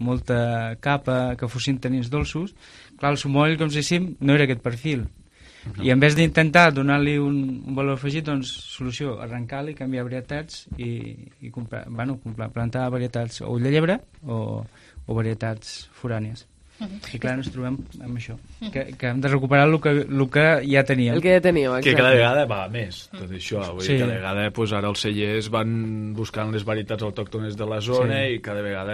[SPEAKER 20] molta capa, que fossin tanins dolços, clar, el sumoll, com si diguéssim, no era aquest perfil.
[SPEAKER 19] No.
[SPEAKER 20] I en vez d'intentar donar-li un, un valor afegit, doncs, solució, arrencar-li, canviar varietats i, i comprar, bueno, comprar, plantar varietats o de llebre o, o varietats forànies. I clar, ens trobem amb això, que, que hem de recuperar el que, el que ja teníem.
[SPEAKER 14] El que ja teníeu,
[SPEAKER 19] Que
[SPEAKER 14] exacte.
[SPEAKER 19] cada vegada va més, tot això. Vull
[SPEAKER 20] Sí.
[SPEAKER 19] dir, cada vegada pues, ara els cellers van buscant les varietats autòctones de la zona
[SPEAKER 20] Sí.
[SPEAKER 19] i cada vegada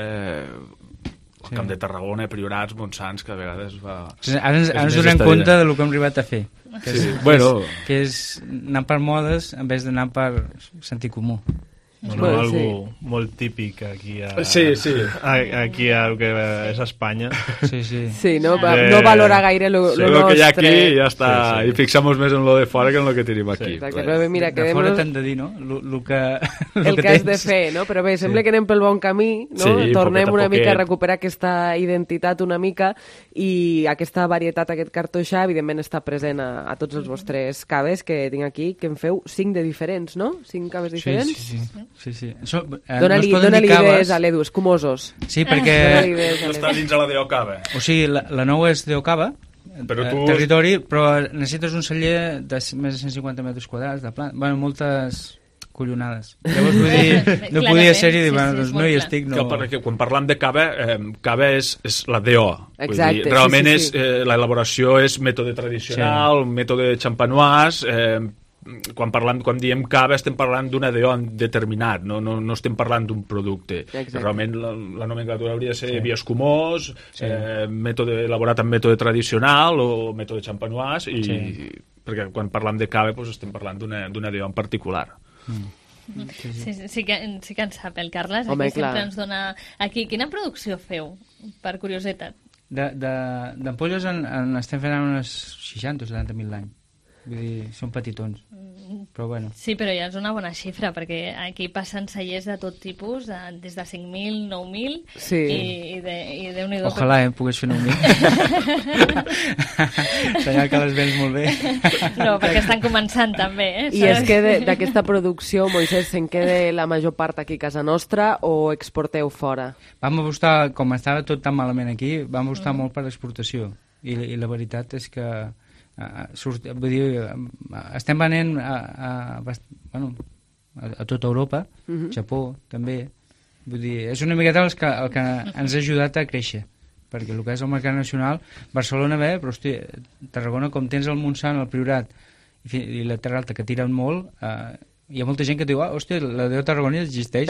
[SPEAKER 19] el
[SPEAKER 20] Sí.
[SPEAKER 19] Camp de Tarragona, Priorats, Montsants, cada vegada es va...
[SPEAKER 20] O sigui, ara ens,
[SPEAKER 19] és
[SPEAKER 20] ara ens
[SPEAKER 19] més
[SPEAKER 20] donem
[SPEAKER 19] estadida.
[SPEAKER 20] compte del que hem arribat a fer. Que
[SPEAKER 19] Sí,
[SPEAKER 20] és,
[SPEAKER 19] bueno.
[SPEAKER 20] que és, que és anar per modes en vez d'anar per sentit comú.
[SPEAKER 6] No, no,
[SPEAKER 14] Bueno,
[SPEAKER 6] algo
[SPEAKER 14] sí.
[SPEAKER 6] molt típic aquí a,
[SPEAKER 19] Sí, sí.
[SPEAKER 6] a, aquí a, el que és Espanya.
[SPEAKER 20] Sí, sí.
[SPEAKER 14] Sí, no, Va- no valora gaire lo,
[SPEAKER 19] Sí,
[SPEAKER 14] lo
[SPEAKER 19] lo que hi ha
[SPEAKER 14] nostre.
[SPEAKER 19] aquí ja està,
[SPEAKER 6] Sí, sí.
[SPEAKER 19] i fixamos més en lo de fora que en lo que tenim aquí.
[SPEAKER 14] Exacte, però bé, mira,
[SPEAKER 20] De fora
[SPEAKER 14] quedem-nos
[SPEAKER 20] t'han de dir, no? Lo, lo que, lo
[SPEAKER 14] el
[SPEAKER 20] que,
[SPEAKER 14] que has de
[SPEAKER 20] tens.
[SPEAKER 14] fer, no? Però bé, sembla
[SPEAKER 20] Sí.
[SPEAKER 14] que anem pel bon camí, no?
[SPEAKER 19] Sí,
[SPEAKER 14] Tornem
[SPEAKER 19] poquet a
[SPEAKER 14] una mica a
[SPEAKER 19] poquet.
[SPEAKER 14] recuperar aquesta identitat una mica i aquesta varietat, aquest cartoixà, evidentment està present a, a tots els vostres caves que tinc aquí, que en feu cinc de diferents, no? Cinc caves diferents?
[SPEAKER 20] Sí, sí, sí. sí, sí. Això, eh,
[SPEAKER 14] Dóna-li
[SPEAKER 20] no es poden
[SPEAKER 14] dóna
[SPEAKER 20] dir
[SPEAKER 14] idees
[SPEAKER 20] caves.
[SPEAKER 14] a l'Edu, escumosos.
[SPEAKER 20] Sí, perquè...
[SPEAKER 14] Dóna-li idees a
[SPEAKER 19] No està
[SPEAKER 14] l'Edu.
[SPEAKER 19] dins a la d'Eocava.
[SPEAKER 20] O sigui, la, la nou és d'Eocava,
[SPEAKER 19] Però
[SPEAKER 20] eh,
[SPEAKER 19] tu-
[SPEAKER 20] territori, però necessites un celler de més de cent cinquanta metres quadrats de planta. Bueno, moltes collonades. Llavors, vull dir, no
[SPEAKER 15] Clarament,
[SPEAKER 20] podia ser i dir,
[SPEAKER 15] sí,
[SPEAKER 20] bueno,
[SPEAKER 15] sí,
[SPEAKER 20] doncs
[SPEAKER 15] és
[SPEAKER 20] no
[SPEAKER 15] molt
[SPEAKER 20] hi
[SPEAKER 15] clar.
[SPEAKER 20] estic, no...
[SPEAKER 19] Que, perquè quan parlam de cava, eh, cava és, és la D O. Vull
[SPEAKER 14] Exacte,
[SPEAKER 19] dir, realment
[SPEAKER 14] sí, sí,
[SPEAKER 19] és,
[SPEAKER 14] sí.
[SPEAKER 19] eh, l'elaboració és mètode tradicional, sí. mètode champenois. Eh, quan, parlam, quan diem cava estem parlant d'una D O determinat, no, no, no estem parlant d'un producte.
[SPEAKER 14] Exacte.
[SPEAKER 19] Realment la, la nomenclatura hauria de ser sí. vi escumós,
[SPEAKER 20] Sí.
[SPEAKER 19] eh, mètode elaborat amb mètode tradicional o mètode champenois, i,
[SPEAKER 20] Sí.
[SPEAKER 19] perquè quan parlam de cava doncs estem parlant d'una d'una D O en particular.
[SPEAKER 20] Mm.
[SPEAKER 15] Sí, sí, sí, que, sí que en sap el Carles,
[SPEAKER 14] Home,
[SPEAKER 15] aquí
[SPEAKER 14] clar.
[SPEAKER 15] sempre ens dona... Aquí, quina producció feu, per curiositat?
[SPEAKER 20] De- de- D'ampolles en, en estem fent unes seixanta o setanta mil l'any. Vull dir, són petitons. Però bueno.
[SPEAKER 15] Sí, però ja és una bona xifra, perquè aquí passen cellers de tot tipus, de, des de cinc mil, nou mil,
[SPEAKER 14] Sí.
[SPEAKER 15] i, i, de, i Déu-n'hi-do.
[SPEAKER 20] Ojalà, eh, pogués fer nou mil. Senyal que les vens molt bé.
[SPEAKER 15] No, perquè estan començant també, eh?
[SPEAKER 14] I és que de- d'aquesta producció, Moisès, se'n queda la major part aquí a casa nostra o exporteu fora?
[SPEAKER 20] Vam apostar, com estava tot tan malament aquí, vam apostar mm. molt per l'exportació. I, I la veritat és que uh, surt, vull dir, uh, estem venent a, a, bast- bueno, a, a tota Europa,
[SPEAKER 14] Mhm.
[SPEAKER 20] Japó també. Vull dir, és una miqueta el que, el que ens ha ajudat a créixer, perquè el que és el mercat nacional, Barcelona bé, però hosti, Tarragona, com tens el Montsant, el Priorat i, fi- i la Terra Alta, que tiren molt, eh, hi ha molta gent que diu, ah, hòstia, la Déu Tarragona existeix.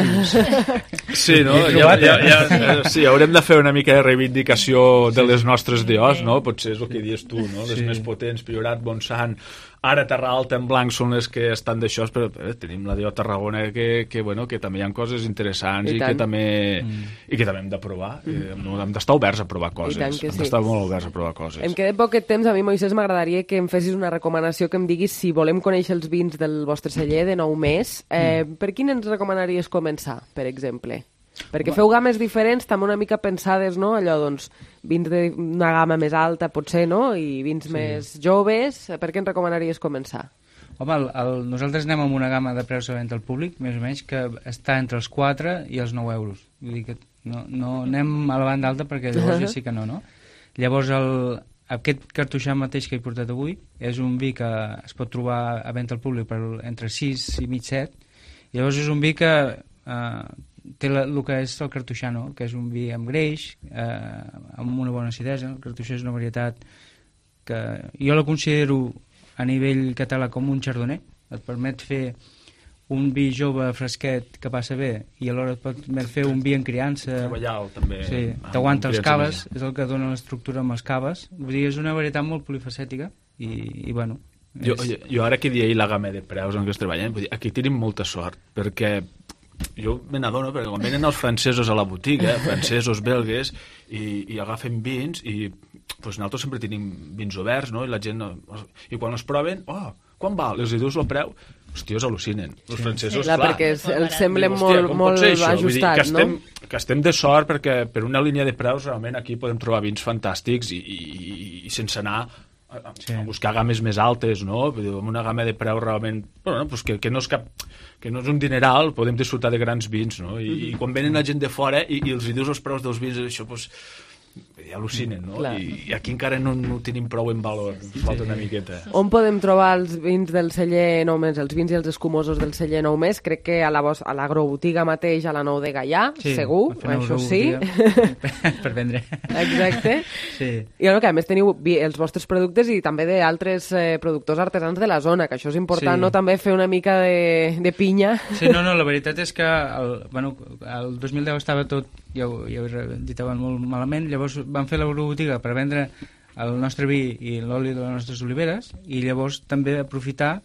[SPEAKER 19] Sí, no?
[SPEAKER 20] He
[SPEAKER 19] Ja,
[SPEAKER 20] trobat,
[SPEAKER 19] ja,
[SPEAKER 20] eh?
[SPEAKER 19] ja, sí, haurem de fer una mica de reivindicació de les nostres D Os, no? Potser és el que dius tu, no? Les
[SPEAKER 20] Sí.
[SPEAKER 19] més potents, Priorat, Montsant, ara Terra Alta en blanc són les que estan d'això, però eh, tenim la D O Tarragona que, que, bueno, que també hi ha coses interessants
[SPEAKER 14] I
[SPEAKER 19] i,
[SPEAKER 14] tant.
[SPEAKER 19] que també,
[SPEAKER 20] Mm.
[SPEAKER 19] i que també hem de provar. Eh, no, hem d'estar oberts a provar coses.
[SPEAKER 14] I tant que
[SPEAKER 19] Hem
[SPEAKER 14] sí.
[SPEAKER 19] d'estar molt oberts a provar coses.
[SPEAKER 14] Em queda poquet temps. A mi, Moisès, m'agradaria que em fessis una recomanació, que em diguis si volem conèixer els vins del vostre celler de nou mes. Eh,
[SPEAKER 20] Mm.
[SPEAKER 14] Per quin ens recomanaries començar, per exemple? Perquè feu games diferents, també una mica pensades, no? Allò, doncs, vins d'una gamma més alta, potser, no? I vins
[SPEAKER 20] Sí.
[SPEAKER 14] més joves. Per què ens recomanaries començar?
[SPEAKER 20] Home, el, el, nosaltres anem amb una gamma de preus a venda al públic, més o menys, que està entre els quatre i els nou euros. Vull dir que no, no anem a la banda alta perquè llavors ja sí que no, no? Llavors, el, aquest cartoixà mateix que he portat avui és un vi que es pot trobar a venda al públic per entre sis i mig set. Llavors és un vi que eh, té la, el que és el cartoixà, no? Que és un vi amb greix, eh, amb una bona acidesa. El cartoixà és una varietat que jo la considero a nivell català com un chardonnay. Et permet fer un vi jove fresquet que passa bé i alhora et permet fer un vi en criança.
[SPEAKER 19] Treballar també.
[SPEAKER 20] Sí,
[SPEAKER 19] amb
[SPEAKER 20] t'aguanta els
[SPEAKER 19] criança
[SPEAKER 20] caves,
[SPEAKER 19] més.
[SPEAKER 20] és el que dona l'estructura amb els caves. Vull dir, és una varietat molt polifacètica i, i bueno...
[SPEAKER 19] Jo,
[SPEAKER 20] és-
[SPEAKER 19] jo, jo ara que diria la gamma de preus en què es treballem, vull dir, aquí tenim molta sort, perquè jo me n'adono, perquè quan venen els francesos a la botiga, francesos, belgues, i, i agafen vins, i pues, nosaltres sempre tenim vins oberts, no? I la gent... no- I quan els proven, oh, quan val? Els dius el preu, els tios al·lucinen. Els francesos,
[SPEAKER 14] Clar,
[SPEAKER 19] clar.
[SPEAKER 14] perquè els- els semblen
[SPEAKER 19] Diu,
[SPEAKER 14] molt-
[SPEAKER 19] "Hòstia, com pot
[SPEAKER 14] molt
[SPEAKER 19] ser això?" Vull dir,
[SPEAKER 14] ajustats,
[SPEAKER 19] que estem,
[SPEAKER 14] no?
[SPEAKER 19] que estem de sort perquè per una línia de preus realment aquí podem trobar vins fantàstics i, i, i, i sense anar a, a, sí. a buscar games més altes, no? Vull dir, amb una gamma de preu realment... Bueno, pues que, que no és cap que no és un dineral, podem disfrutar de grans vins, no? I,
[SPEAKER 14] Mhm.
[SPEAKER 19] i quan venen la gent de fora i, i els hi dius els preus dels vins, això, pues, al·lucinen, no?
[SPEAKER 14] Clar.
[SPEAKER 19] I, I aquí encara no, no ho tenim prou en valor, ens falta una miqueta.
[SPEAKER 14] On podem trobar els vins del celler Nou Mes, els vins i els escumosos del celler Nou Mes? Crec que a la vos- a l'agrobotiga mateix, a la Nou de Gaià,
[SPEAKER 20] Sí,
[SPEAKER 14] segur,
[SPEAKER 20] a fer una
[SPEAKER 14] això sí.
[SPEAKER 20] agrobotiga per vendre.
[SPEAKER 14] Exacte.
[SPEAKER 20] Sí.
[SPEAKER 14] I bueno, que a més teniu vi- els vostres productes i també d'altres eh, productors artesans de la zona, que això és important,
[SPEAKER 20] Sí.
[SPEAKER 14] no? També fer una mica de, de pinya.
[SPEAKER 20] Sí, no, no, la veritat és que el, bueno, el dos mil deu estava tot, ja ho, ja ho he dit abans, molt malament, llavors vam fer l'agrobotiga per vendre el nostre vi i l'oli de les nostres oliveres i llavors també aprofitar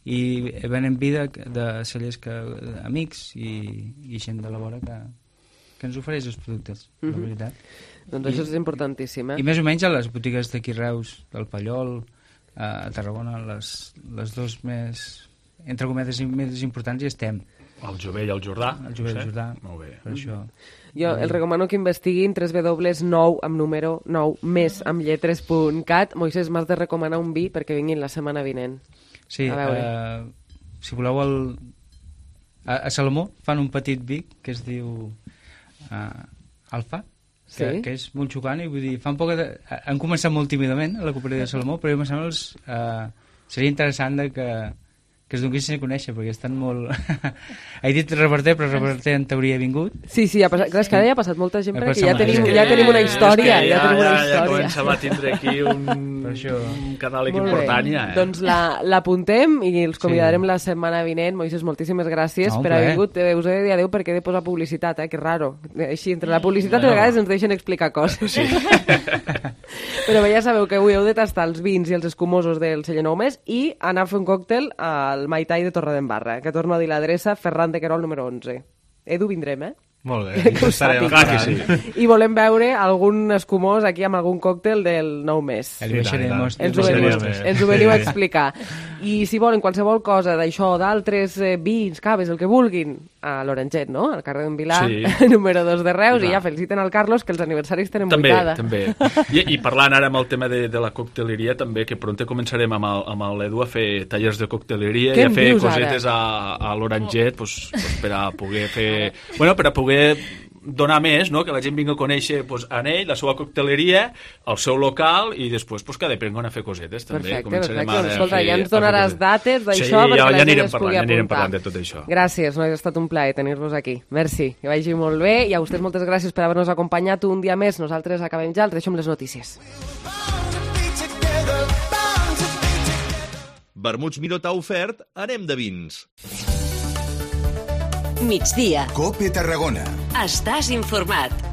[SPEAKER 20] i venen vi de, de cellers que, amics i, i gent de la vora que, que ens ofereix els productes, mm -hmm. la veritat.
[SPEAKER 14] Doncs I, això és importantíssim, eh?
[SPEAKER 20] I més o menys a les botigues d'aquí Reus, del Pallol, a Tarragona, les, les dos més, entre cometes, més importants hi estem.
[SPEAKER 19] El Jovell i el Jordà.
[SPEAKER 20] El Jovell i el Jordà.
[SPEAKER 19] Molt bé.
[SPEAKER 20] Per això.
[SPEAKER 14] Jo el recomano que investiguin w w w punt nou amb número nou més amb lletres punt cat. Moisés, m'has de recomanar un vi perquè vinguin la setmana vinent.
[SPEAKER 20] Sí, uh, si voleu el... A, a Salomó fan un petit vi que es diu uh, Alfa, que, sí? que és molt xocant i vull dir, fan poc de... han començat molt tímidament a la cooperativa de Salomó, però jo em sembla uh, seria interessant de que que es donessin a conèixer, perquè estan molt... He dit Reverter, però Reverter en teoria ha vingut.
[SPEAKER 14] Sí, sí, ha passat... clar, és que ara ja ha passat molta gent, perquè ja tenim, ja tenim una història.
[SPEAKER 19] Ja,
[SPEAKER 14] ja, tenim una
[SPEAKER 19] ja,
[SPEAKER 14] història.
[SPEAKER 19] ja comencem a tindre aquí un, això, un catàleg important, ja. Eh?
[SPEAKER 14] Doncs l'apuntem i els convidarem sí. la setmana vinent. Moisés, moltíssimes gràcies no, per haver vingut. Us he de dir adéu perquè he de posar publicitat, eh? Que raro. Així, entre la publicitat, bueno. a vegades ens deixen explicar coses. Sí. Però bé, ja sabeu que avui heu de tastar els vins i els escumosos del celler Nou Mes i anar a fer un còctel al Mai Tai de Torredembarra, que torno a dir l'adreça, Ferran de Querol número onze. Edu, vindrem, eh?
[SPEAKER 6] Molt bé, que estarem, clar que sí.
[SPEAKER 14] I volem veure algun escumós aquí amb algun còctel del Nou Mes.
[SPEAKER 20] El ens,
[SPEAKER 14] ens, ho veniu, ens ho veniu a explicar. I si volen qualsevol cosa d'això, d'altres eh, vins, caves, el que vulguin, a l'Oranget, no? Al carrer d'en Vilar, sí. número dos de Reus, clar. I ja feliciten al Carlos, que els aniversaris tenen
[SPEAKER 19] també,
[SPEAKER 14] vuitada.
[SPEAKER 19] També, I, I parlant ara amb el tema de, de la cocteleria, també, que pronte començarem amb, el, amb l'Edu a fer tallers de cocteleria i a fer cosetes ara? a, a l'Oranget pues, pues, per a poder fer... Bueno, per a poder donar més, no? Que la gent vingui a conèixer pues, en ell, la seva cocteleria, el seu local i després pues, que depenguen a fer cosetes també.
[SPEAKER 14] Perfecte, perfecte. Doncs, escolta, ja ens donaràs dates d'això
[SPEAKER 19] sí,
[SPEAKER 14] perquè
[SPEAKER 19] ja,
[SPEAKER 14] la
[SPEAKER 19] ja
[SPEAKER 14] gent es
[SPEAKER 19] parlant,
[SPEAKER 14] pugui
[SPEAKER 19] ja
[SPEAKER 14] apuntar.
[SPEAKER 19] Ja parlant de tot això.
[SPEAKER 14] Gràcies, no? Ha estat un plaer tenir-vos aquí. Merci, que vagi molt bé i a vostès moltes gràcies per haver-nos acompanyat un dia més. Nosaltres acabem ja, els deixo amb les notícies.
[SPEAKER 12] Vermuts Miró t'ha ofert Anem de vins.
[SPEAKER 18] Migdia.
[SPEAKER 7] Cope Tarragona.
[SPEAKER 18] Estàs informat.